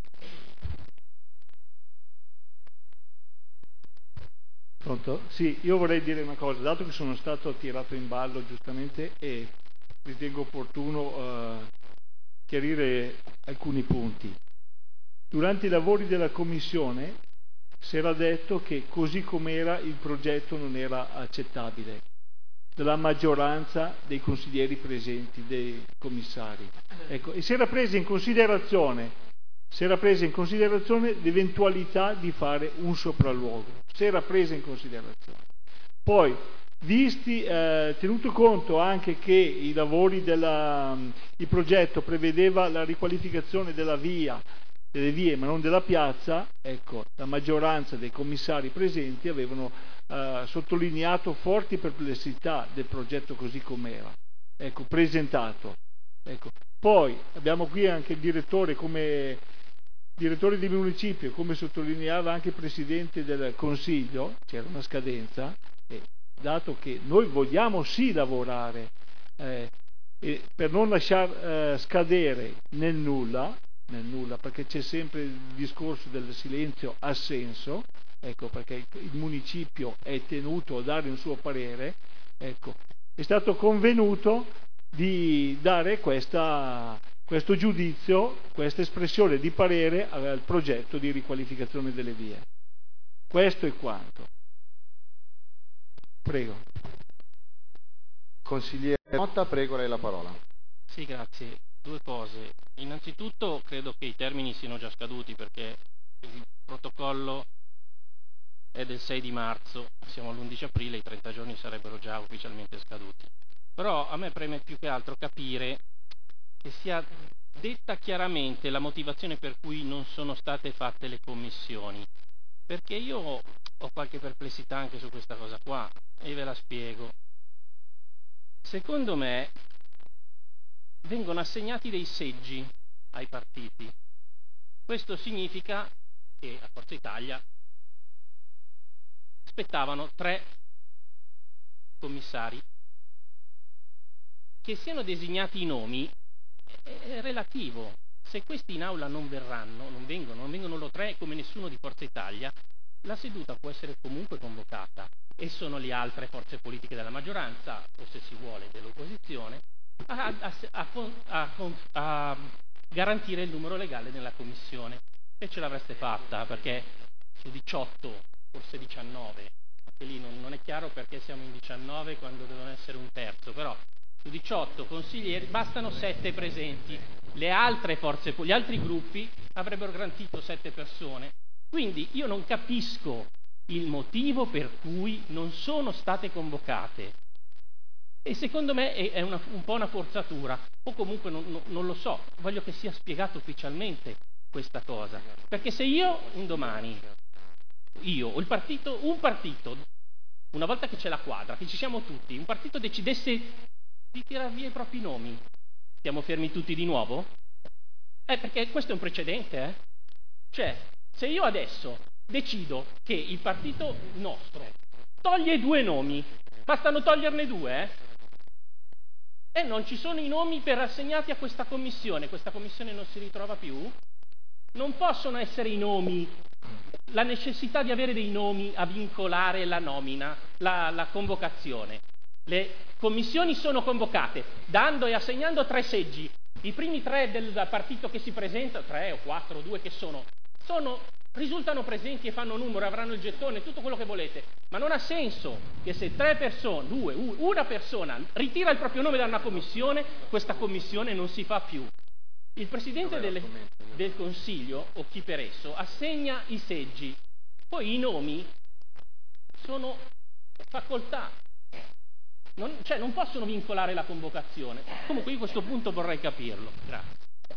Pronto? Sì, io vorrei dire una cosa, dato che sono stato tirato in ballo giustamente e ritengo opportuno eh, chiarire alcuni punti. Durante i lavori della Commissione si era detto che così com'era il progetto non era accettabile della maggioranza dei consiglieri presenti, dei commissari. Ecco, e si era presa in considerazione, si era presa in considerazione l'eventualità di fare un sopralluogo, si era presa in considerazione. Poi, visti, eh, tenuto conto anche che i lavori della, il progetto prevedeva la riqualificazione della via, delle vie ma non della piazza, ecco, la maggioranza dei commissari presenti avevano Uh, sottolineato forti perplessità del progetto così com'era, ecco, presentato. Ecco. Poi abbiamo qui anche il direttore come direttori di municipio, come sottolineava anche il Presidente del Consiglio, c'era una scadenza, e dato che noi vogliamo sì lavorare eh, e per non lasciar eh, scadere nel nulla, nel nulla, perché c'è sempre il discorso del silenzio assenso, ecco, perché il municipio è tenuto a dare un suo parere, ecco, è stato convenuto di dare questa, questo giudizio, questa espressione di parere al progetto di riqualificazione delle vie. Questo è quanto. Prego. Consigliere Motta, prego, lei la parola. Sì, grazie. Due cose. Innanzitutto credo che i termini siano già scaduti, perché il protocollo è del sei di marzo, siamo all'undici aprile, i trenta giorni sarebbero già ufficialmente scaduti. Però a me preme più che altro capire che sia detta chiaramente la motivazione per cui non sono state fatte le commissioni, perché io ho qualche perplessità anche su questa cosa qua e ve la spiego. Secondo me vengono assegnati dei seggi ai partiti. Questo significa che a Forza Italia spettavano tre commissari. Che siano designati i nomi è relativo. Se questi in aula non verranno, non vengono, non vengono loro tre come nessuno di Forza Italia, la seduta può essere comunque convocata e sono le altre forze politiche della maggioranza, o se si vuole dell'opposizione, a, a, a, a, a garantire il numero legale nella commissione. E ce l'avreste fatta, perché su diciotto, forse diciannove, anche lì non, non è chiaro perché siamo in diciannove quando devono essere un terzo, però su diciotto consiglieri bastano sette presenti. Le altre forze, gli altri gruppi avrebbero garantito sette persone. Quindi io non capisco il motivo per cui non sono state convocate. E secondo me è una, un po' una forzatura, o comunque non, non, non lo so, voglio che sia spiegato ufficialmente questa cosa. Perché se io un domani, io o il partito, un partito, una volta che c'è la quadra, che ci siamo tutti, un partito decidesse di tirar via i propri nomi, siamo fermi tutti di nuovo? Eh, perché questo è un precedente, eh? Cioè, se io adesso decido che il partito nostro toglie due nomi, bastano toglierne due, eh? E non ci sono i nomi per assegnati a questa commissione, questa commissione non si ritrova più, non possono essere i nomi, la necessità di avere dei nomi a vincolare la nomina, la, la convocazione. Le commissioni sono convocate dando e assegnando tre seggi. I primi tre del partito che si presenta, tre o quattro, due che sono, sono, risultano presenti e fanno numero, avranno il gettone, tutto quello che volete. Ma non ha senso che se tre persone, due, una persona ritira il proprio nome da una commissione, questa commissione non si fa più. Il Presidente del, del Consiglio, o chi per esso, assegna i seggi. Poi i nomi sono facoltà. Non, cioè non possono vincolare la convocazione. Comunque io questo punto vorrei capirlo. Grazie.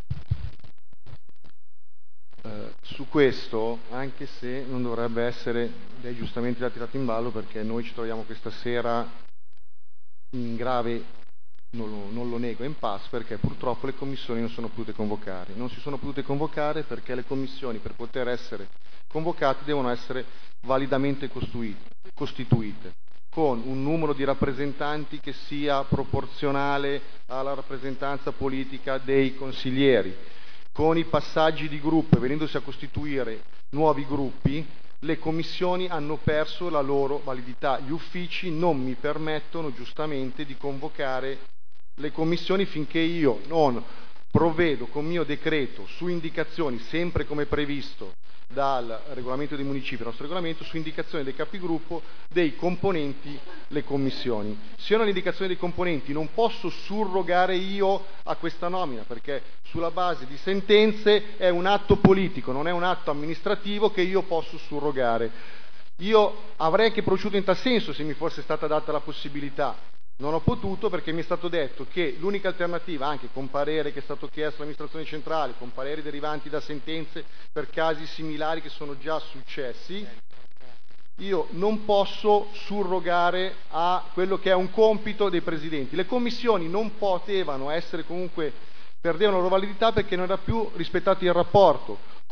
Uh, su questo, anche se non dovrebbe essere lei giustamente l'ha tirato in ballo, perché noi ci troviamo questa sera in grave, non lo, non lo nego, impasse, perché purtroppo le commissioni non sono potute convocare. Non si sono potute convocare perché le commissioni, per poter essere convocate, devono essere validamente costituite, con un numero di rappresentanti che sia proporzionale alla rappresentanza politica dei consiglieri, con i passaggi di gruppo, venendosi a costituire nuovi gruppi, le commissioni hanno perso la loro validità. Gli uffici non mi permettono giustamente di convocare le commissioni finché io non provvedo con mio decreto su indicazioni, sempre come previsto dal regolamento dei municipi, il nostro regolamento, su indicazione dei capigruppo dei componenti le commissioni. Se io ho l'indicazione dei componenti non posso surrogare io a questa nomina, perché sulla base di sentenze è un atto politico, non è un atto amministrativo che io posso surrogare. Io avrei anche procedito in tal senso se mi fosse stata data la possibilità. Non ho potuto perché mi è stato detto che l'unica alternativa, anche con parere che è stato chiesto all'amministrazione centrale, con pareri derivanti da sentenze per casi similari che sono già successi, io non posso surrogare a quello che è un compito dei presidenti. Le commissioni non potevano essere comunque, perdevano la loro validità perché non era più rispettato il rapporto.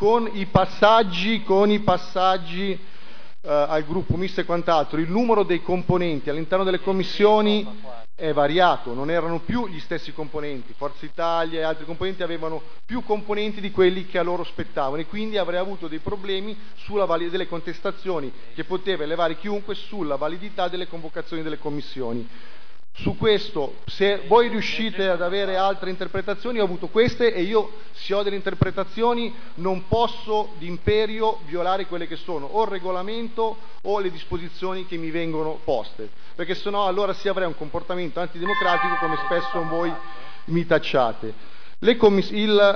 con i passaggi, con i passaggi eh, al gruppo misto e quant'altro, il numero dei componenti all'interno delle commissioni è variato, non erano più gli stessi componenti, Forza Italia e altri componenti avevano più componenti di quelli che a loro spettavano e quindi avrei avuto dei problemi sulla validità delle contestazioni che poteva elevare chiunque sulla validità delle convocazioni delle commissioni. Su questo, se voi riuscite ad avere altre interpretazioni, ho avuto queste e io, se ho delle interpretazioni, non posso d'imperio violare quelle che sono o il regolamento o le disposizioni che mi vengono poste, perché sennò allora si avrà un comportamento antidemocratico come spesso voi mi tacciate. Le commiss- il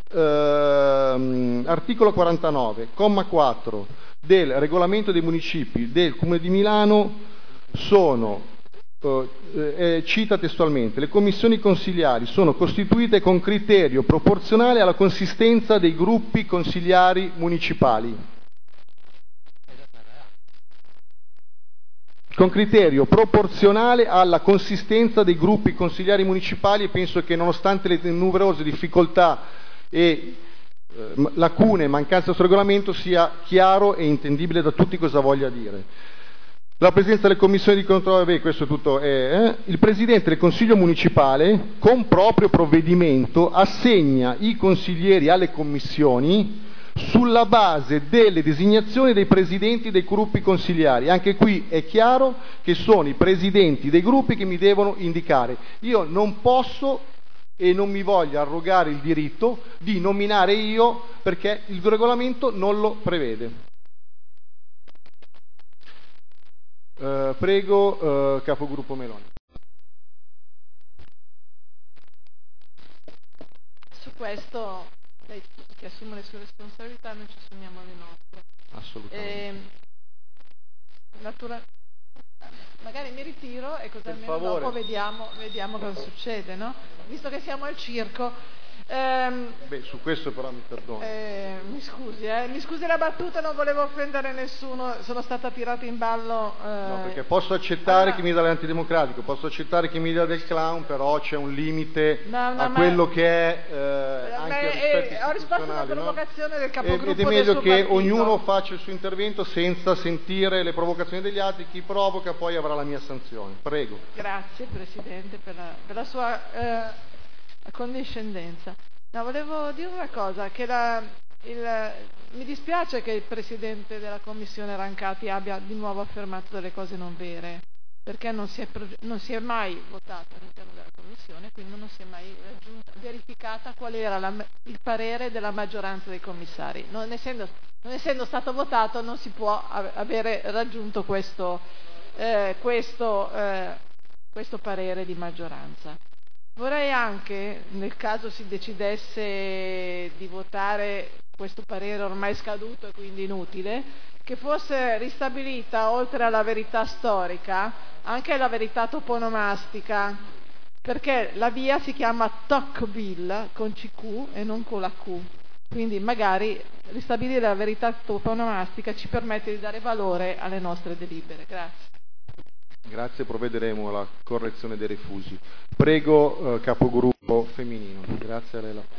ehm, articolo quarantanove, comma quattro del regolamento dei municipi del Comune di Milano sono Eh, cita testualmente: le commissioni consigliari sono costituite con criterio proporzionale alla consistenza dei gruppi consigliari municipali. Con criterio proporzionale alla consistenza dei gruppi consigliari municipali, e penso che nonostante le numerose difficoltà e eh, lacune e mancanze del regolamento sia chiaro e intendibile da tutti cosa voglia dire. La Presidenza delle Commissioni di controllo, beh, questo tutto è, eh? Il Presidente del Consiglio Municipale, con proprio provvedimento, assegna i consiglieri alle commissioni sulla base delle designazioni dei presidenti dei gruppi consigliari. Anche qui è chiaro che sono i presidenti dei gruppi che mi devono indicare. Io non posso e non mi voglio arrogare il diritto di nominare io perché il regolamento non lo prevede. Uh, prego, uh, capogruppo Meloni. Su questo lei che assume le sue responsabilità, noi ci assumiamo le nostre. Assolutamente. E, natura... Magari mi ritiro e così almeno favore. dopo vediamo, vediamo cosa succede, no? Visto che siamo al circo. Ehm, Beh, su questo però mi perdono. Eh, mi scusi, eh. mi scusi la battuta, non volevo offendere nessuno, sono stata tirata in ballo. Eh. No, perché posso accettare allora, che mi dà l'antidemocratico, posso accettare che mi dà del clown, però c'è un limite no, no, a quello che è eh, anche rispetto eh, ho risposto alla provocazione no? del capogruppo ed è meglio del che partito. ognuno faccia il suo intervento senza sentire le provocazioni degli altri, chi provoca poi avrà la mia sanzione. Prego. Grazie Presidente per la, per la sua eh, condiscendenza. No, volevo dire una cosa, che la, il, mi dispiace che il Presidente della Commissione Rancati abbia di nuovo affermato delle cose non vere, perché non si è, non si è mai votato all'interno della Commissione, quindi non si è mai raggiunta, verificata qual era la, il parere della maggioranza dei commissari. Non essendo, non essendo stato votato non si può avere raggiunto questo, eh, questo, eh, questo parere di maggioranza. Vorrei anche, nel caso si decidesse di votare questo parere ormai scaduto e quindi inutile, che fosse ristabilita, oltre alla verità storica, anche la verità toponomastica, perché la via si chiama Tocqueville con C Q e non con la Q. Quindi magari ristabilire la verità toponomastica ci permette di dare valore alle nostre delibere. Grazie. Grazie, provvederemo alla correzione dei refusi. Prego, eh, capogruppo femminino. Grazie a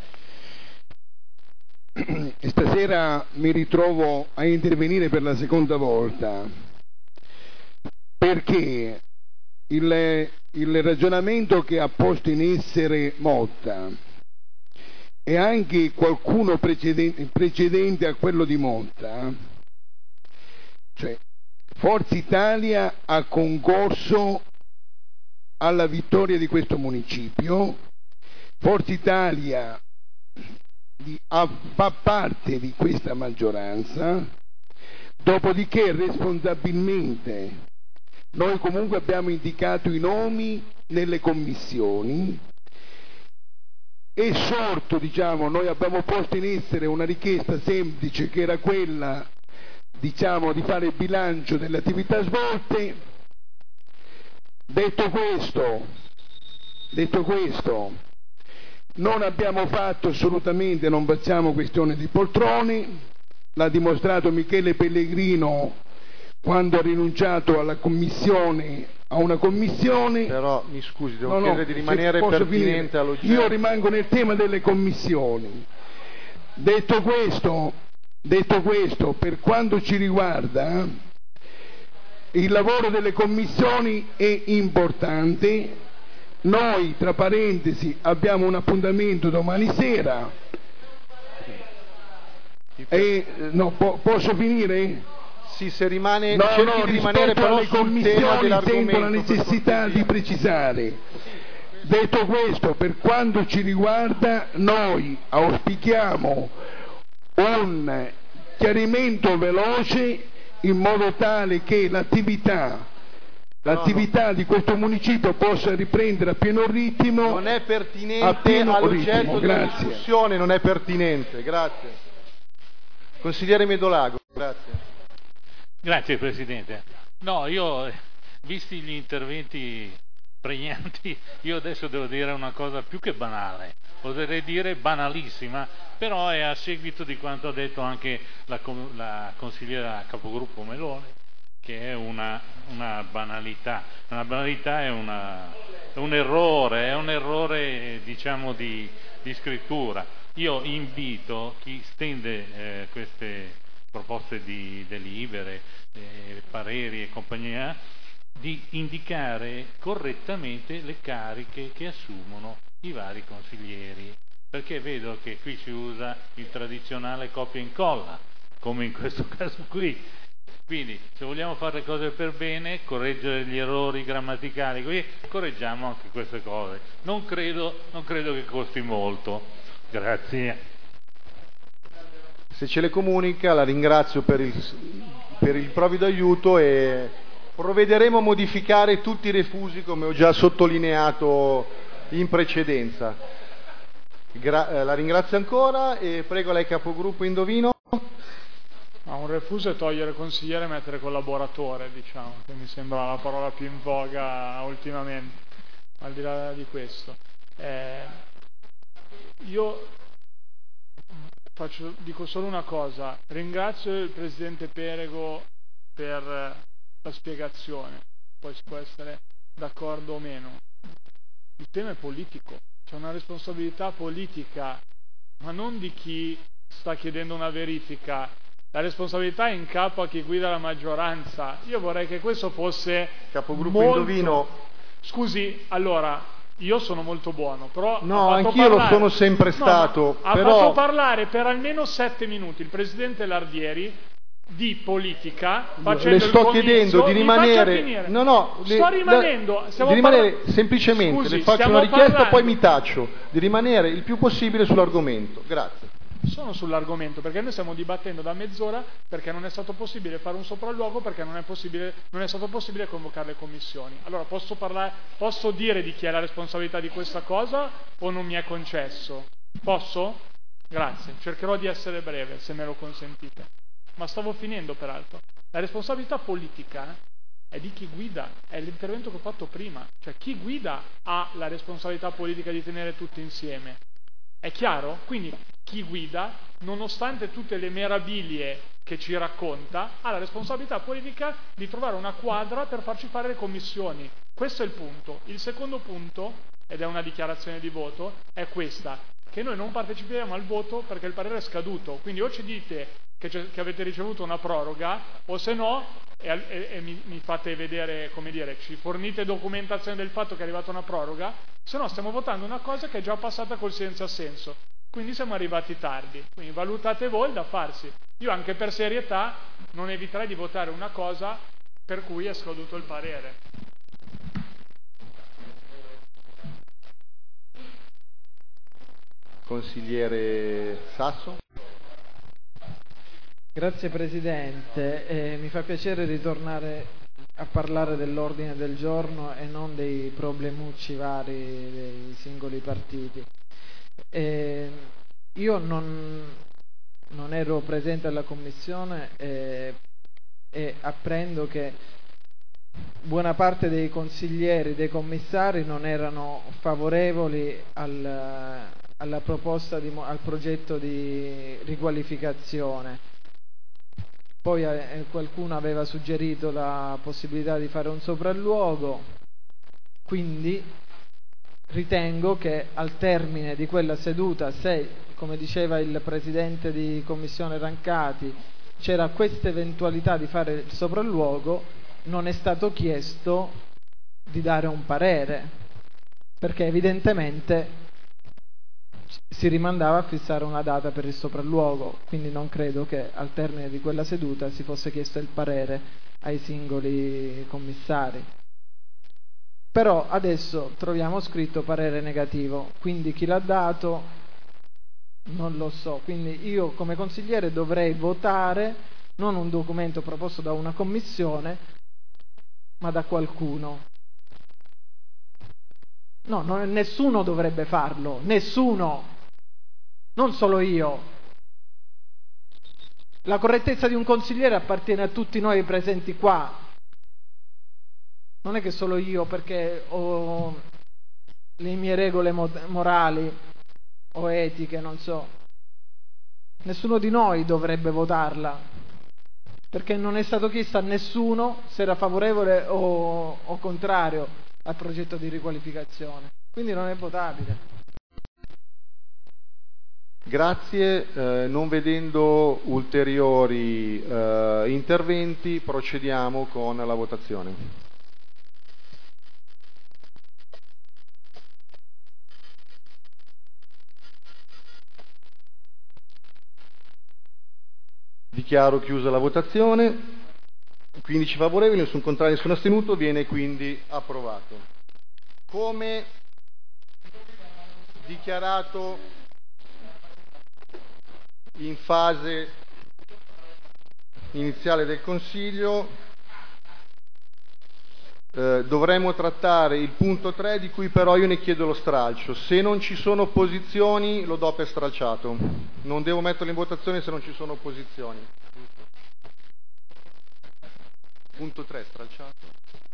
lei. Stasera mi ritrovo a intervenire per la seconda volta perché il, il ragionamento che ha posto in essere Motta e anche qualcuno precedente, precedente a quello di Motta, cioè Forza Italia ha concorso alla vittoria di questo municipio, Forza Italia di, a, fa parte di questa maggioranza, dopodiché responsabilmente noi comunque abbiamo indicato i nomi nelle commissioni. È sorto, diciamo, noi abbiamo posto in essere una richiesta semplice che era quella, diciamo, di fare il bilancio delle attività svolte. Detto questo, detto questo, non abbiamo fatto assolutamente, non facciamo questione di poltrone, l'ha dimostrato Michele Pellegrino quando ha rinunciato alla commissione, a una commissione. Però mi scusi, devo no, chiedere no, di rimanere pertinente all'oggetto. Io rimango nel tema delle commissioni. Detto questo, detto questo, per quanto ci riguarda, il lavoro delle commissioni è importante. Noi, tra parentesi, abbiamo un appuntamento domani sera. E, no, po- posso finire? Sì, se rimane, no, cerchi no, di rimanere rispetto però alle sul tema commissioni dell'argomento, sento la necessità di precisare. Detto questo, per quanto ci riguarda, noi auspichiamo un chiarimento veloce in modo tale che l'attività l'attività di questo municipio possa riprendere a pieno ritmo. Non è pertinente a pieno all'oggetto ritmo. della Grazie. discussione, non è pertinente. Grazie. Consigliere Medolago, grazie. Grazie Presidente. No, io, visti gli interventi pregnanti, io adesso devo dire una cosa più che banale, oserei dire banalissima, però è a seguito di quanto ha detto anche la, la consigliera capogruppo Meloni, che è una, una banalità. Una banalità è, una, è un errore, è un errore diciamo di, di scrittura. Io invito chi stende eh, queste proposte di delibere, eh, pareri e compagnia, di indicare correttamente le cariche che assumono i vari consiglieri, perché vedo che qui si usa il tradizionale copia e incolla, come in questo caso qui. Quindi se vogliamo fare le cose per bene, correggere gli errori grammaticali, qui, correggiamo anche queste cose. Non credo, non credo che costi molto. Grazie. Se ce le comunica, la ringrazio per il, per il provvido aiuto e provvederemo a modificare tutti i refusi come ho già sottolineato in precedenza. Gra- eh, la ringrazio ancora e prego lei capogruppo Indovino. Ma un refuso è togliere consigliere e mettere collaboratore, diciamo, che mi sembra la parola più in voga ultimamente, al di là di questo. Eh, io faccio, dico solo una cosa, ringrazio il Presidente Perego per la spiegazione, poi si può essere d'accordo o meno. Il tema è politico, c'è una responsabilità politica, ma non di chi sta chiedendo una verifica. La responsabilità è in capo a chi guida la maggioranza. Io vorrei che questo fosse capogruppo molto... Indovino. Scusi, allora, io sono molto buono, però no, ha fatto anch'io parlare... lo sono sempre stato. No, ha però... fatto parlare per almeno sette minuti il Presidente Lardieri di politica, facendo le sto il chiedendo di rimanere no no le, sto rimanendo da, stiamo di rimanere parla... semplicemente Scusi, le faccio una richiesta parlando... poi mi taccio di rimanere il più possibile sull'argomento. Grazie. Sono sull'argomento perché noi stiamo dibattendo da mezz'ora perché non è stato possibile fare un sopralluogo, perché non è, possibile, non è stato possibile convocare le commissioni. Allora posso, parlare, posso dire di chi è la responsabilità di questa cosa o non mi è concesso? Posso? Grazie, cercherò di essere breve se me lo consentite. Ma stavo finendo peraltro. La responsabilità politica è di chi guida, è l'intervento che ho fatto prima, cioè chi guida ha la responsabilità politica di tenere tutti insieme. È chiaro? Quindi chi guida, nonostante tutte le meraviglie che ci racconta, ha la responsabilità politica di trovare una quadra per farci fare le commissioni. Questo è il punto. Il secondo punto, ed è una dichiarazione di voto, è questa, che noi non partecipiamo al voto perché il parere è scaduto. Quindi o ci dite che, che avete ricevuto una proroga, o se no, e, e, e mi, mi fate vedere, come dire, ci fornite documentazione del fatto che è arrivata una proroga, se no stiamo votando una cosa che è già passata col silenzio assenso. Quindi siamo arrivati tardi, quindi valutate voi da farsi. Io anche per serietà non eviterei di votare una cosa per cui è scaduto il parere. Consigliere Sasso. Grazie Presidente, eh, mi fa piacere ritornare a parlare dell'ordine del giorno e non dei problemucci vari dei singoli partiti. Eh, io non, non ero presente alla commissione eh, e apprendo che buona parte dei consiglieri, dei commissari non erano favorevoli al, alla proposta di, al progetto di riqualificazione. Poi eh, qualcuno aveva suggerito la possibilità di fare un sopralluogo, quindi ritengo che al termine di quella seduta, se, come diceva il Presidente di Commissione Rancati, c'era questa eventualità di fare il sopralluogo, non è stato chiesto di dare un parere, perché evidentemente si rimandava a fissare una data per il sopralluogo, quindi non credo che al termine di quella seduta si fosse chiesto il parere ai singoli commissari. Però adesso troviamo scritto parere negativo, quindi chi l'ha dato non lo so, quindi io come consigliere dovrei votare non un documento proposto da una commissione ma da qualcuno. No, non, nessuno dovrebbe farlo, nessuno, non solo io. La correttezza di un consigliere appartiene a tutti noi presenti qua, non è che solo io perché ho le mie regole morali o etiche, non so. Nessuno di noi dovrebbe votarla, perché non è stato chiesto a nessuno se era favorevole o, o contrario al progetto di riqualificazione, quindi non è votabile. Grazie, eh, non vedendo ulteriori eh, interventi procediamo con la votazione. Dichiaro chiusa la votazione. quindici favorevoli, nessun contrario, nessun astenuto, viene quindi approvato. Come dichiarato in fase iniziale del Consiglio, eh, dovremmo trattare il punto tre, di cui però io ne chiedo lo stralcio. Se non ci sono opposizioni lo do per stralciato, non devo metterlo in votazione se non ci sono opposizioni. Punto tre stralciato.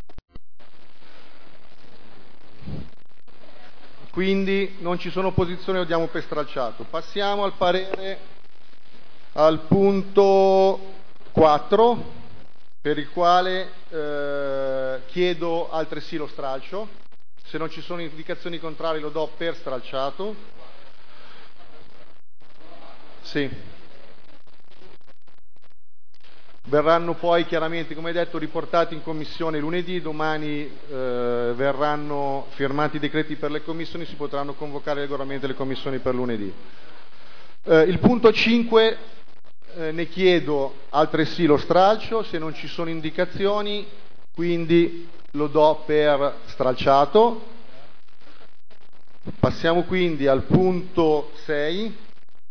Quindi non ci sono opposizioni, lo diamo per stralciato. Passiamo al parere al punto quattro, per il quale eh, chiedo altresì lo stralcio. Se non ci sono indicazioni contrarie lo do per stralciato. Sì. Verranno poi chiaramente, come detto, riportati in commissione lunedì, domani eh, verranno firmati i decreti per le commissioni, si potranno convocare regolarmente le commissioni per lunedì. Eh, il punto cinque, eh, ne chiedo altresì lo stralcio, se non ci sono indicazioni, quindi lo do per stralciato. Passiamo quindi al punto sei.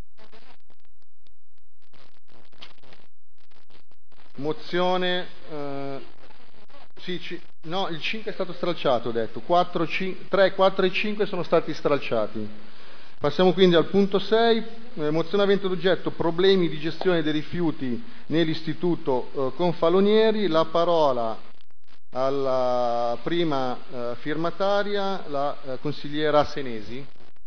Mozione, eh, sì, ci, no, il cinque è stato stralciato, ho detto, quattro, cinque, tre, quattro e cinque sono stati stralciati. Passiamo quindi al punto sei, eh, mozione avente ad oggetto problemi di gestione dei rifiuti nell'istituto eh, Confalonieri. La parola alla prima eh, firmataria, la eh, consigliera Senesi.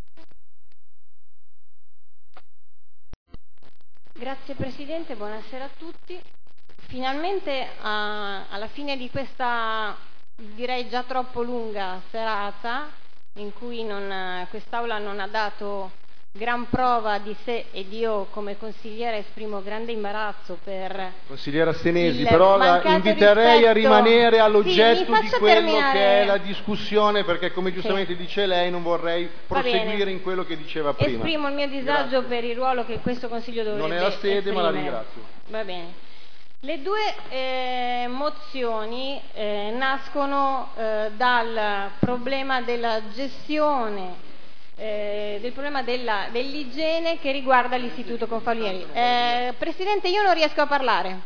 Grazie Presidente, buonasera a tutti. Finalmente a, alla fine di questa, direi già troppo lunga serata, in cui non, quest'Aula non ha dato gran prova di sé, ed io come consigliera esprimo grande imbarazzo per consigliera Senesi, però la inviterei rispetto... a rimanere all'oggetto sì, di quello terminare... che è la discussione, perché come giustamente sì. dice lei non vorrei proseguire in quello che diceva prima. Esprimo il mio disagio Grazie. per il ruolo che questo Consiglio dovrebbe non è la sede, esprimere. ma la ringrazio. Va bene. Le due eh, mozioni eh, nascono eh, dal problema della gestione, eh, del problema della, dell'igiene che riguarda l'Istituto Confalonieri. Eh, Presidente, io non riesco a parlare.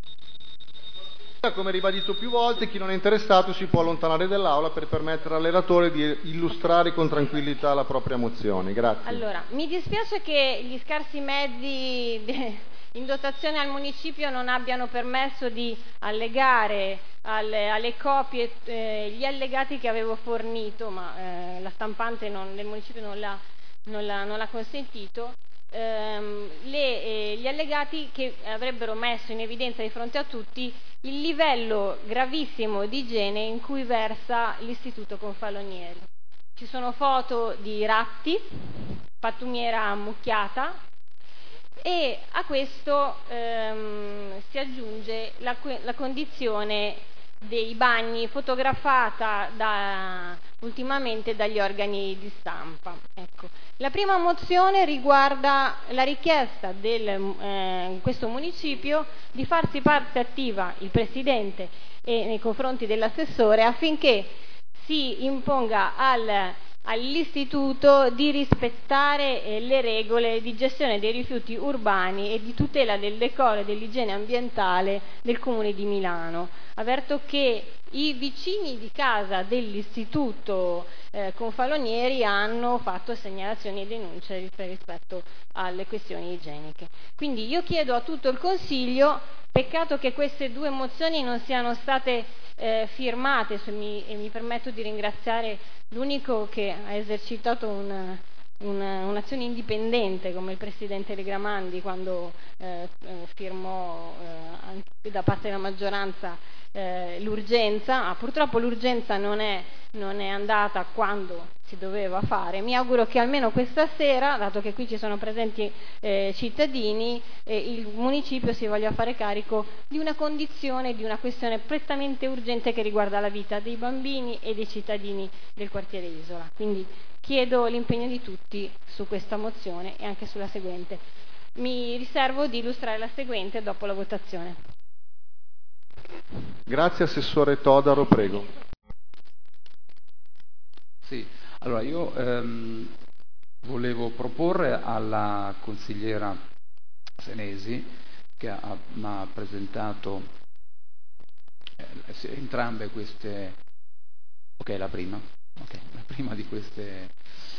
Come ribadito più volte, chi non è interessato si può allontanare dall'Aula per permettere al relatore di illustrare con tranquillità la propria mozione. Grazie. Allora, mi dispiace che gli scarsi mezzi in dotazione al municipio non abbiano permesso di allegare alle, alle copie eh, gli allegati che avevo fornito, ma eh, la stampante non, del municipio non l'ha, non l'ha, non l'ha consentito, ehm, le, eh, gli allegati che avrebbero messo in evidenza di fronte a tutti il livello gravissimo di igiene in cui versa l'Istituto Confalonieri. ci sono foto di ratti, pattumiera ammucchiata, e a questo ehm, si aggiunge la, la condizione dei bagni fotografata da, ultimamente dagli organi di stampa. Ecco. La prima mozione riguarda la richiesta del eh, questo municipio di farsi parte attiva, il Presidente e nei confronti dell'assessore, affinché si imponga al all'istituto di rispettare eh, le regole di gestione dei rifiuti urbani e di tutela del decoro e dell'igiene ambientale del Comune di Milano. Avverto che i vicini di casa dell'istituto eh, Confalonieri hanno fatto segnalazioni e denunce rispetto alle questioni igieniche. Quindi io chiedo a tutto il Consiglio, peccato che queste due mozioni non siano state eh, firmate, se mi, e mi permetto di ringraziare l'unico che ha esercitato una, una, un'azione indipendente come il Presidente Legramandi quando eh, firmò eh, anche da parte della maggioranza eh, l'urgenza. Ah, purtroppo l'urgenza non è, non è andata quando si doveva fare. Mi auguro che almeno questa sera, dato che qui ci sono presenti eh, cittadini, eh, il municipio si voglia fare carico di una condizione, di una questione prettamente urgente che riguarda la vita dei bambini e dei cittadini del quartiere Isola. Quindi chiedo l'impegno di tutti su questa mozione e anche sulla seguente. Mi riservo di illustrare la seguente dopo la votazione. Grazie Assessore Todaro, prego. Sì. Allora, io ehm, volevo proporre alla consigliera Senesi, che ha, mi ha presentato eh, entrambe queste, ok, la prima, okay, la prima di queste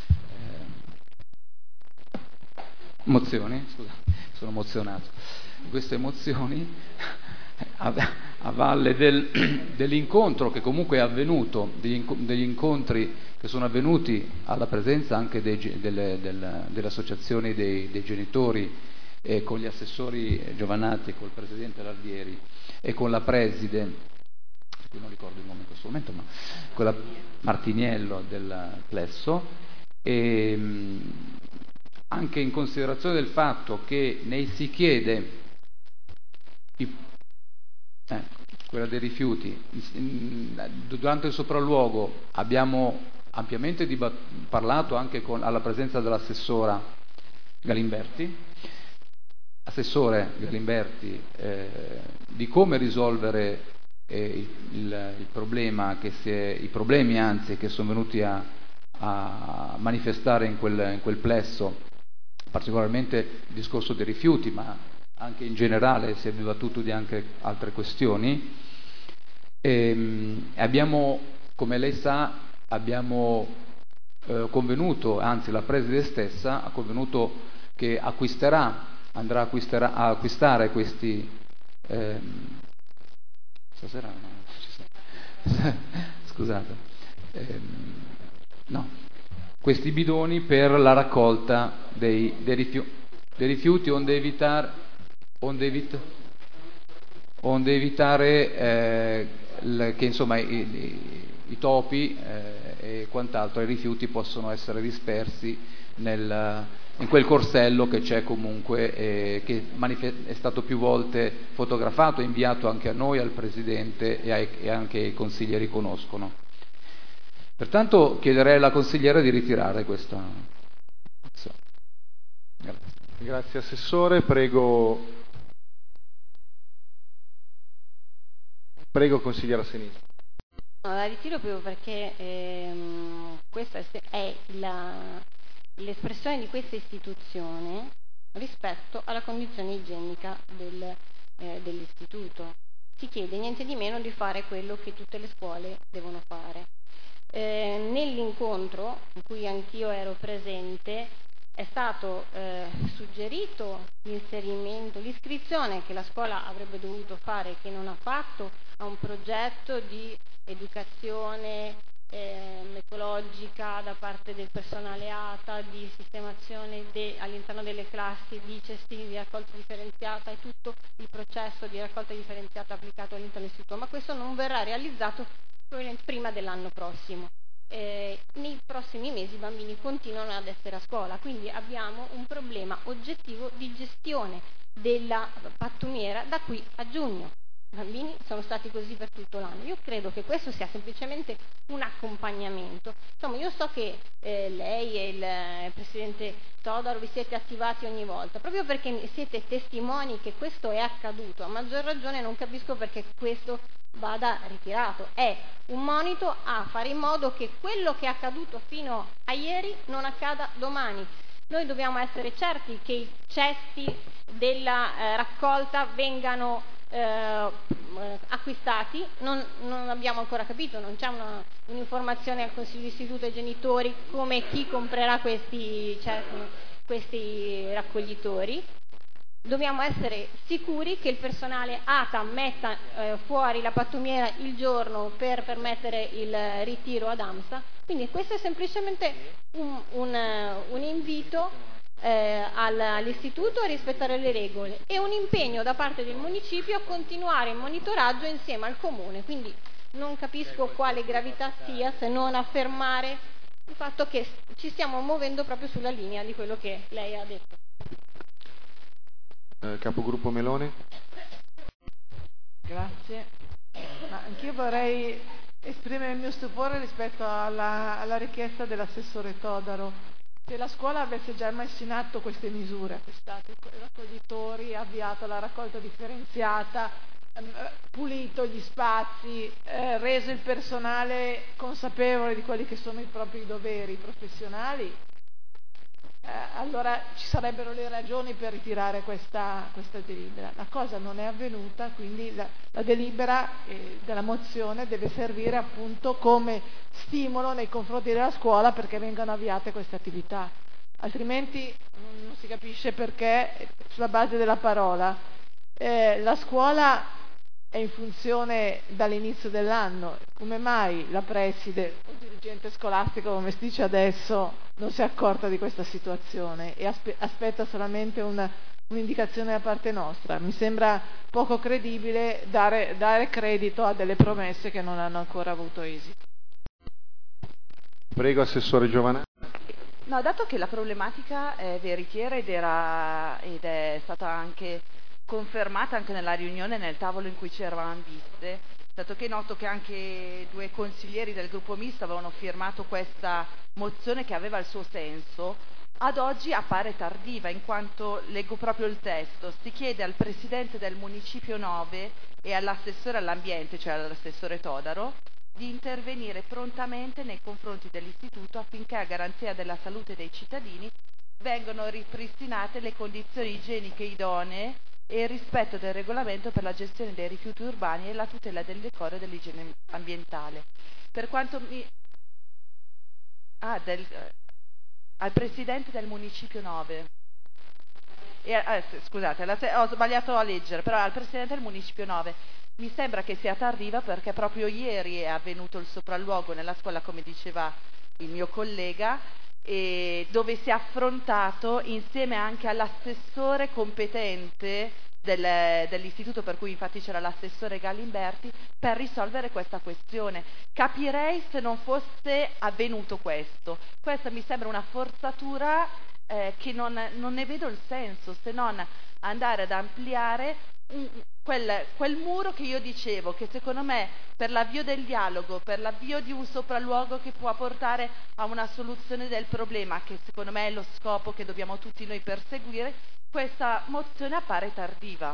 eh, mozioni, scusa, sono emozionato, queste mozioni a, a valle del, dell'incontro che comunque è avvenuto, degli, degli incontri che sono avvenuti alla presenza anche dei, delle, delle, delle associazioni dei, dei genitori, eh, con gli assessori Giovanatti, col Presidente Lardieri e con la Preside, qui non ricordo il nome in questo momento, ma con la Martiniello del Plesso, e mh, anche in considerazione del fatto che nei si chiede i, eh, quella dei rifiuti, durante il sopralluogo abbiamo ampiamente dibat- parlato anche con, alla presenza dell'assessora Galimberti, assessore Galimberti, eh, di come risolvere eh, il, il problema che si è, i problemi anzi che sono venuti a, a manifestare in quel, in quel plesso, particolarmente il discorso dei rifiuti, ma anche in generale si è dibattuto di anche altre questioni. E, abbiamo, come lei sa, abbiamo eh, convenuto, anzi la preside stessa ha convenuto che acquisterà, andrà a, acquisterà, a acquistare questi eh, stasera no, ci sta. scusate eh, no, questi bidoni per la raccolta dei, dei, rifiu- dei rifiuti onde evitare onde, evit- onde evitare eh, l- che insomma i, i, i topi eh, e quant'altro, i rifiuti possono essere dispersi nel, in quel corsello che c'è comunque, eh, che manif- è stato più volte fotografato e inviato anche a noi, al Presidente e, ai, e anche i consiglieri conoscono. Pertanto chiederei alla consigliera di ritirare questa azione. Grazie. Grazie Assessore, prego, prego consigliera Senesi. No, la ritiro proprio perché ehm, questa è la, l'espressione di questa istituzione rispetto alla condizione igienica del, eh, dell'istituto. Si chiede niente di meno di fare quello che tutte le scuole devono fare. Eh, nell'incontro in cui anch'io ero presente è stato eh, suggerito l'inserimento, l'iscrizione che la scuola avrebbe dovuto fare, che non ha fatto, a un progetto di educazione eh, ecologica da parte del personale A T A, di sistemazione de, all'interno delle classi di cestini di raccolta differenziata e tutto il processo di raccolta differenziata applicato all'interno dell'istituto, ma questo non verrà realizzato prima dell'anno prossimo. eh, nei prossimi mesi i bambini continuano ad essere a scuola, quindi abbiamo un problema oggettivo di gestione della pattumiera da qui a giugno. I bambini sono stati così per tutto l'anno. Io credo che questo sia semplicemente un accompagnamento. Insomma, io so che eh, lei e il eh, Presidente Todaro vi siete attivati ogni volta, proprio perché siete testimoni che questo è accaduto. A maggior ragione non capisco perché questo vada ritirato. È un monito a fare in modo che quello che è accaduto fino a ieri non accada domani. Noi dobbiamo essere certi che i cesti della eh, raccolta vengano Eh, acquistati, non, non abbiamo ancora capito, non c'è una, un'informazione al Consiglio d'istituto ai genitori come chi comprerà questi, cioè, questi raccoglitori. Dobbiamo essere sicuri che il personale A T A metta eh, fuori la pattumiera il giorno per permettere il ritiro ad AMSA. Quindi questo è semplicemente un, un, un invito Eh, all'istituto a rispettare le regole e un impegno da parte del municipio a continuare il monitoraggio insieme al comune, quindi non capisco quale gravità sia se non affermare il fatto che ci stiamo muovendo proprio sulla linea di quello che lei ha detto. Eh, capogruppo Meloni. Grazie. Ma anch'io vorrei esprimere il mio stupore rispetto alla, alla richiesta dell'assessore Todaro. Se la scuola avesse già messo in atto queste misure, acquistato i raccoglitori, avviato la raccolta differenziata, eh, pulito gli spazi, eh, reso il personale consapevole di quelli che sono i propri doveri professionali, eh, allora ci sarebbero le ragioni per ritirare questa, questa delibera. La cosa non è avvenuta, quindi la, la delibera eh, della mozione deve servire appunto come stimolo nei confronti della scuola perché vengano avviate queste attività, altrimenti non si capisce perché sulla base della parola eh, la scuola è in funzione dall'inizio dell'anno, come mai la preside o il dirigente scolastico, come si dice adesso, non si è accorta di questa situazione e aspe- aspetta solamente una, un'indicazione da parte nostra? Mi sembra poco credibile dare, dare credito a delle promesse che non hanno ancora avuto esito. Prego, Assessore Giovanna. No, dato che la problematica è veritiera ed, era, ed è stata anche confermata anche nella riunione, nel tavolo in cui ci eravamo viste, dato che noto che anche due consiglieri del gruppo misto avevano firmato questa mozione che aveva il suo senso, ad oggi appare tardiva, in quanto, leggo proprio il testo, si chiede al Presidente del Municipio nove e all'Assessore all'Ambiente, cioè all'Assessore Todaro, di intervenire prontamente nei confronti dell'Istituto affinché, a garanzia della salute dei cittadini, vengano ripristinate le condizioni igieniche idonee e il rispetto del regolamento per la gestione dei rifiuti urbani e la tutela del decoro e dell'igiene ambientale. Per quanto mi... Ah, del... al Presidente del Municipio nove. E, eh, scusate, la... ho sbagliato a leggere, però al Presidente del Municipio nove. Mi sembra che sia tardiva perché proprio ieri è avvenuto il sopralluogo nella scuola, come diceva il mio collega, e dove si è affrontato insieme anche all'assessore competente del, dell'istituto, per cui infatti c'era l'assessore Galimberti, per risolvere questa questione. Capirei se non fosse avvenuto questo. Questa mi sembra una forzatura eh, che non, non ne vedo il senso, se non andare ad ampliare un, quel, quel muro che io dicevo, che secondo me per l'avvio del dialogo, per l'avvio di un sopralluogo che può portare a una soluzione del problema, che secondo me è lo scopo che dobbiamo tutti noi perseguire, questa mozione appare tardiva.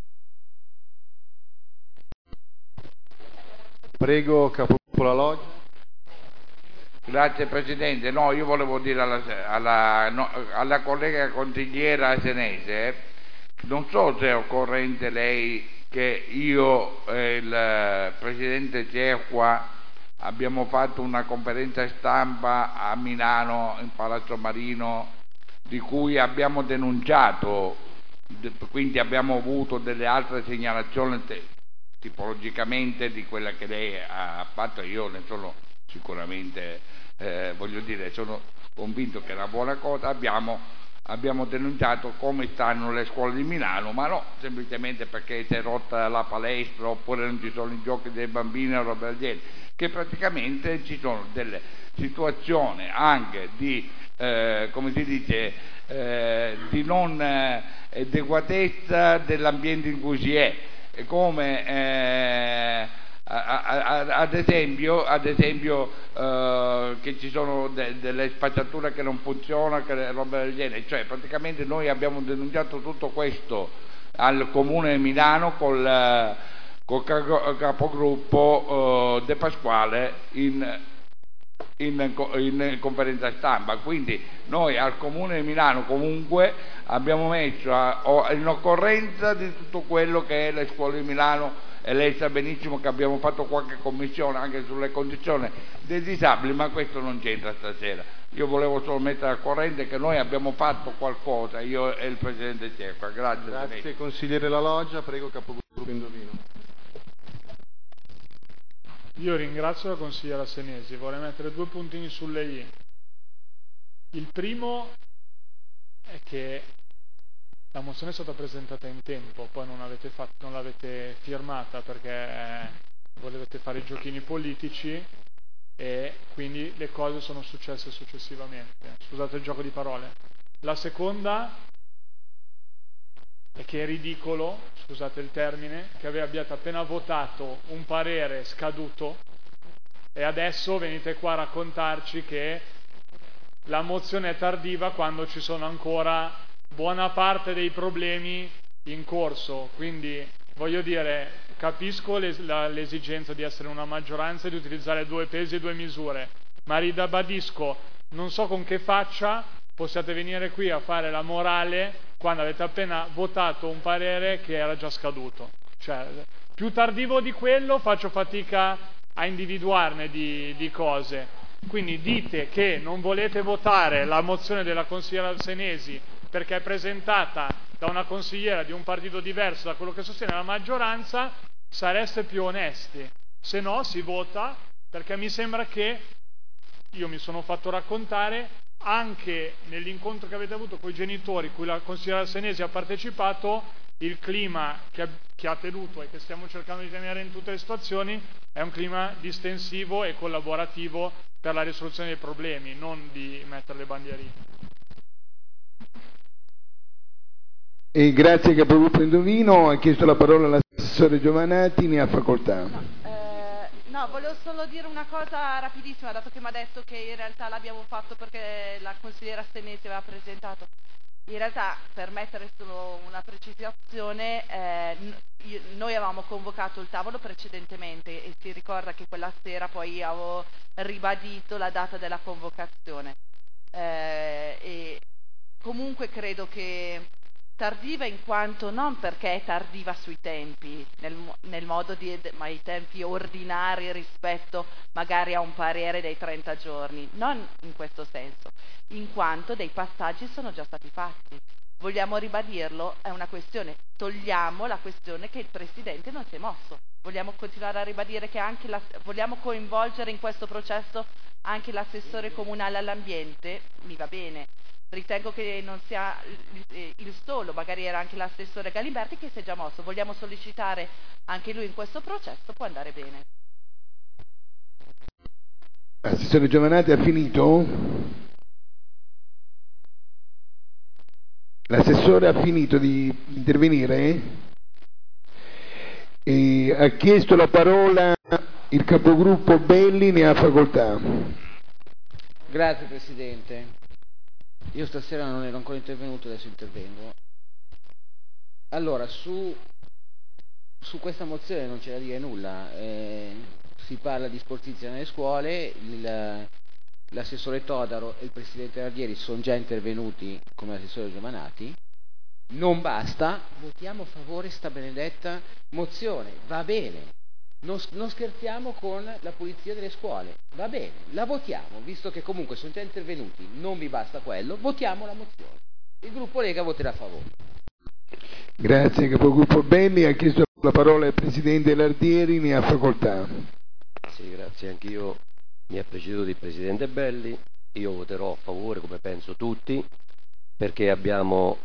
Prego, Capogruppo La Loggia. Grazie Presidente. No, io volevo dire alla, alla, no, alla collega consigliera Senese, non so se è occorrente lei che io e il Presidente Ciecqua abbiamo fatto una conferenza stampa a Milano, in Palazzo Marino, di cui abbiamo denunciato, quindi abbiamo avuto delle altre segnalazioni tipologicamente di quella che lei ha fatto. Io ne sono sicuramente, eh, voglio dire, sono convinto che è una buona cosa. Abbiamo abbiamo denunciato come stanno le scuole di Milano, ma no, semplicemente perché si è rotta la palestra oppure non ci sono i giochi dei bambini o roba del genere, che praticamente ci sono delle situazioni anche di, eh, come si dice, eh, di non eh, adeguatezza dell'ambiente in cui si è, come eh, ad esempio, ad esempio eh, che ci sono de, delle spacciature che non funzionano, che roba del genere, cioè praticamente noi abbiamo denunciato tutto questo al Comune di Milano col, col capogruppo eh, De Pasquale in, in, in conferenza stampa. Quindi noi al Comune di Milano comunque abbiamo messo a, in occorrenza di tutto quello che è le scuole di Milano, e lei sa benissimo che abbiamo fatto qualche commissione anche sulle condizioni dei disabili, ma questo non c'entra stasera. Io volevo solo mettere al corrente che noi abbiamo fatto qualcosa, io e il Presidente Cerca. Grazie. Grazie consigliere La Loggia, prego capogruppo Indovino. Io ringrazio la consigliera Senesi, vorrei mettere due puntini sulle i. Il primo è che la mozione è stata presentata in tempo, poi non l'avete fatto, non l'avete firmata perché volevate fare i giochini politici e quindi le cose sono successe successivamente. Scusate il gioco di parole. La seconda è che è ridicolo, scusate il termine, che abbiate appena votato un parere scaduto e adesso venite qua a raccontarci che la mozione è tardiva quando ci sono ancora buona parte dei problemi in corso. Quindi voglio dire, capisco l'es- la, l'esigenza di essere una maggioranza e di utilizzare due pesi e due misure, ma ribadisco, non so con che faccia possiate venire qui a fare la morale quando avete appena votato un parere che era già scaduto. Cioè, più tardivo di quello faccio fatica a individuarne di, di cose. Quindi dite che non volete votare la mozione della consigliera Senesi perché è presentata da una consigliera di un partito diverso da quello che sostiene la maggioranza, sareste più onesti. Se no si vota, perché mi sembra che, io mi sono fatto raccontare, anche nell'incontro che avete avuto con i genitori, cui la consigliera Senesi ha partecipato, il clima che ha, che ha tenuto e che stiamo cercando di tenere in tutte le situazioni è un clima distensivo e collaborativo per la risoluzione dei problemi, non di mettere le bandierine. E grazie capogruppo Indovino. Ha chiesto la parola l'assessore Giovanati, ne ha facoltà. No, eh, no, volevo solo dire una cosa rapidissima, dato che mi ha detto che in realtà l'abbiamo fatto perché la consigliera Senesi aveva presentato. In realtà, per mettere solo una precisazione, eh, io, noi avevamo convocato il tavolo precedentemente e si ricorda che quella sera poi avevo ribadito la data della convocazione. Eh, e comunque credo che tardiva in quanto non perché è tardiva sui tempi, nel, nel modo di, ma i tempi ordinari rispetto magari a un parere dei trenta giorni, non in questo senso, in quanto dei passaggi sono già stati fatti. Vogliamo ribadirlo, è una questione, togliamo la questione che il Presidente non si è mosso. Vogliamo continuare a ribadire che anche la, vogliamo coinvolgere in questo processo anche l'assessore comunale all'ambiente, mi va bene. Ritengo che non sia il solo, magari era anche l'assessore Galimberti che si è già mosso. Vogliamo sollecitare anche lui in questo processo, può andare bene. Assessore Giovanati ha finito? L'assessore ha finito di intervenire? E ha chiesto la parola il capogruppo Belli, ne ha facoltà. Grazie Presidente. Io stasera non ero ancora intervenuto, adesso intervengo. Allora, su, su questa mozione non c'è da dire nulla. Eh, si parla di sportizia nelle scuole, il, l'assessore Todaro e il presidente Ardieri sono già intervenuti come assessore Giovanati. Non basta, votiamo a favore sta benedetta mozione, va bene. Non, non scherziamo con la pulizia delle scuole, va bene, la votiamo, visto che comunque sono già intervenuti, non vi basta quello, votiamo la mozione. Il gruppo Lega voterà a favore. Grazie capogruppo Belli, ha chiesto la parola il presidente Lardieri, ne ha facoltà. Sì, grazie, anch'io mi ha preceduto il presidente Belli, io voterò a favore come penso tutti, perché abbiamo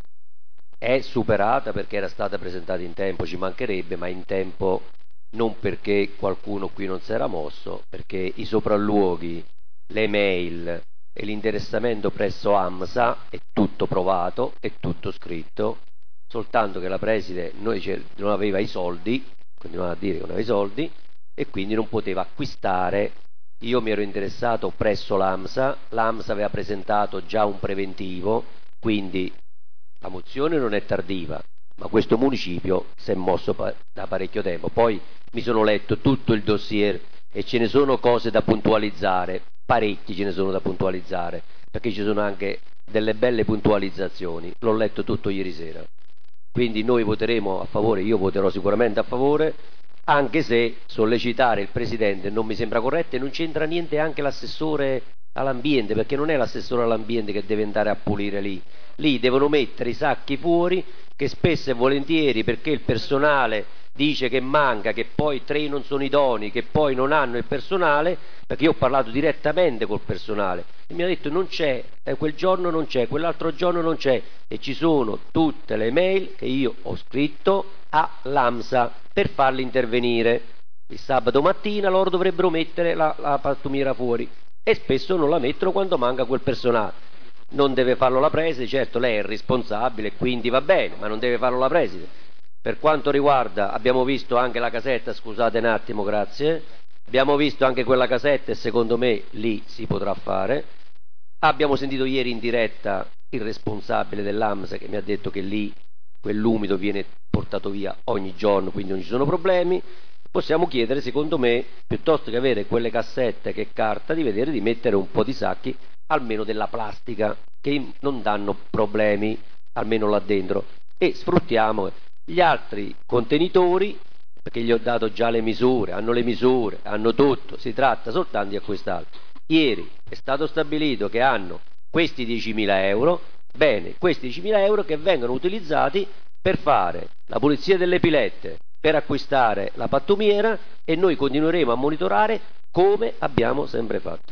è superata perché era stata presentata in tempo, ci mancherebbe, ma in tempo non perché qualcuno qui non si era mosso, perché i sopralluoghi, le mail e l'interessamento presso AMSA è tutto provato, è tutto scritto, soltanto che la preside non aveva i soldi, continuava a dire che non aveva i soldi e quindi non poteva acquistare. Io mi ero interessato presso l'AMSA, l'AMSA aveva presentato già un preventivo, quindi la mozione non è tardiva, ma questo municipio si è mosso pa- da parecchio tempo. Poi mi sono letto tutto il dossier e ce ne sono cose da puntualizzare, parecchi ce ne sono da puntualizzare, perché ci sono anche delle belle puntualizzazioni, l'ho letto tutto ieri sera. Quindi noi voteremo a favore, io voterò sicuramente a favore, anche se sollecitare il Presidente non mi sembra corretto e non c'entra niente anche l'assessore all'ambiente, perché non è l'assessore all'ambiente che deve andare a pulire lì. Lì devono mettere i sacchi fuori, che spesso e volentieri, perché il personale dice che manca, che poi tre non sono idonei, che poi non hanno il personale, perché io ho parlato direttamente col personale e mi ha detto non c'è, eh, quel giorno non c'è, quell'altro giorno non c'è, e ci sono tutte le mail che io ho scritto all'AMSA per farli intervenire. Il sabato mattina loro dovrebbero mettere la, la pattumiera fuori e spesso non la mettono quando manca quel personale. Non deve farlo la preside, certo lei è responsabile, quindi va bene, ma non deve farlo la preside. Per quanto riguarda, abbiamo visto anche la casetta, scusate un attimo, grazie, abbiamo visto anche quella casetta e secondo me lì si potrà fare. Abbiamo sentito ieri in diretta il responsabile dell'AMSA che mi ha detto che lì quell'umido viene portato via ogni giorno, quindi non ci sono problemi. Possiamo chiedere, secondo me, piuttosto che avere quelle cassette che carta, di vedere di mettere un po' di sacchi, almeno della plastica, che non danno problemi, almeno là dentro, e sfruttiamo gli altri contenitori, perché gli ho dato già le misure, hanno le misure, hanno tutto, si tratta soltanto di acquistarlo. Ieri è stato stabilito che hanno questi diecimila euro, bene, questi diecimila euro che vengono utilizzati per fare la pulizia delle pilette, per acquistare la pattumiera, e noi continueremo a monitorare come abbiamo sempre fatto.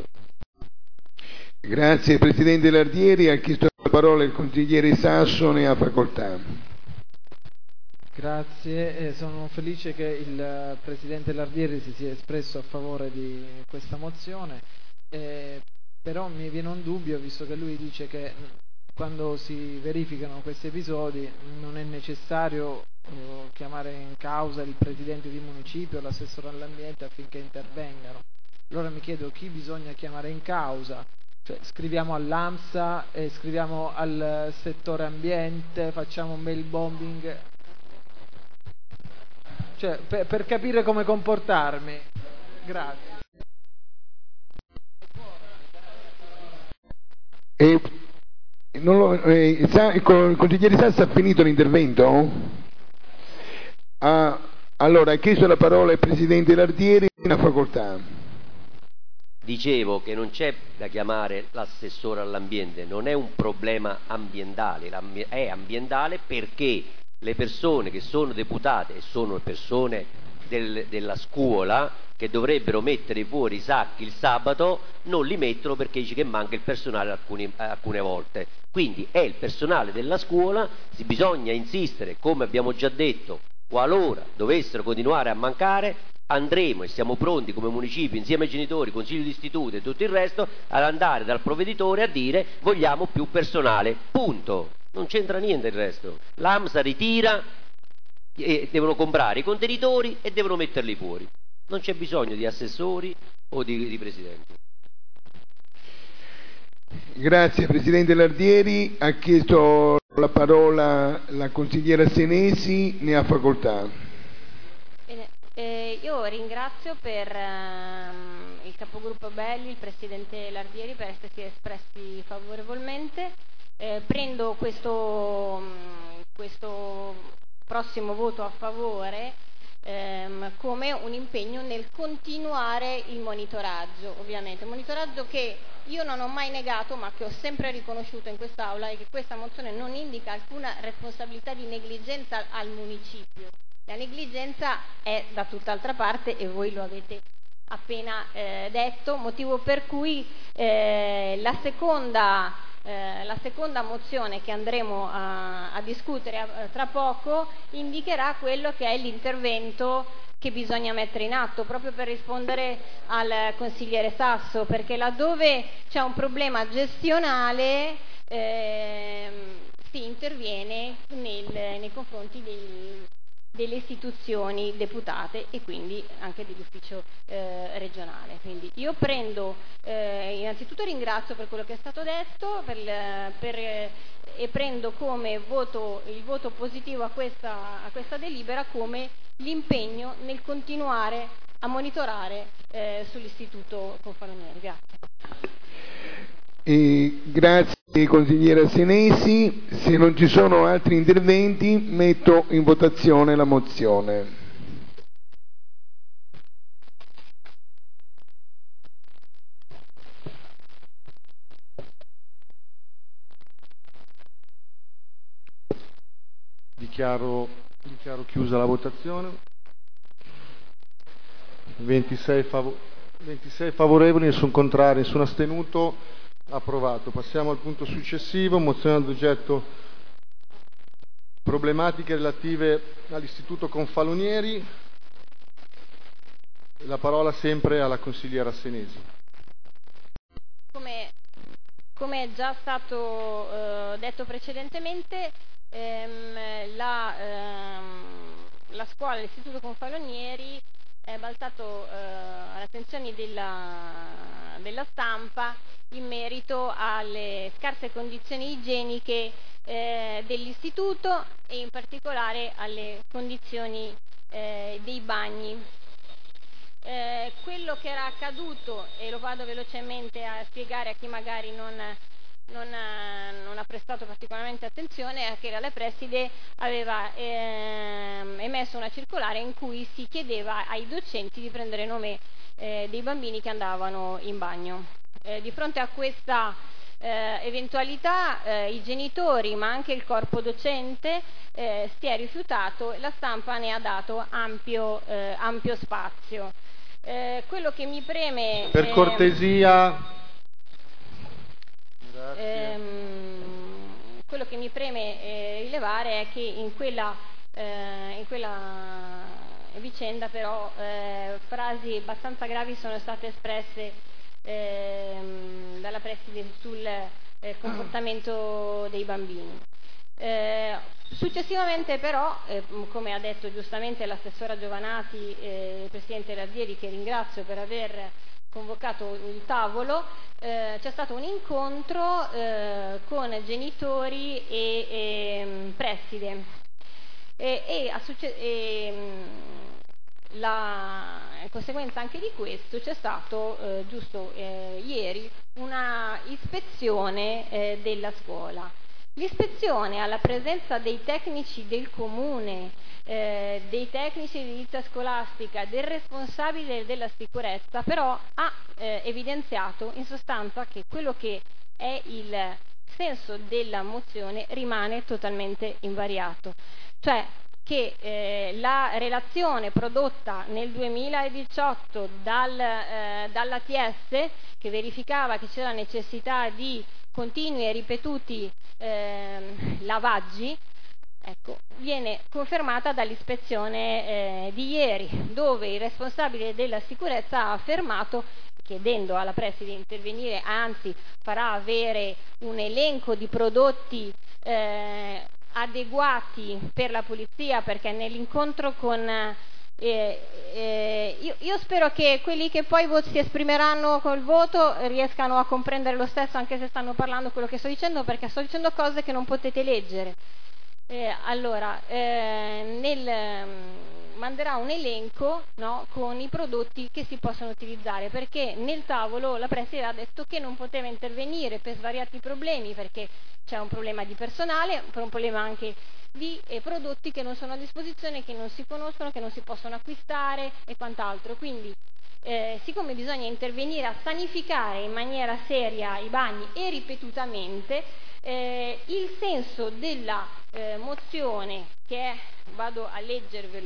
Grazie Presidente Lardieri, ha chiesto la parola il consigliere Sasso, ne ha facoltà. Grazie, eh, sono felice che il Presidente Lardieri si sia espresso a favore di questa mozione, eh, però mi viene un dubbio, visto che lui dice che quando si verificano questi episodi non è necessario uh, chiamare in causa il Presidente di municipio, l'assessore all'ambiente affinché intervengano. Allora mi chiedo chi bisogna chiamare in causa. Cioè, scriviamo all'AMSA, eh, scriviamo al settore ambiente, facciamo mail bombing, cioè, per, per capire come comportarmi. Grazie. E, non lo, eh, sa, il consigliere Sassa ha finito l'intervento? Ah, allora ha chiesto la parola il Presidente Lardieri, una facoltà. Dicevo che non c'è da chiamare l'assessore all'ambiente, non è un problema ambientale, è ambientale perché le persone che sono deputate e sono persone del, della scuola che dovrebbero mettere fuori i sacchi il sabato non li mettono perché dice che manca il personale alcune, alcune volte. Quindi è il personale della scuola, si bisogna insistere, come abbiamo già detto, qualora dovessero continuare a mancare andremo e siamo pronti come municipio insieme ai genitori, consiglio di istituto e tutto il resto ad andare dal provveditore a dire vogliamo più personale, punto, non c'entra niente il resto. L'AMSA ritira e devono comprare i contenitori e devono metterli fuori, non c'è bisogno di assessori o di, di presidenti. Grazie Presidente Lardieri, ha chiesto la parola la consigliera Senesi, ne ha facoltà. Bene. Eh, io ringrazio per ehm, il capogruppo Belli, il Presidente Lardieri per essersi espressi favorevolmente. Eh, prendo questo, questo prossimo voto a favore ehm, come un impegno nel continuare il monitoraggio, ovviamente. Un monitoraggio che io non ho mai negato, ma che ho sempre riconosciuto in quest'Aula, e che questa mozione non indica alcuna responsabilità di negligenza al municipio. La negligenza è da tutt'altra parte e voi lo avete appena eh, detto, motivo per cui eh, la seconda eh, la seconda mozione che andremo a, a discutere a, tra poco indicherà quello che è l'intervento che bisogna mettere in atto, proprio per rispondere al consigliere Sasso, perché laddove c'è un problema gestionale eh, si interviene nel, nei confronti dei, delle istituzioni deputate e quindi anche dell'ufficio eh, regionale. Quindi io prendo, eh, innanzitutto ringrazio per quello che è stato detto per, per, e prendo come voto, il voto positivo a questa, a questa delibera come l'impegno nel continuare a monitorare eh, sull'istituto Confalonieri. Grazie. E grazie consigliera Senesi. Se non ci sono altri interventi metto in votazione la mozione. Dichiaro, dichiaro chiusa la votazione. ventisei, fav- ventisei favorevoli, nessun contrario, nessun astenuto. Approvato. Passiamo al punto successivo, mozione ad oggetto problematiche relative all'Istituto Confalonieri. La parola sempre alla consigliera Senesi. Come, come è già stato eh, detto precedentemente, ehm, la, ehm, la scuola, l'Istituto Confalonieri è balzato eh, all'attenzione della, della stampa in merito alle scarse condizioni igieniche eh, dell'istituto e in particolare alle condizioni eh, dei bagni. Eh, quello che era accaduto, e lo vado velocemente a spiegare a chi magari non, non, ha, non ha prestato particolarmente attenzione, è che la preside aveva eh, emesso una circolare in cui si chiedeva ai docenti di prendere nome eh, dei bambini che andavano in bagno. Eh, di fronte a questa eh, eventualità eh, i genitori ma anche il corpo docente eh, si è rifiutato e la stampa ne ha dato ampio, eh, ampio spazio. Eh, quello che mi preme per cortesia eh, ehm, quello che mi preme eh, rilevare è che in quella, eh, in quella vicenda però eh, frasi abbastanza gravi sono state espresse Ehm, dalla preside sul eh, comportamento dei bambini. Eh, successivamente però, eh, come ha detto giustamente l'assessora Giovanati, eh, il presidente Razzieri, che ringrazio per aver convocato il tavolo, eh, c'è stato un incontro eh, con genitori e, e preside e, e, a succe- e La, in conseguenza anche di questo c'è stato eh, giusto eh, ieri una ispezione eh, della scuola. L'ispezione alla presenza dei tecnici del comune, eh, dei tecnici di edilizia scolastica, del responsabile della sicurezza, però ha eh, evidenziato in sostanza che quello che è il senso della mozione rimane totalmente invariato. Cioè che eh, la relazione prodotta nel duemiladiciotto dal, eh, dall'A T S, che verificava che c'era necessità di continui e ripetuti eh, lavaggi, ecco, viene confermata dall'ispezione eh, di ieri, dove il responsabile della sicurezza ha affermato, chiedendo alla preside di intervenire, anzi farà avere un elenco di prodotti eh, adeguati per la pulizia, perché nell'incontro con eh, eh, io, io spero che quelli che poi vot- si esprimeranno col voto riescano a comprendere lo stesso, anche se stanno parlando quello che sto dicendo, perché sto dicendo cose che non potete leggere. Eh, allora, eh, nel, manderà un elenco, no, con i prodotti che si possono utilizzare, perché nel tavolo la preside ha detto che non poteva intervenire per svariati problemi, perché c'è un problema di personale, un problema anche di eh, prodotti che non sono a disposizione, che non si conoscono, che non si possono acquistare e quant'altro. Quindi eh, siccome bisogna intervenire a sanificare in maniera seria i bagni e ripetutamente, eh, il senso della eh, mozione, che è, vado a leggervelo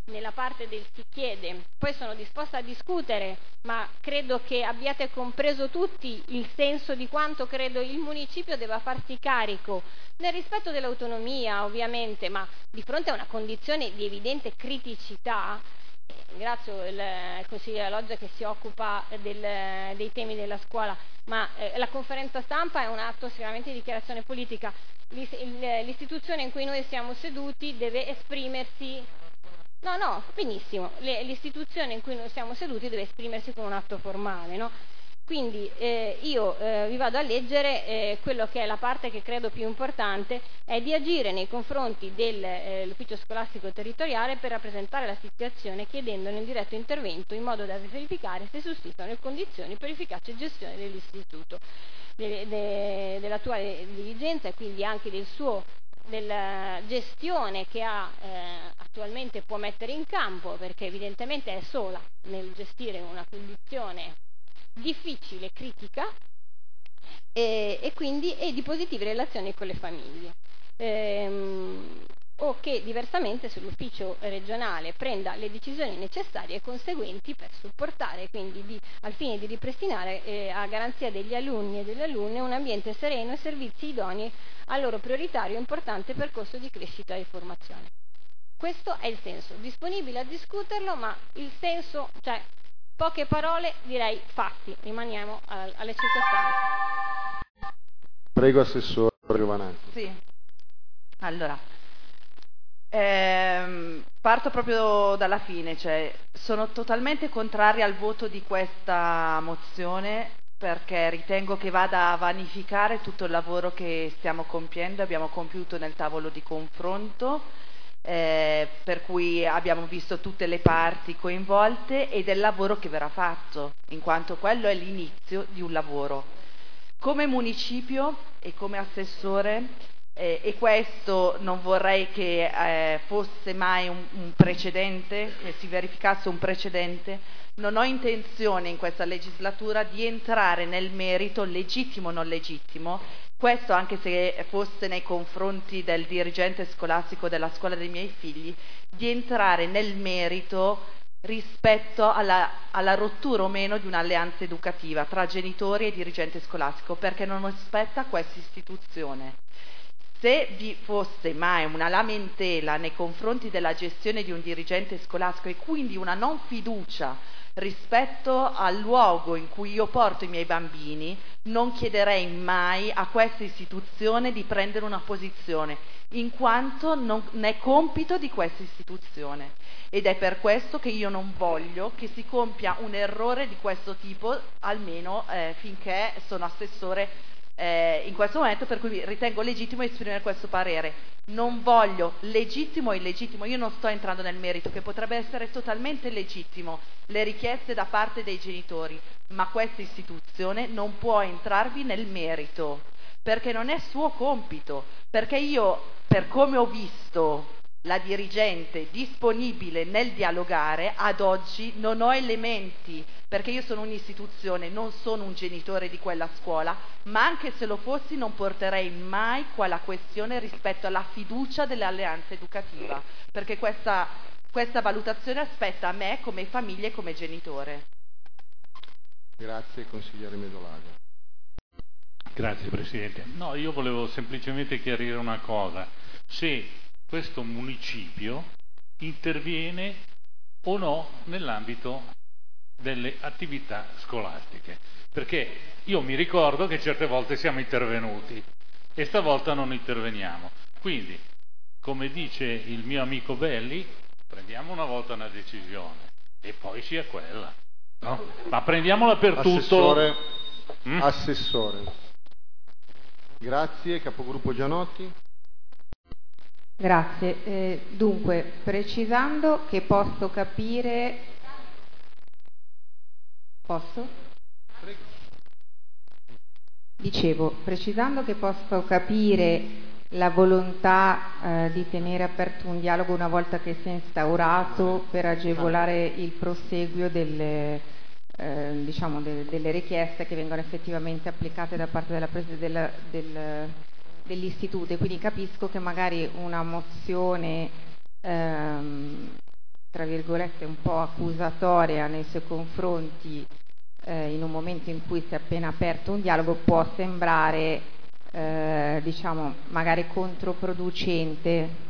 nella parte del si chiede, poi sono disposta a discutere, ma credo che abbiate compreso tutti il senso di quanto credo il municipio debba farsi carico, nel rispetto dell'autonomia ovviamente, ma di fronte a una condizione di evidente criticità. Ringrazio il consigliere Loggia che si occupa del, dei temi della scuola, ma eh, la conferenza stampa è un atto sicuramente di dichiarazione politica. L'istituzione in cui noi siamo seduti deve esprimersi. No, no, benissimo. L'istituzione in cui noi siamo seduti deve esprimersi con un atto formale, no? Quindi eh, io eh, vi vado a leggere eh, quello che è la parte che credo più importante, è di agire nei confronti dell'ufficio eh, scolastico territoriale per rappresentare la situazione chiedendone il diretto intervento in modo da verificare se sussistono le condizioni per efficace gestione dell'istituto, de, de, dell'attuale dirigenza e quindi anche del suo della gestione che ha eh, attualmente può mettere in campo, perché evidentemente è sola nel gestire una condizione difficile, critica e, e quindi e di positive relazioni con le famiglie. Ehm, o che diversamente sull'ufficio regionale prenda le decisioni necessarie e conseguenti per supportare, quindi di, al fine di ripristinare eh, a garanzia degli alunni e delle alunne un ambiente sereno e servizi idonei al loro prioritario e importante percorso di crescita e formazione. Questo è il senso, disponibile a discuterlo, ma il senso, cioè poche parole, direi fatti, rimaniamo alle circostanze. Prego Assessore Giovananti. Sì, allora, ehm, parto proprio dalla fine, cioè sono totalmente contraria al voto di questa mozione perché ritengo che vada a vanificare tutto il lavoro che stiamo compiendo, abbiamo compiuto nel tavolo di confronto. Eh, per cui abbiamo visto tutte le parti coinvolte e del lavoro che verrà fatto, in quanto quello è l'inizio di un lavoro. Come municipio e come assessore, eh, e questo non vorrei che eh, fosse mai un, un precedente, che si verificasse un precedente, non ho intenzione in questa legislatura di entrare nel merito legittimo o non legittimo. Questo anche se fosse nei confronti del dirigente scolastico della scuola dei miei figli, di entrare nel merito rispetto alla, alla rottura o meno di un'alleanza educativa tra genitori e dirigente scolastico, perché non spetta a questa istituzione. Se vi fosse mai una lamentela nei confronti della gestione di un dirigente scolastico e quindi una non fiducia rispetto al luogo in cui io porto i miei bambini, non chiederei mai a questa istituzione di prendere una posizione, in quanto non è compito di questa istituzione. Ed è per questo che io non voglio che si compia un errore di questo tipo, almeno eh, finché sono assessore eh, in questo momento, per cui ritengo legittimo esprimere questo parere. Non voglio legittimo o illegittimo, io non sto entrando nel merito, che potrebbe essere totalmente legittimo le richieste da parte dei genitori, ma questa istituzione non può entrarvi nel merito, perché non è suo compito, perché io, per come ho visto la dirigente disponibile nel dialogare, ad oggi non ho elementi, perché io sono un'istituzione, non sono un genitore di quella scuola, ma anche se lo fossi non porterei mai quella questione rispetto alla fiducia dell'alleanza educativa, perché questa, questa valutazione aspetta a me come famiglia e come genitore. Grazie, consigliere Medolago. Grazie Presidente. No, io volevo semplicemente chiarire una cosa. Se questo municipio interviene o no nell'ambito delle attività scolastiche, perché io mi ricordo che certe volte siamo intervenuti e stavolta non interveniamo. Quindi, come dice il mio amico Belli, prendiamo una volta una decisione e poi sia quella, no? Ma prendiamola per Assessore, tutto. Mm? Assessore. Grazie, capogruppo Gianotti. Grazie. Eh, dunque, precisando che posso capire... Posso? Prego. Dicevo, precisando che posso capire la volontà eh, di tenere aperto un dialogo una volta che si è instaurato per agevolare il proseguio delle, eh, diciamo de, delle richieste che vengono effettivamente applicate da parte della presidenza del, del, dell'istituto, e quindi capisco che magari una mozione ehm, tra virgolette un po' accusatoria nei suoi confronti eh, in un momento in cui si è appena aperto un dialogo può sembrare eh, diciamo magari controproducente.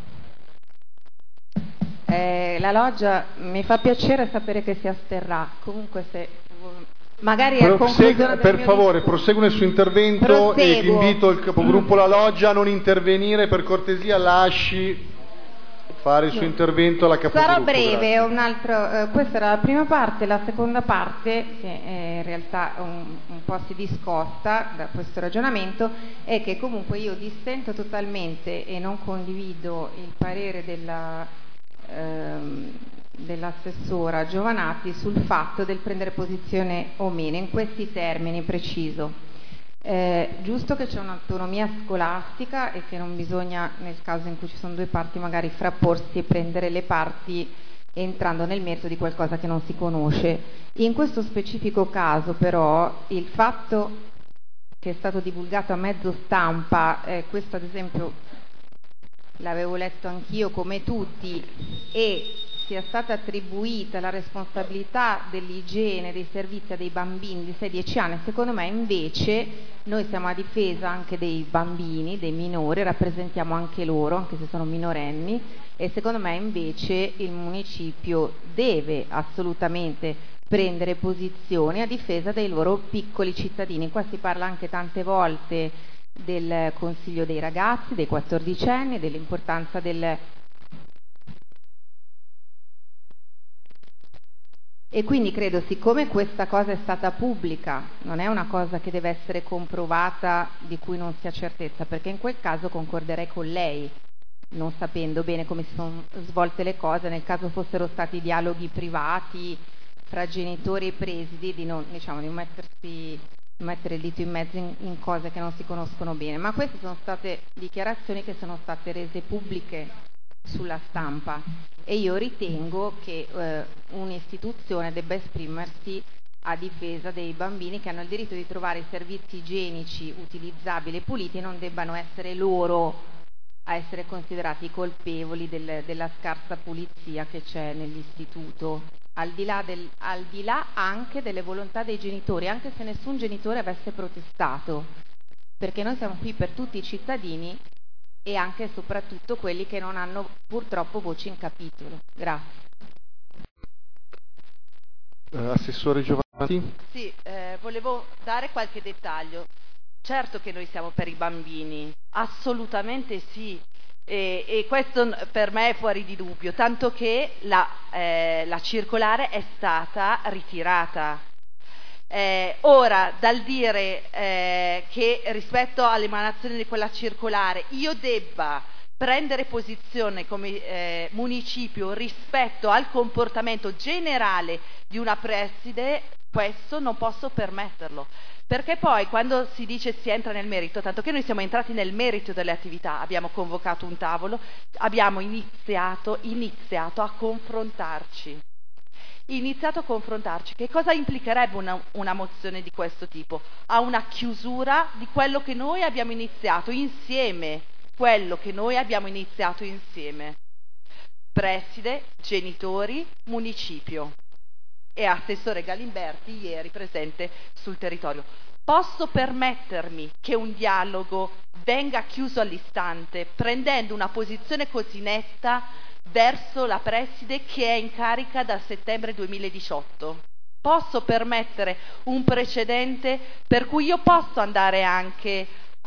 Eh, la Loggia mi fa piacere sapere che si asterrà, comunque se magari a conclusione del per mio favore discorso. prosegua nel suo intervento Proseguo. e invito il capogruppo La Loggia a non intervenire, per cortesia lasci fare il suo intervento alla capogruppo. Sarò breve, grazie. un altro, eh, questa era la prima parte, la seconda parte, che eh, in realtà un, un po' si discosta da questo ragionamento, è che comunque io dissento totalmente e non condivido il parere della, ehm, dell'assessora Giovanati sul fatto del prendere posizione o meno, in questi termini preciso. Eh, giusto che c'è un'autonomia scolastica e che non bisogna, nel caso in cui ci sono due parti, magari frapporsi e prendere le parti entrando nel merito di qualcosa che non si conosce. In questo specifico caso però il fatto che è stato divulgato a mezzo stampa, eh, questo ad esempio l'avevo letto anch'io come tutti, e sia stata attribuita la responsabilità dell'igiene dei servizi a dei bambini di sei dieci anni, secondo me invece noi siamo a difesa anche dei bambini, dei minori, rappresentiamo anche loro, anche se sono minorenni, e secondo me invece il municipio deve assolutamente prendere posizione a difesa dei loro piccoli cittadini. Qua si parla anche tante volte del consiglio dei ragazzi, dei quattordicenni, dell'importanza del... E quindi credo, siccome questa cosa è stata pubblica, non è una cosa che deve essere comprovata, di cui non si ha certezza, perché in quel caso concorderei con lei, non sapendo bene come si sono svolte le cose, nel caso fossero stati dialoghi privati fra genitori e presidi, di non, diciamo, di non mettersi, mettere il dito in mezzo in, in cose che non si conoscono bene. Ma queste sono state dichiarazioni che sono state rese pubbliche sulla stampa e io ritengo che eh, un'istituzione debba esprimersi a difesa dei bambini che hanno il diritto di trovare servizi igienici utilizzabili e puliti e non debbano essere loro a essere considerati colpevoli del, della scarsa pulizia che c'è nell'istituto, al di là del, al di là anche delle volontà dei genitori, anche se nessun genitore avesse protestato, perché noi siamo qui per tutti i cittadini e anche e soprattutto quelli che non hanno purtroppo voce in capitolo. Grazie. Uh, Assessore Giovanni. Sì, eh, volevo dare qualche dettaglio. Certo che noi siamo per i bambini, assolutamente sì, e, e questo per me è fuori di dubbio, tanto che la, eh, la circolare è stata ritirata. Eh, ora, dal dire eh, che rispetto all'emanazione di quella circolare io debba prendere posizione come eh, municipio rispetto al comportamento generale di una preside, questo non posso permetterlo, perché poi quando si dice si entra nel merito, tanto che noi siamo entrati nel merito delle attività, abbiamo convocato un tavolo, abbiamo iniziato, iniziato a confrontarci. iniziato a confrontarci. Che cosa implicherebbe una, una mozione di questo tipo? A una chiusura di quello che noi abbiamo iniziato insieme, quello che noi abbiamo iniziato insieme. Preside, genitori, municipio e assessore Galimberti ieri presente sul territorio. Posso permettermi che un dialogo venga chiuso all'istante prendendo una posizione così netta verso la preside che è in carica dal settembre duemiladiciotto? Posso permettere un precedente per cui io posso andare anche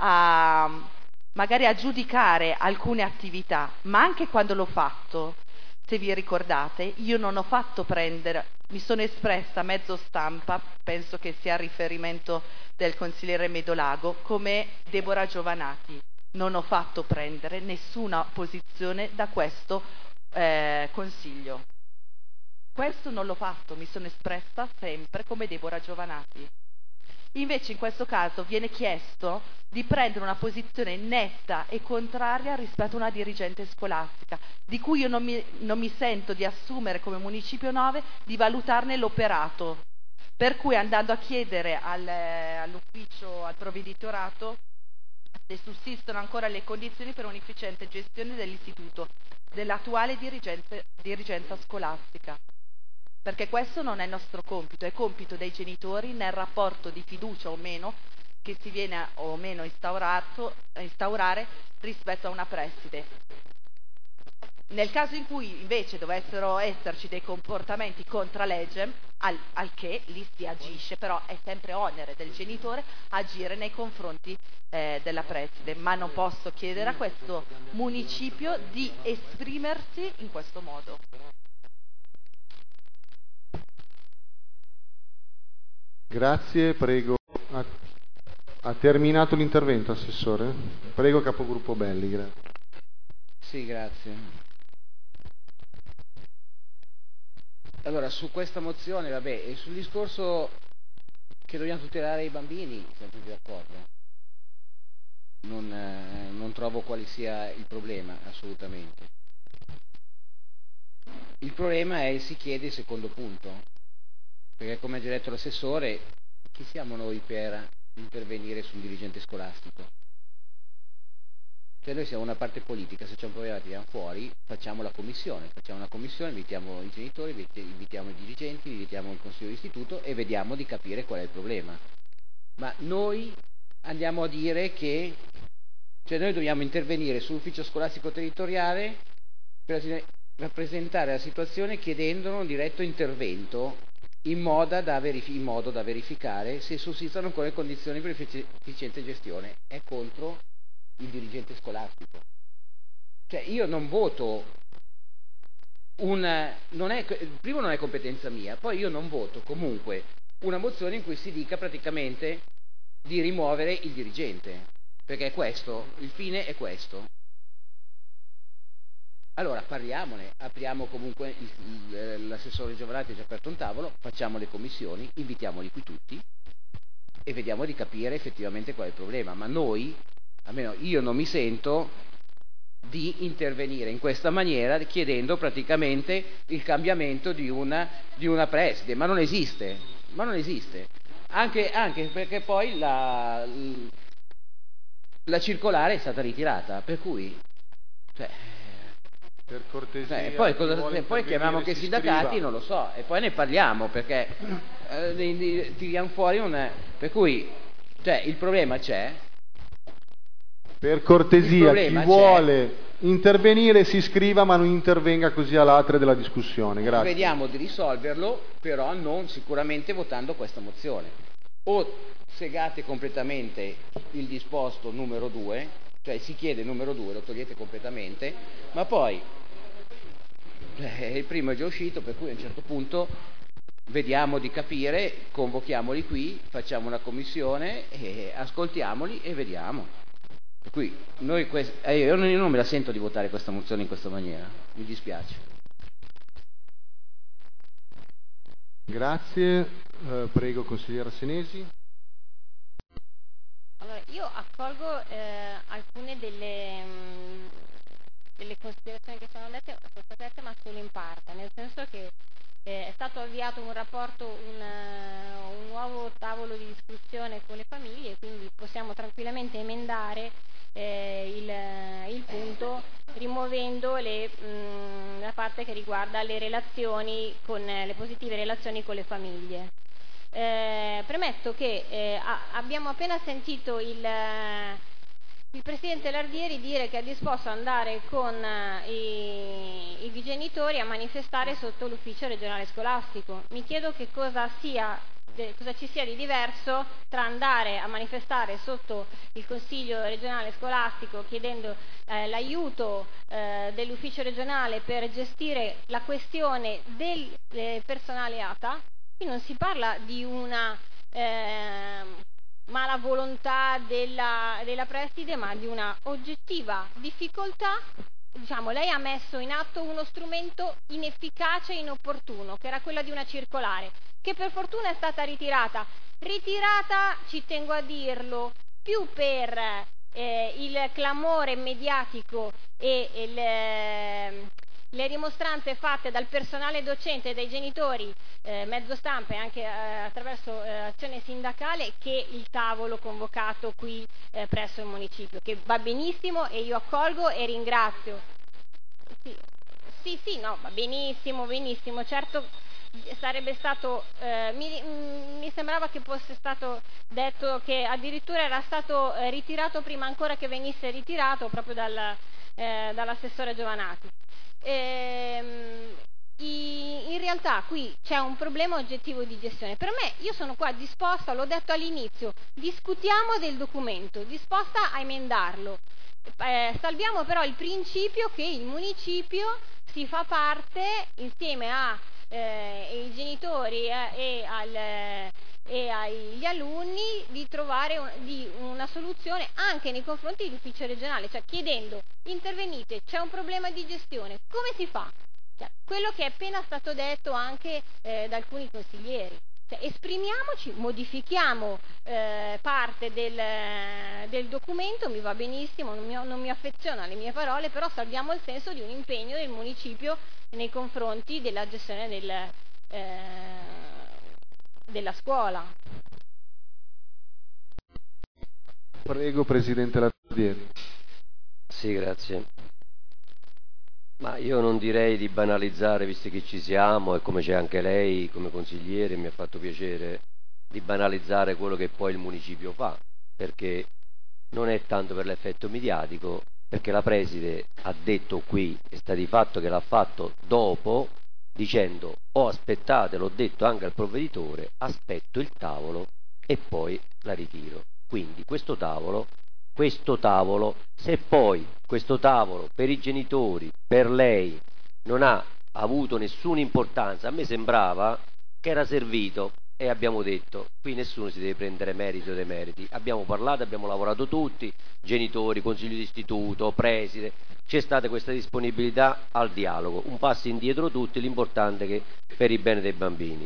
a magari a giudicare alcune attività, ma anche quando l'ho fatto, se vi ricordate, io non ho fatto prendere, mi sono espressa a mezzo stampa, penso che sia a riferimento del consigliere Medolago, come Deborah Giovanati. Non ho fatto prendere nessuna posizione da questo eh, consiglio. Questo non l'ho fatto, mi sono espressa sempre come Deborah Giovanati. Invece in questo caso viene chiesto di prendere una posizione netta e contraria rispetto a una dirigente scolastica, di cui io non mi, non mi sento di assumere come Municipio nove di valutarne l'operato. Per cui andando a chiedere al, all'ufficio, al provveditorato, se sussistono ancora le condizioni per un'efficiente gestione dell'istituto, dell'attuale dirigenza, dirigenza scolastica. Perché questo non è il nostro compito, è compito dei genitori nel rapporto di fiducia o meno che si viene o meno instaurato, instaurare rispetto a una preside. Nel caso in cui invece dovessero esserci dei comportamenti contra legge, al, al che lì si agisce, però è sempre onere del genitore agire nei confronti eh, della preside, ma non posso chiedere a questo municipio di esprimersi in questo modo. Grazie, prego. Ha, ha terminato l'intervento, Assessore? Prego, Capogruppo Belli. Grazie. Sì, grazie. Allora, su questa mozione, vabbè, e sul discorso che dobbiamo tutelare i bambini, siamo tutti d'accordo. Non, eh, non trovo quale sia il problema, assolutamente. Il problema è, si chiede il secondo punto, perché come ha già detto l'assessore, chi siamo noi per intervenire su un dirigente scolastico? Cioè noi siamo una parte politica, se c'è un problema tiriamo fuori, facciamo la commissione, facciamo una commissione, invitiamo i genitori, invitiamo i dirigenti, invitiamo il consiglio di istituto e vediamo di capire qual è il problema. Ma noi andiamo a dire che, cioè noi dobbiamo intervenire sull'ufficio scolastico territoriale per rappresentare la situazione chiedendo un diretto intervento in modo da, verifi- in modo da verificare se sussistono ancora le condizioni per efficiente gestione. È contro il dirigente scolastico. Cioè io non voto un non è primo non è competenza mia, poi io non voto comunque una mozione in cui si dica praticamente di rimuovere il dirigente, perché è questo, il fine è questo. Allora parliamone, apriamo comunque il, il, l'assessore Giovanardi ha già aperto un tavolo, facciamo le commissioni, invitiamoli qui tutti e vediamo di capire effettivamente qual è il problema, ma noi almeno io non mi sento di intervenire in questa maniera chiedendo praticamente il cambiamento di una, di una preside, ma non esiste, ma non esiste, anche, anche perché poi la, la circolare è stata ritirata, per cui cioè, per cortesia, cioè, poi, cosa, poi chiamiamo anche i sindacati, scriva. Non lo so, e poi ne parliamo perché eh, tiriamo fuori un... per cui cioè, il problema c'è. Per cortesia, chi vuole c'è. intervenire si iscriva, ma non intervenga così all'altre della discussione. Grazie. Vediamo di risolverlo, però non sicuramente votando questa mozione. O segate completamente il disposto numero due, cioè si chiede il numero due, lo togliete completamente, ma poi eh, il primo è già uscito, per cui a un certo punto vediamo di capire, convochiamoli qui, facciamo una commissione, e ascoltiamoli e vediamo. Per cui noi quest- eh, io non me la sento di votare questa mozione in questa maniera, mi dispiace. Grazie, eh, prego consigliera Senesi. Allora, io accolgo eh, alcune delle, mh, delle considerazioni che sono dette, sono state dette, ma solo in parte, nel senso che eh, è stato avviato un rapporto, un, uh, un nuovo tavolo di discussione con le famiglie, quindi possiamo tranquillamente emendare Eh, il, il punto rimuovendo le, mh, la parte che riguarda le relazioni con eh, le positive relazioni con le famiglie. Eh, premetto che eh, a, abbiamo appena sentito il, eh, il Presidente Lardieri dire che è disposto ad andare con eh, i, i genitori a manifestare sotto l'ufficio regionale scolastico. Mi chiedo che cosa sia De, cosa ci sia di diverso tra andare a manifestare sotto il Consiglio regionale scolastico chiedendo eh, l'aiuto eh, dell'ufficio regionale per gestire la questione del eh, personale A T A. Qui non si parla di una eh, mala volontà della, della preside, ma di una oggettiva difficoltà. Diciamo, lei ha messo in atto uno strumento inefficace e inopportuno, che era quella di una circolare, che per fortuna è stata ritirata. Ritirata, ci tengo a dirlo, più per eh, il clamore mediatico e il, eh, le rimostranze fatte dal personale docente e dai genitori, eh, mezzo stampa e anche eh, attraverso eh, azione sindacale, che il tavolo convocato qui eh, presso il municipio, che va benissimo e io accolgo e ringrazio. Sì, sì, sì, no, va benissimo, benissimo, certo sarebbe stato, eh, mi, mi sembrava che fosse stato detto che addirittura era stato eh, ritirato prima ancora che venisse ritirato proprio dal, eh, dall'assessore Giovanati. Ehm, in realtà qui c'è un problema oggettivo di gestione. Per me, io sono qua disposta, l'ho detto all'inizio, discutiamo del documento, disposta a emendarlo. Eh, salviamo però il principio che il municipio si fa parte insieme a eh, i genitori eh, e, al, eh, e agli alunni di trovare un, di una soluzione anche nei confronti dell'ufficio regionale, cioè chiedendo intervenite, c'è un problema di gestione, come si fa? Cioè, quello che è appena stato detto anche eh, da alcuni consiglieri. Cioè, esprimiamoci, modifichiamo eh, parte del, del documento, mi va benissimo, non mi, non mi affeziono alle mie parole, però salviamo il senso di un impegno del municipio nei confronti della gestione del, eh, della scuola. Prego, Presidente Lardieri. Sì, grazie. Ma io non direi di banalizzare, visto che ci siamo e come c'è anche lei come consigliere, mi ha fatto piacere, di banalizzare quello che poi il municipio fa, perché non è tanto per l'effetto mediatico, perché la preside ha detto qui, e sta di fatto che l'ha fatto dopo, dicendo ho aspettato, l'ho detto anche al provveditore, aspetto il tavolo e poi la ritiro. Quindi questo tavolo questo tavolo, se poi questo tavolo per i genitori, per lei, non ha avuto nessuna importanza, a me sembrava che era servito e abbiamo detto, qui nessuno si deve prendere merito dei meriti, abbiamo parlato, abbiamo lavorato tutti, genitori, consiglio di istituto, preside, c'è stata questa disponibilità al dialogo, un passo indietro tutti, l'importante è che per il bene dei bambini.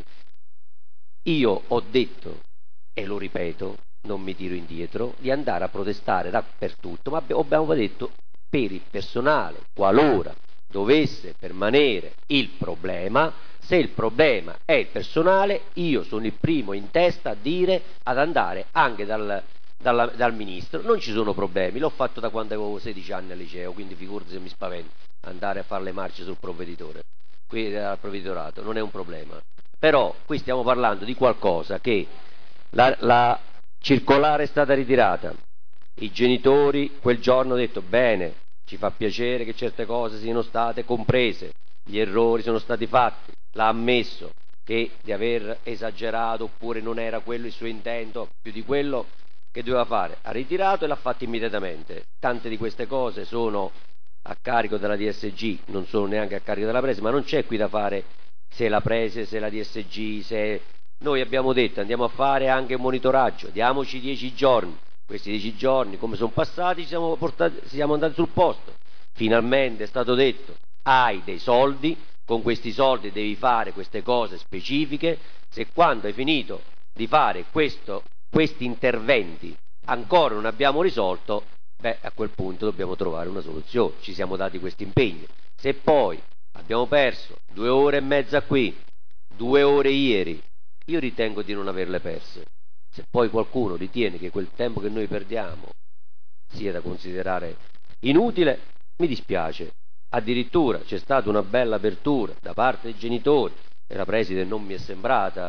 Io ho detto, e lo ripeto, non mi tiro indietro, di andare a protestare dappertutto, ma abbiamo detto per il personale, qualora dovesse permanere il problema, se il problema è il personale, io sono il primo in testa a dire, ad andare anche dal, dal, dal ministro, non ci sono problemi, l'ho fatto da quando avevo sedici anni al liceo, quindi figurati se mi spavento, andare a fare le marce sul provveditore, qui al provveditorato, non è un problema. Però qui stiamo parlando di qualcosa che la, la circolare è stata ritirata, i genitori quel giorno hanno detto bene, ci fa piacere che certe cose siano state comprese, gli errori sono stati fatti, l'ha ammesso che di aver esagerato oppure non era quello il suo intento, più di quello che doveva fare, ha ritirato e l'ha fatto immediatamente. Tante di queste cose sono a carico della D S G, non sono neanche a carico della presa, ma non c'è qui da fare se la prese, se la D S G, se... Noi abbiamo detto andiamo a fare anche un monitoraggio, diamoci dieci giorni, questi dieci giorni come sono passati ci siamo, portati, siamo andati sul posto, finalmente è stato detto hai dei soldi, con questi soldi devi fare queste cose specifiche, se quando hai finito di fare questo, questi interventi ancora non abbiamo risolto, beh a quel punto dobbiamo trovare una soluzione, ci siamo dati questo impegno, se poi abbiamo perso due ore e mezza qui, due ore ieri, io ritengo di non averle perse. Se poi qualcuno ritiene che quel tempo che noi perdiamo sia da considerare inutile, mi dispiace. Addirittura c'è stata una bella apertura da parte dei genitori e la preside non mi è sembrata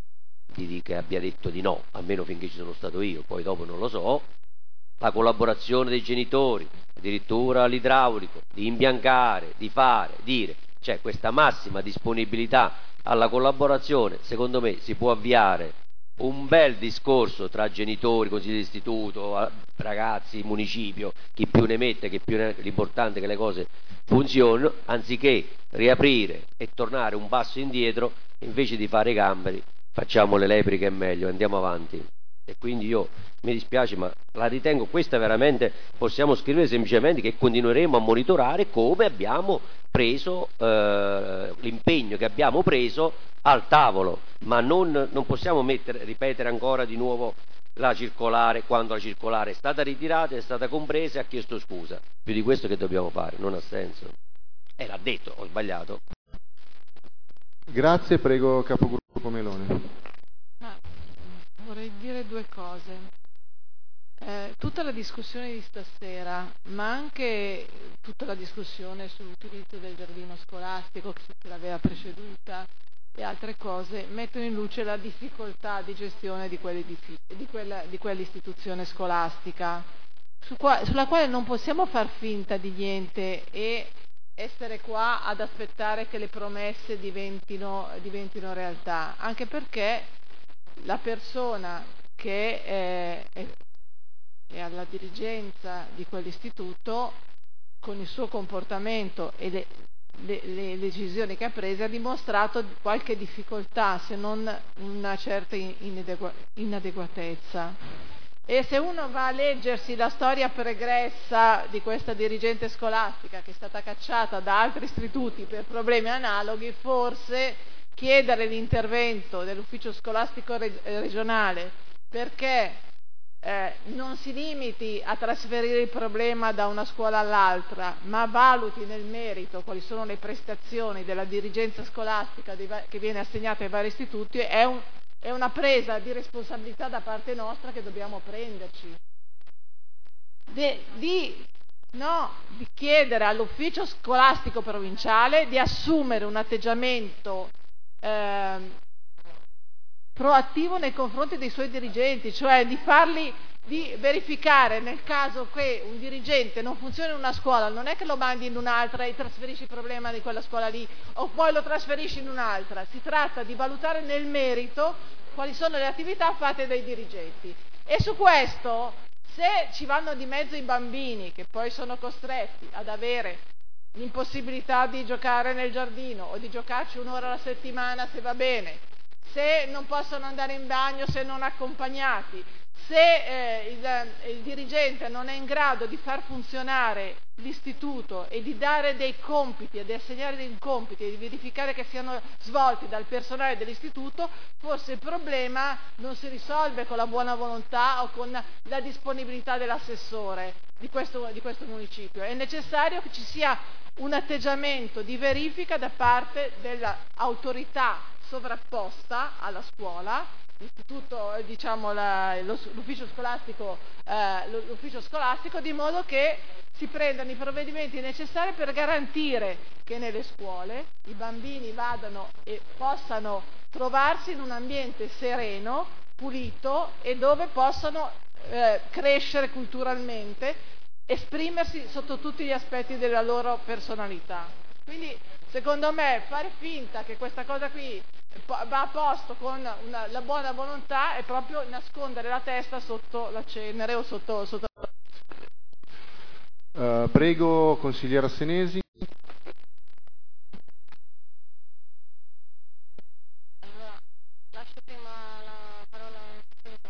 di che abbia detto di no, almeno finché ci sono stato io, poi dopo non lo so. La collaborazione dei genitori, addirittura l'idraulico, di imbiancare, di fare, dire, c'è questa massima disponibilità alla collaborazione, secondo me si può avviare un bel discorso tra genitori, consigli di istituto, ragazzi, municipio, chi più ne mette, chi più ne... l'importante è che le cose funzionino, anziché riaprire e tornare un passo indietro, invece di fare i gamberi, facciamo le lepri che è meglio, andiamo avanti. E quindi io mi dispiace, ma la ritengo questa veramente, possiamo scrivere semplicemente che continueremo a monitorare come abbiamo preso eh, l'impegno che abbiamo preso al tavolo, ma non, non possiamo mettere, ripetere ancora di nuovo la circolare quando la circolare è stata ritirata, è stata compresa e ha chiesto scusa. Più di questo che dobbiamo fare? Non ha senso. E l'ha detto, ho sbagliato. Grazie, prego capogruppo Meloni. Ma vorrei dire due cose. Eh, tutta la discussione di stasera, ma anche tutta la discussione sull'utilizzo del giardino scolastico che l'aveva preceduta e altre cose, mettono in luce la difficoltà di gestione di, di, quella, di quell'istituzione scolastica, su qua, sulla quale non possiamo far finta di niente e essere qua ad aspettare che le promesse diventino, diventino realtà, anche perché la persona che è, è e alla dirigenza di quell'istituto, con il suo comportamento e le, le, le decisioni che ha preso, ha dimostrato qualche difficoltà, se non una certa inadegu- inadeguatezza. E se uno va a leggersi la storia pregressa di questa dirigente scolastica, che è stata cacciata da altri istituti per problemi analoghi, forse chiedere l'intervento dell'ufficio scolastico reg- regionale perché Eh, non si limiti a trasferire il problema da una scuola all'altra, ma valuti nel merito quali sono le prestazioni della dirigenza scolastica va- che viene assegnata ai vari istituti, è, un, è una presa di responsabilità da parte nostra che dobbiamo prenderci. De, di, no, di chiedere all'ufficio scolastico provinciale di assumere un atteggiamento eh, proattivo nei confronti dei suoi dirigenti, cioè di farli, di verificare nel caso che un dirigente non funzioni in una scuola, non è che lo mandi in un'altra e trasferisci il problema di quella scuola lì o poi lo trasferisci in un'altra, si tratta di valutare nel merito quali sono le attività fatte dai dirigenti. E su questo, se ci vanno di mezzo i bambini che poi sono costretti ad avere l'impossibilità di giocare nel giardino o di giocarci un'ora alla settimana se va bene, se non possono andare in bagno se non accompagnati, se eh, il, il dirigente non è in grado di far funzionare l'istituto e di dare dei compiti e di assegnare dei compiti e di verificare che siano svolti dal personale dell'istituto, forse il problema non si risolve con la buona volontà o con la disponibilità dell'assessore di questo, di questo municipio. È necessario che ci sia un atteggiamento di verifica da parte dell'autorità sovrapposta alla scuola, l'istituto, diciamo, la, lo, l'ufficio scolastico, eh, l'ufficio scolastico, di modo che si prendano i provvedimenti necessari per garantire che nelle scuole i bambini vadano e possano trovarsi in un ambiente sereno, pulito e dove possano eh, crescere culturalmente, esprimersi sotto tutti gli aspetti della loro personalità. Quindi, secondo me, fare finta che questa cosa qui va a posto con una, la buona volontà è proprio nascondere la testa sotto la cenere o sotto... sotto... Uh, prego, consigliera Senesi. Allora, lascio prima la parola al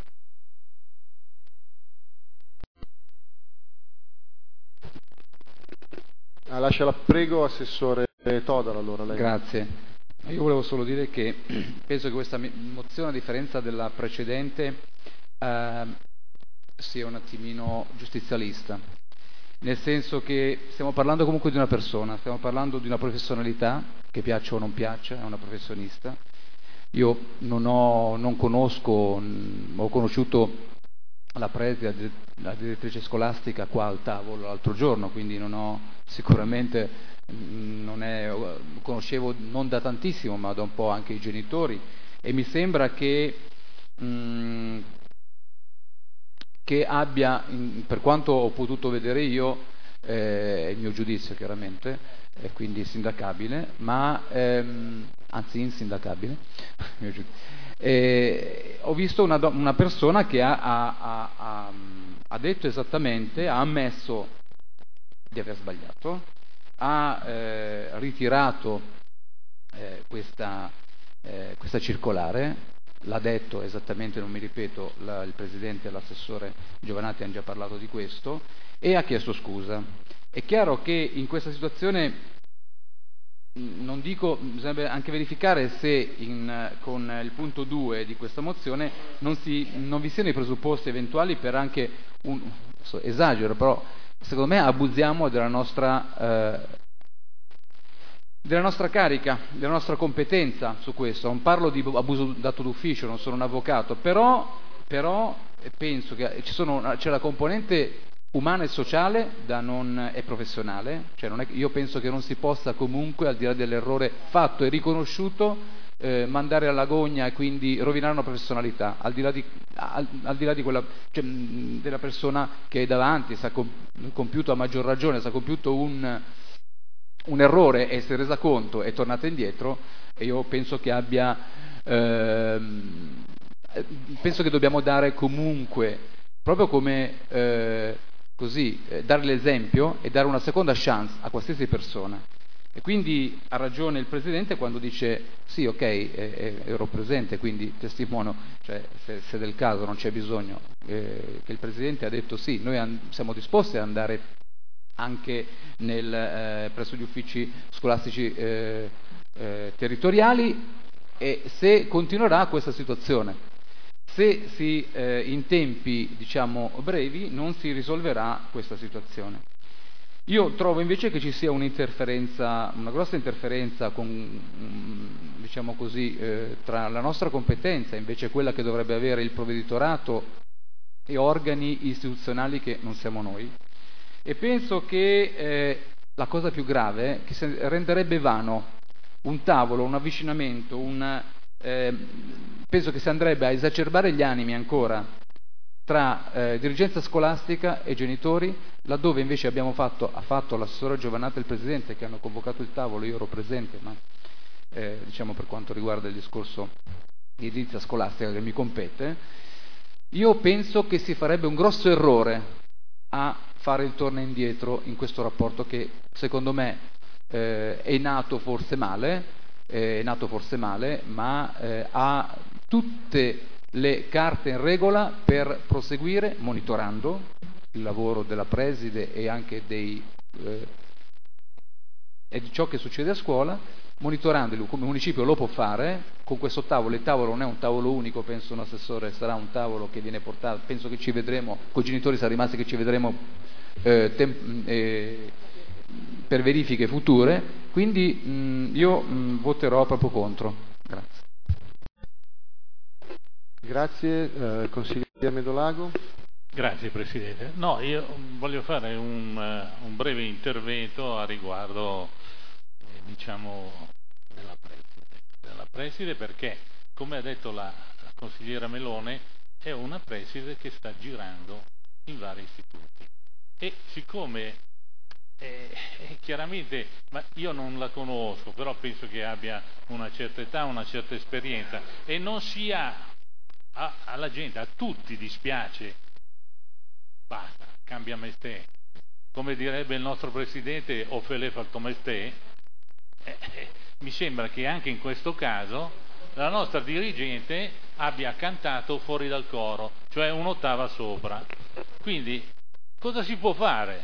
Ah, lascia la prego, assessore Todaro, allora lei. Grazie. Io volevo solo dire che penso che questa mozione, a differenza della precedente, eh, sia un attimino giustizialista, nel senso che stiamo parlando comunque di una persona, stiamo parlando di una professionalità, che piaccia o non piaccia, è una professionista. Io non ho, non conosco, ho conosciuto la preside, la direttrice scolastica qua al tavolo l'altro giorno, quindi non ho sicuramente, non è, conoscevo non da tantissimo, ma da un po' anche i genitori, e mi sembra che, mh, che abbia, per quanto ho potuto vedere io, eh, è il mio giudizio chiaramente, e quindi sindacabile, ma ehm, anzi insindacabile, mio giudizio. Eh, ho visto una, una persona che ha, ha, ha, ha detto esattamente, ha ammesso di aver sbagliato, ha eh, ritirato eh, questa, eh, questa circolare, l'ha detto esattamente, non mi ripeto, la, il Presidente e l'assessore Giovanati hanno già parlato di questo, e ha chiesto scusa. È chiaro che in questa situazione, non dico, bisogna anche verificare se in, con il punto due di questa mozione non, si, non vi siano i presupposti eventuali per anche un, so, esagero, però secondo me abusiamo della nostra, eh, della nostra carica, della nostra competenza su questo. Non parlo di abuso dato d'ufficio, non sono un avvocato, però, però penso che ci sono, c'è la componente umana e sociale da non, e professionale, cioè non è, io penso che non si possa comunque, al di là dell'errore fatto e riconosciuto, eh, mandare alla gogna e quindi rovinare una professionalità, al di là di, al, al di là di quella, cioè, della persona che è davanti, si è compiuto a maggior ragione, si è compiuto un, un errore e si è resa conto, è tornata indietro, e io penso che abbia, ehm, penso che dobbiamo dare comunque, proprio come eh, così, eh, dare l'esempio e dare una seconda chance a qualsiasi persona. E quindi ha ragione il Presidente quando dice sì, ok, eh, eh, ero presente, quindi testimono, cioè se, se del caso non c'è bisogno, eh, che il Presidente ha detto sì, noi an- siamo disposti ad andare anche nel, eh, presso gli uffici scolastici eh, eh, territoriali, e se continuerà questa situazione. Se si, eh, in tempi diciamo brevi non si risolverà questa situazione. Io trovo invece che ci sia un'interferenza, una grossa interferenza con, diciamo così, eh, tra la nostra competenza, invece quella che dovrebbe avere il provveditorato, e organi istituzionali che non siamo noi. E penso che eh, la cosa più grave è che si renderebbe vano un tavolo, un avvicinamento, un, eh, penso che si andrebbe a esacerbare gli animi ancora tra eh, dirigenza scolastica e genitori, laddove invece abbiamo fatto, ha fatto l'assessore Giovannato e il Presidente che hanno convocato il tavolo, io ero presente, ma eh, diciamo per quanto riguarda il discorso di edilizia scolastica che mi compete, io penso che si farebbe un grosso errore a fare il torno indietro in questo rapporto che secondo me eh, è nato forse male, eh, è nato forse male, ma eh, ha tutte le carte in regola per proseguire monitorando il lavoro della preside e anche dei, eh, e di ciò che succede a scuola, monitorandolo come municipio lo può fare con questo tavolo. Il tavolo non è un tavolo unico, penso un assessore, sarà un tavolo che viene portato, penso che ci vedremo, con i genitori sarà rimasti che ci vedremo eh, tem- eh, per verifiche future, quindi mh, io mh, voterò proprio contro. Grazie. Grazie, eh, consigliere Medolago. Grazie Presidente. No, io voglio fare un, uh, un breve intervento a riguardo eh, diciamo della preside, della preside perché, come ha detto la, la consigliera Melone, è una preside che sta girando in vari istituti e siccome eh, chiaramente, ma io non la conosco, però penso che abbia una certa età, una certa esperienza e non si ha A, alla gente, a tutti dispiace, basta, cambia mestiere, come direbbe il nostro Presidente, o fele fatto mestiere. Eh, eh, mi sembra che anche in questo caso la nostra dirigente abbia cantato fuori dal coro, cioè un'ottava sopra. Quindi cosa si può fare?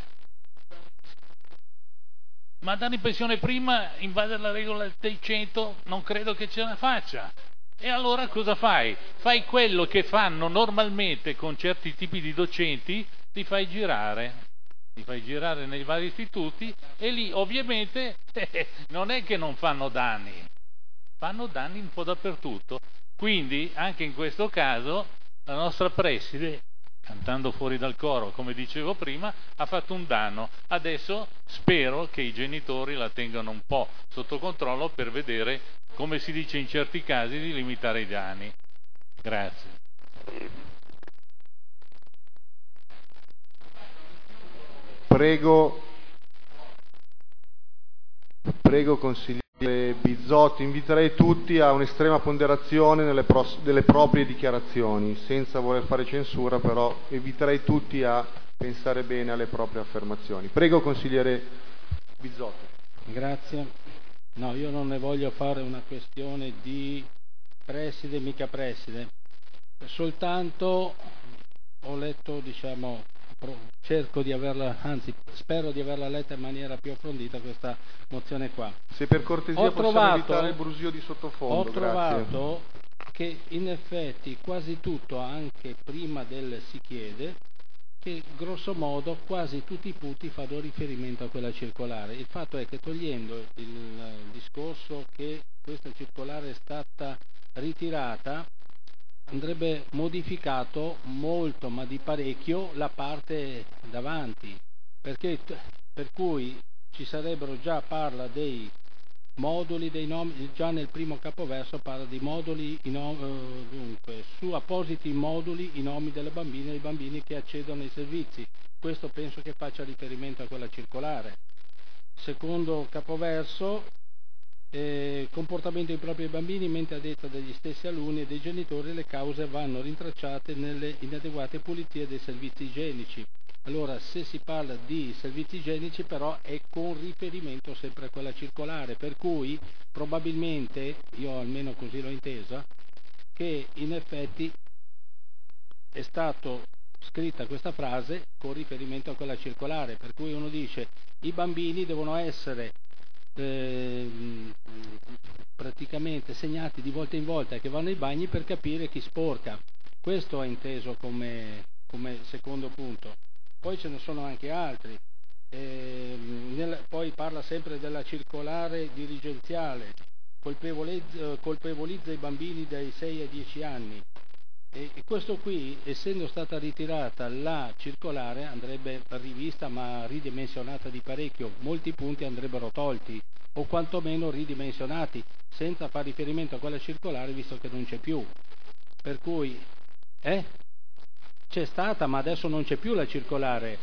Ma andare in pensione prima in base alla regola del cento non credo che ce la faccia. E allora cosa fai? Fai quello che fanno normalmente con certi tipi di docenti, ti fai girare, ti fai girare nei vari istituti e lì ovviamente eh, non è che non fanno danni, fanno danni un po' dappertutto. Quindi anche in questo caso la nostra preside, cantando fuori dal coro, come dicevo prima, ha fatto un danno. Adesso spero che i genitori la tengano un po' sotto controllo per vedere, come si dice in certi casi, di limitare i danni. Grazie. Prego, prego consigliere Bizzotti, inviterei tutti a un'estrema ponderazione nelle, pros- delle proprie dichiarazioni, senza voler fare censura, però inviterei tutti a pensare bene alle proprie affermazioni. Prego consigliere Bizzotti. Grazie. No, io non ne voglio fare una questione di preside, mica preside, soltanto ho letto, diciamo, cerco di averla, anzi spero di averla letta in maniera più approfondita questa mozione qua. Se per cortesia ho possiamo trovato, evitare il brusio di sottofondo. Ho trovato grazie. Che in effetti quasi tutto, anche prima del si chiede, che grosso modo quasi tutti i punti fanno riferimento a quella circolare. Il fatto è che togliendo il discorso che questa circolare è stata ritirata, andrebbe modificato molto, ma di parecchio, la parte davanti, perché per cui ci sarebbero già, parla dei moduli, dei nomi, già nel primo capoverso parla di moduli, i no, eh, dunque, su appositi moduli i nomi delle bambine e dei bambini che accedono ai servizi. Questo penso che faccia riferimento a quella circolare. Secondo capoverso, eh, comportamento improprio dei bambini, mentre a detta degli stessi alunni e dei genitori le cause vanno rintracciate nelle inadeguate pulizie dei servizi igienici. Allora, se si parla di servizi igienici però è con riferimento sempre a quella circolare, per cui probabilmente, io almeno così l'ho intesa, che in effetti è stato scritta questa frase con riferimento a quella circolare, per cui uno dice i bambini devono essere eh, praticamente segnati di volta in volta che vanno ai bagni per capire chi sporca. Questo è inteso come, come secondo punto. Poi ce ne sono anche altri, eh, nel, poi parla sempre della circolare dirigenziale, colpevolizza, colpevolizza i bambini dai sei ai dieci anni, e, e questo qui, essendo stata ritirata la circolare, andrebbe rivista ma ridimensionata di parecchio, molti punti andrebbero tolti o quantomeno ridimensionati, senza far riferimento a quella circolare visto che non c'è più, per cui... Eh? C'è stata, ma adesso non c'è più la circolare.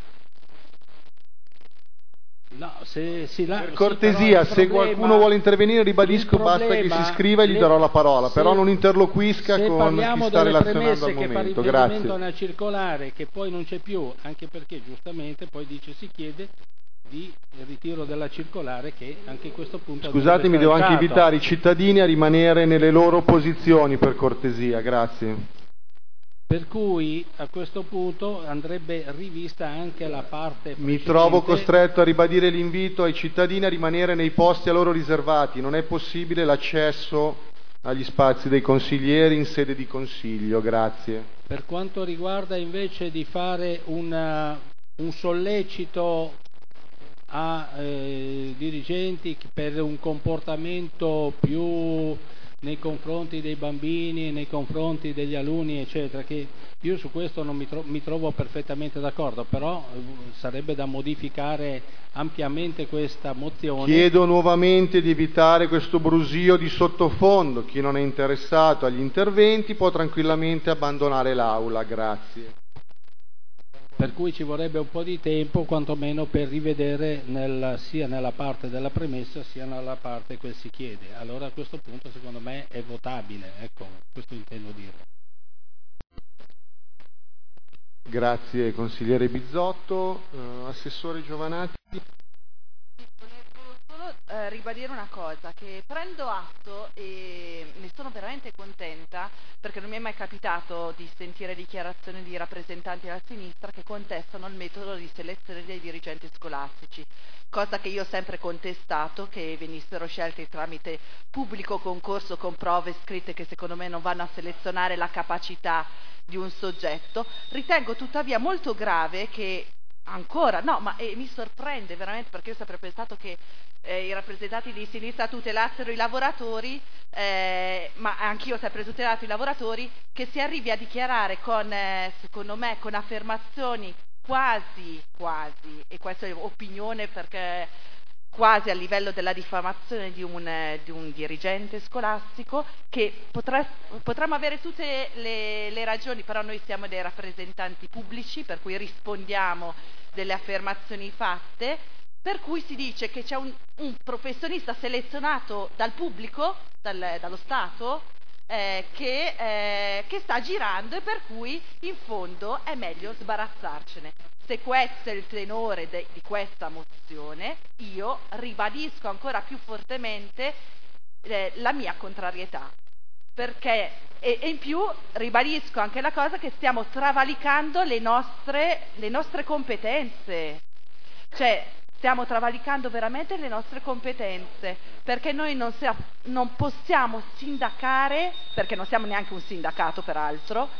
No, se si la... Per cortesia, sì, se problema, qualcuno vuole intervenire, ribadisco, problema, basta che si iscriva e gli le, darò la parola, se, però non interloquisca se con chi sta relazionando al che fa momento. riferimento Grazie. a una circolare che poi non c'è più, anche perché giustamente poi dice si chiede di ritiro della circolare, che anche in questo punto... Scusatemi, devo anche invitare i cittadini a rimanere nelle loro posizioni, per cortesia. Grazie. Per cui a questo punto andrebbe rivista anche la parte precedente. Mi trovo costretto a ribadire l'invito ai cittadini a rimanere nei posti a loro riservati. Non è possibile l'accesso agli spazi dei consiglieri in sede di consiglio. Grazie. Per quanto riguarda invece di fare una, un sollecito a eh, dirigenti per un comportamento più nei confronti dei bambini, nei confronti degli alunni, eccetera, che io su questo non mi, tro- mi trovo perfettamente d'accordo, però eh, sarebbe da modificare ampiamente questa mozione. Chiedo nuovamente di evitare questo brusio di sottofondo. Chi non è interessato agli interventi può tranquillamente abbandonare l'aula. Grazie. Per cui ci vorrebbe un po' di tempo quantomeno per rivedere nel, sia nella parte della premessa sia nella parte che si chiede. Allora a questo punto secondo me è votabile, ecco, questo intendo dire. Grazie consigliere Bizzotto. Uh, Assessore Giovanatti. Solo eh, ribadire una cosa, che prendo atto e ne sono veramente contenta, perché non mi è mai capitato di sentire dichiarazioni di rappresentanti della sinistra che contestano il metodo di selezione dei dirigenti scolastici, cosa che io ho sempre contestato, che venissero scelti tramite pubblico concorso con prove scritte che secondo me non vanno a selezionare la capacità di un soggetto. Ritengo tuttavia molto grave che ancora, no, ma eh, mi sorprende veramente, perché io ho sempre pensato che eh, i rappresentanti di sinistra tutelassero i lavoratori, eh, ma anch'io ho sempre tutelato i lavoratori, che si arrivi a dichiarare con, eh, secondo me, con affermazioni quasi, quasi, e questa è opinione perché quasi a livello della diffamazione di un, eh, di un dirigente scolastico, che potrà, potremmo avere tutte le, le ragioni, però noi siamo dei rappresentanti pubblici, per cui rispondiamo delle affermazioni fatte, per cui si dice che c'è un, un professionista selezionato dal pubblico, dal, dallo Stato, eh, che, eh, che sta girando, e per cui in fondo è meglio sbarazzarcene. Se questo è il tenore de, di questa mozione, io ribadisco ancora più fortemente eh, la mia contrarietà, perché e, e in più ribadisco anche la cosa che stiamo travalicando le nostre, le nostre competenze, cioè stiamo travalicando veramente le nostre competenze, perché noi non, sia, non possiamo sindacare, perché non siamo neanche un sindacato peraltro,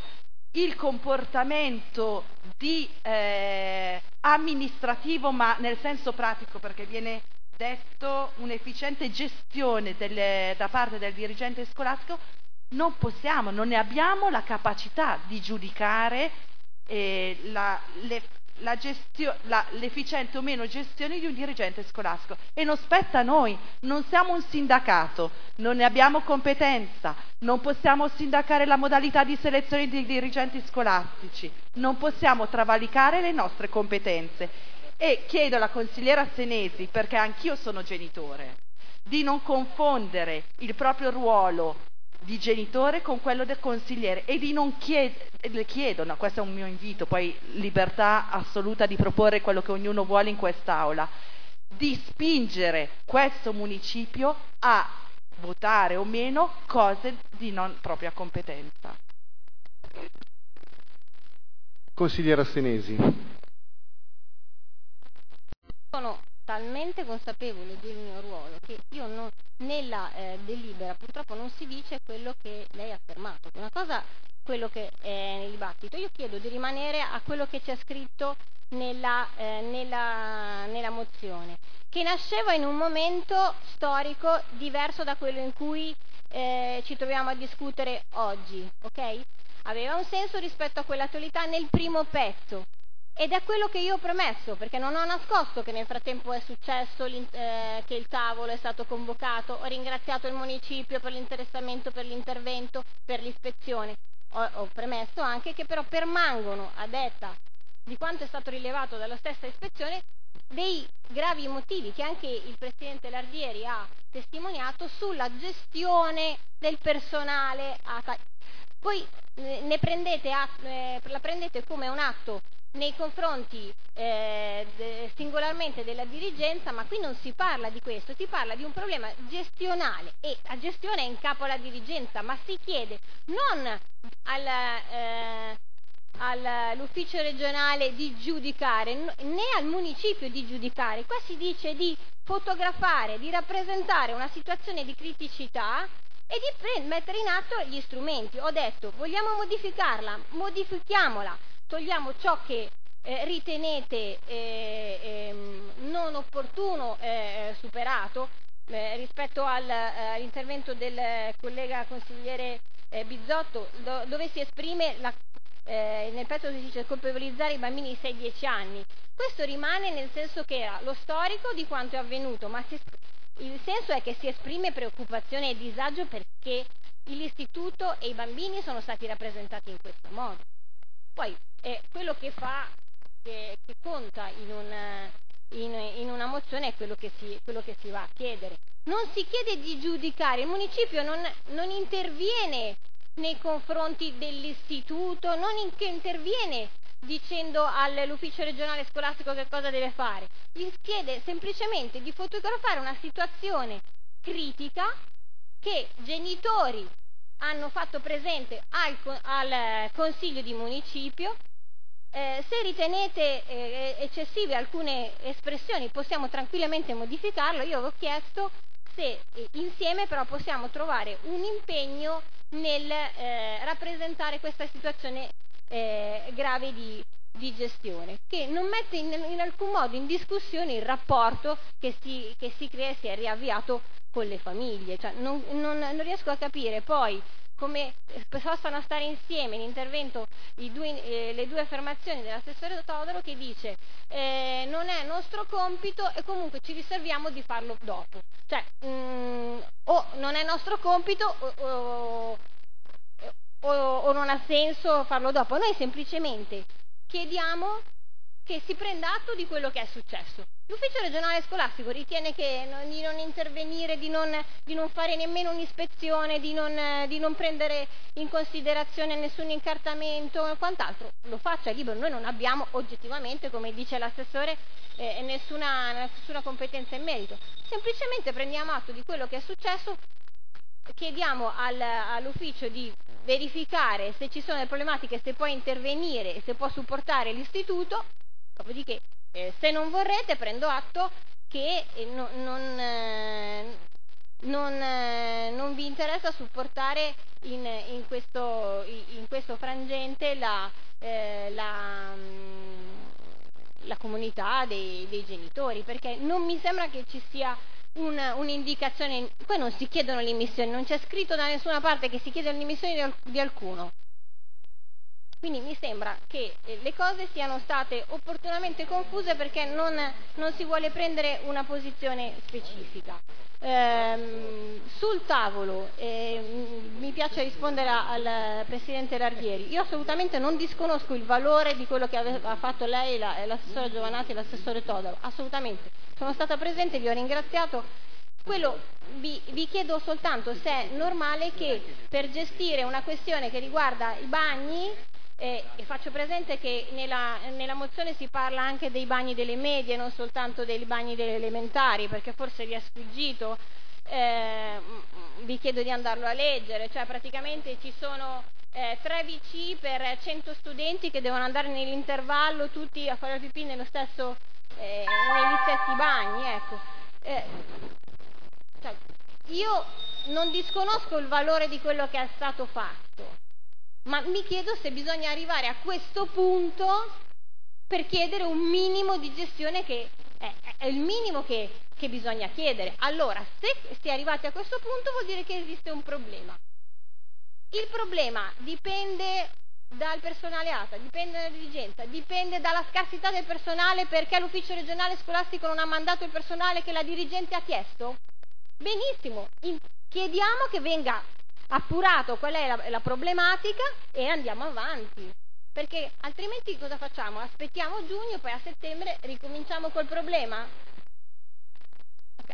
il comportamento di eh, amministrativo, ma nel senso pratico, perché viene detto un'efficiente gestione delle, da parte del dirigente scolastico, non possiamo, non ne abbiamo la capacità di giudicare eh, la, le, la gestio, la, l'efficiente o meno gestione di un dirigente scolastico, e non spetta a noi, non siamo un sindacato, non ne abbiamo competenza, non possiamo sindacare la modalità di selezione dei dirigenti scolastici, non possiamo travalicare le nostre competenze. E chiedo alla consigliera Senesi, perché anch'io sono genitore, di non confondere il proprio ruolo di genitore con quello del consigliere, e di non chiedere, le chiedo, no, questo è un mio invito, poi libertà assoluta di proporre quello che ognuno vuole in quest'aula, di spingere questo municipio a votare o meno cose di non propria competenza. Consigliera Senesi. Sono talmente consapevole del mio ruolo che io non, nella eh, delibera purtroppo non si dice quello che lei ha affermato. Una cosa quello che è nel dibattito, io chiedo di rimanere a quello che c'è scritto nella, eh, nella, nella mozione, che nasceva in un momento storico diverso da quello in cui eh, ci troviamo a discutere oggi, ok? Aveva un senso rispetto a quell'attualità nel primo pezzo. Ed è quello che io ho premesso, perché non ho nascosto che nel frattempo è successo eh, che il tavolo è stato convocato, ho ringraziato il municipio per l'interessamento, per l'intervento, per l'ispezione. Ho, ho premesso anche che però permangono, a detta di quanto è stato rilevato dalla stessa ispezione, dei gravi motivi che anche il Presidente Lardieri ha testimoniato sulla gestione del personale. A ta- Voi eh, ne prendete att- eh, la prendete come un atto nei confronti eh, de, singolarmente della dirigenza, ma qui non si parla di questo, si parla di un problema gestionale, e la gestione è in capo alla dirigenza, ma si chiede non al, eh, all'ufficio regionale di giudicare né al municipio di giudicare. Qua si dice di fotografare, di rappresentare una situazione di criticità e di mettere in atto gli strumenti. Ho detto, vogliamo modificarla, modifichiamola, togliamo ciò che eh, ritenete eh, eh, non opportuno eh, superato eh, rispetto al, eh, all'intervento del collega consigliere eh, Bizzotto, do, dove si esprime la, eh, nel pezzo si dice colpevolizzare i bambini di sei dieci anni. Questo rimane nel senso che era lo storico di quanto è avvenuto, ma si, il senso è che si esprime preoccupazione e disagio perché l'istituto e i bambini sono stati rappresentati in questo modo. Poi eh, quello che fa, che, che conta in, un, in, in una mozione è quello che, si, quello che si va a chiedere. Non si chiede di giudicare, il municipio non, non interviene nei confronti dell'istituto, non in, che interviene dicendo all'ufficio regionale scolastico che cosa deve fare, gli chiede semplicemente di fotografare una situazione critica che genitori hanno fatto presente al, al Consiglio di Municipio. Eh, se ritenete eh, eccessive alcune espressioni possiamo tranquillamente modificarlo. Io avevo chiesto se eh, insieme però possiamo trovare un impegno nel eh, rappresentare questa situazione eh, grave di, di gestione, che non mette in, in alcun modo in discussione il rapporto che si, che si crea e si è riavviato con le famiglie. Cioè, non, non, non riesco a capire poi come possano stare insieme in intervento i due, eh, le due affermazioni dell'assessore Todoro che dice eh, non è nostro compito e comunque ci riserviamo di farlo dopo. Cioè, mh, o non è nostro compito o, o, o, o non ha senso farlo dopo. Noi semplicemente chiediamo che si prenda atto di quello che è successo. L'ufficio regionale scolastico ritiene che non, di non intervenire, di non, di non fare nemmeno un'ispezione, di non, di non prendere in considerazione nessun incartamento e quant'altro, lo faccia libero. Noi non abbiamo oggettivamente, come dice l'assessore, eh, nessuna, nessuna competenza in merito. Semplicemente prendiamo atto di quello che è successo, chiediamo al, all'ufficio di verificare se ci sono delle problematiche, se può intervenire e se può supportare l'istituto, dopodiché Eh, se non vorrete prendo atto che eh, no, non, eh, non, eh, non vi interessa supportare in, in, questo, in questo frangente la, eh, la, la comunità dei, dei genitori, perché non mi sembra che ci sia un, un'indicazione. Poi non si chiedono le dimissioni, non c'è scritto da nessuna parte che si chiedono le dimissioni di, di alcuno. Quindi mi sembra che le cose siano state opportunamente confuse perché non, non si vuole prendere una posizione specifica. Ehm, sul tavolo, eh, mi piace rispondere al Presidente Lardieri, io assolutamente non disconosco il valore di quello che aveva fatto lei, la, l'assessore Giovanati e l'assessore Todaro, assolutamente. Sono stata presente, vi ho ringraziato. Quello vi, vi chiedo soltanto se è normale che per gestire una questione che riguarda i bagni, Eh, e faccio presente che nella, nella mozione si parla anche dei bagni delle medie, non soltanto dei bagni delle elementari, perché forse vi è sfuggito, eh, vi chiedo di andarlo a leggere, cioè praticamente ci sono eh, tre V C per cento studenti che devono andare nell'intervallo tutti a fare la pipì nello stesso, eh, negli stessi bagni, ecco. Eh, cioè, io non disconosco il valore di quello che è stato fatto, ma mi chiedo se bisogna arrivare a questo punto per chiedere un minimo di gestione che è, è il minimo che, che bisogna chiedere. Allora, se si è arrivati a questo punto vuol dire che esiste un problema. Il problema dipende dal personale A T A, dipende dalla dirigenza, dipende dalla scarsità del personale perché l'ufficio regionale scolastico non ha mandato il personale che la dirigente ha chiesto? Benissimo, chiediamo che venga appurato qual è la, la problematica e andiamo avanti, perché altrimenti cosa facciamo? Aspettiamo giugno, poi a settembre ricominciamo col problema? Okay.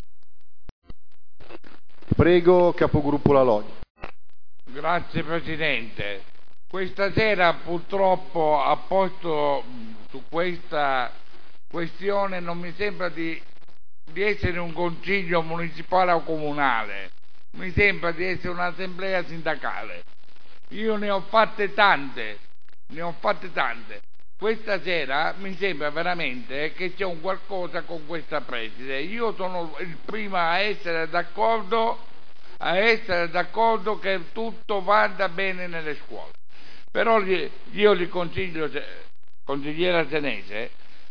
Prego capogruppo La Loggia. Grazie Presidente. Questa sera purtroppo a posto su questa questione non mi sembra di, di essere un consiglio municipale o comunale. Mi sembra di essere un'assemblea sindacale. Io ne ho fatte tante, ne ho fatte tante. Questa sera mi sembra veramente che c'è un qualcosa con questa preside. Io sono il primo a essere d'accordo, a essere d'accordo che tutto vada bene nelle scuole. Però io gli consiglio, consigliera Senese,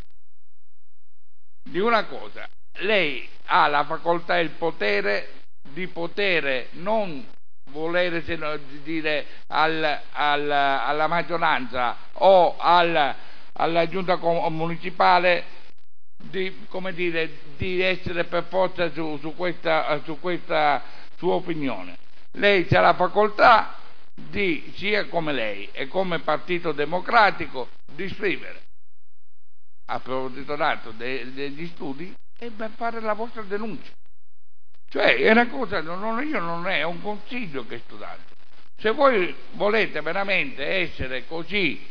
di una cosa. Lei ha la facoltà e il potere di potere non volere se no, dire al, al, alla maggioranza o al, alla giunta municipale di, come dire, di essere per forza su, su, questa, su questa sua opinione. Lei ha la facoltà di, sia come lei e come Partito Democratico, di scrivere a provveditorato de, degli studi e per fare la vostra denuncia. Cioè è una cosa, non, io non è un consiglio che sto dando. Se voi volete veramente essere così,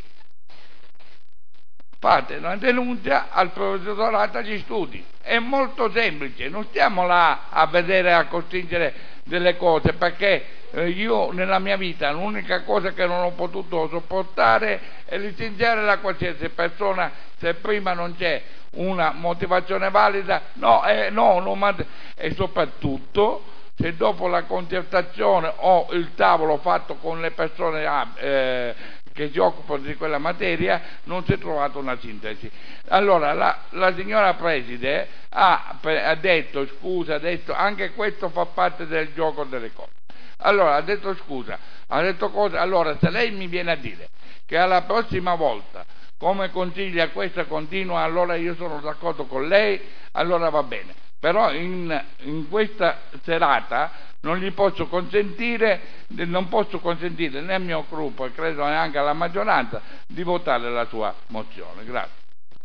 fate una denuncia al provveditorato agli studi. È molto semplice, non stiamo là a vedere, a costringere delle cose, perché eh, io nella mia vita l'unica cosa che non ho potuto sopportare è licenziare la qualsiasi persona se prima non c'è una motivazione valida, no, eh, no, no, e soprattutto se dopo la concertazione o il tavolo fatto con le persone eh, che si occupano di quella materia non si è trovata una sintesi. Allora la, la signora Preside ha, ha detto scusa, ha detto anche questo fa parte del gioco delle cose. Allora ha detto scusa, ha detto cosa, allora se lei mi viene a dire che alla prossima volta come consiglia questa continua, allora io sono d'accordo con lei, allora va bene. Però in, in questa serata non gli posso consentire, non posso consentire né al mio gruppo e credo neanche alla maggioranza di votare la sua mozione. Grazie.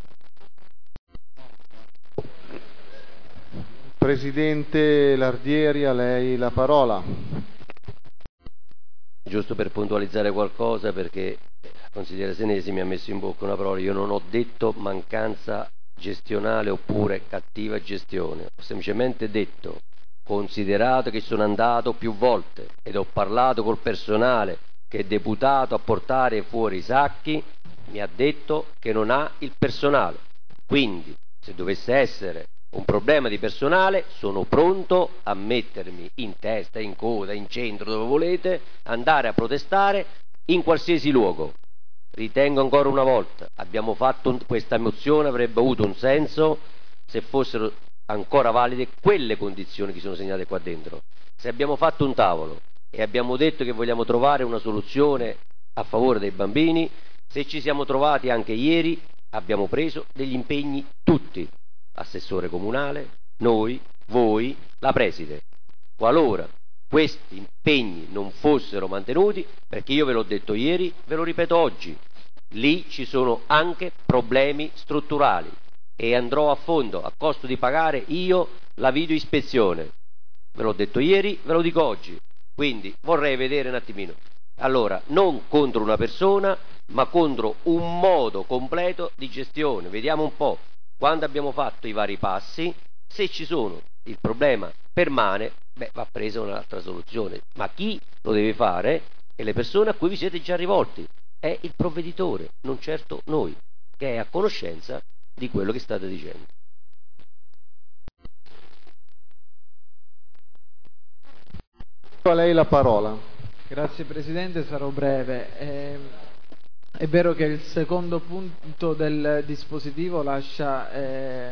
Presidente Lardieri, a lei la parola. Giusto per puntualizzare qualcosa, perché il consigliere Senesi mi ha messo in bocca una parola. Io non ho detto mancanza gestionale oppure cattiva gestione, ho semplicemente detto, considerato che sono andato più volte ed ho parlato col personale che è deputato a portare fuori i sacchi, mi ha detto che non ha il personale. Quindi se dovesse essere un problema di personale, sono pronto a mettermi in testa, in coda, in centro, dove volete, andare a protestare in qualsiasi luogo. Ritengo ancora una volta, abbiamo fatto un, questa mozione avrebbe avuto un senso se fossero ancora valide quelle condizioni che sono segnate qua dentro. Se abbiamo fatto un tavolo e abbiamo detto che vogliamo trovare una soluzione a favore dei bambini, se ci siamo trovati anche ieri, abbiamo preso degli impegni tutti, assessore comunale, noi, voi, la preside. Qualora questi impegni non fossero mantenuti, perché io ve l'ho detto ieri, ve lo ripeto oggi, lì ci sono anche problemi strutturali e andrò a fondo, a costo di pagare io la videoispezione. Ve l'ho detto ieri, ve lo dico oggi. Quindi vorrei vedere un attimino. Allora, non contro una persona, ma contro un modo completo di gestione. Vediamo un po', quando abbiamo fatto i vari passi, se ci sono, il problema permane, beh, va presa un'altra soluzione. Ma chi lo deve fare? E le persone a cui vi siete già rivolti. È il provveditore, non certo noi, che è a conoscenza di quello che state dicendo. A lei la parola. Grazie Presidente, sarò breve. Eh, è vero che il secondo punto del dispositivo lascia eh,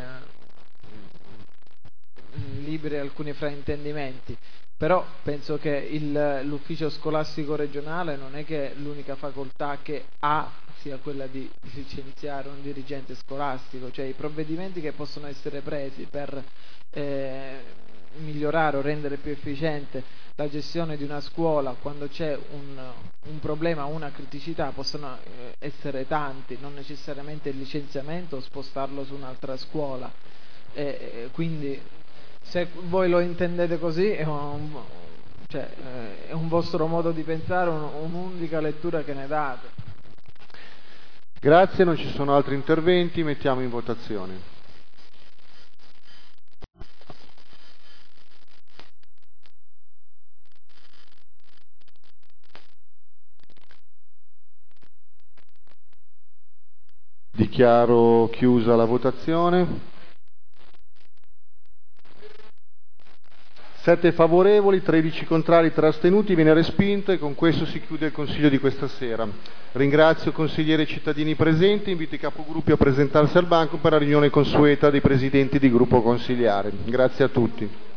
liberi alcuni fraintendimenti, però penso che il, l'ufficio scolastico regionale non è che l'unica facoltà che ha sia quella di licenziare un dirigente scolastico, cioè i provvedimenti che possono essere presi per eh, migliorare o rendere più efficiente la gestione di una scuola quando c'è un, un problema, una criticità, possono essere tanti, non necessariamente il licenziamento o spostarlo su un'altra scuola. E, quindi se voi lo intendete così è un, cioè, è un vostro modo di pensare, un, un'unica lettura che ne date. Grazie, non ci sono altri interventi, mettiamo in votazione. Dichiaro chiusa la votazione. sette favorevoli, tredici contrari, tre astenuti, viene respinto e con questo si chiude il Consiglio di questa sera. Ringrazio consiglieri e cittadini presenti, invito i capogruppi a presentarsi al banco per la riunione consueta dei presidenti di gruppo consigliare. Grazie a tutti.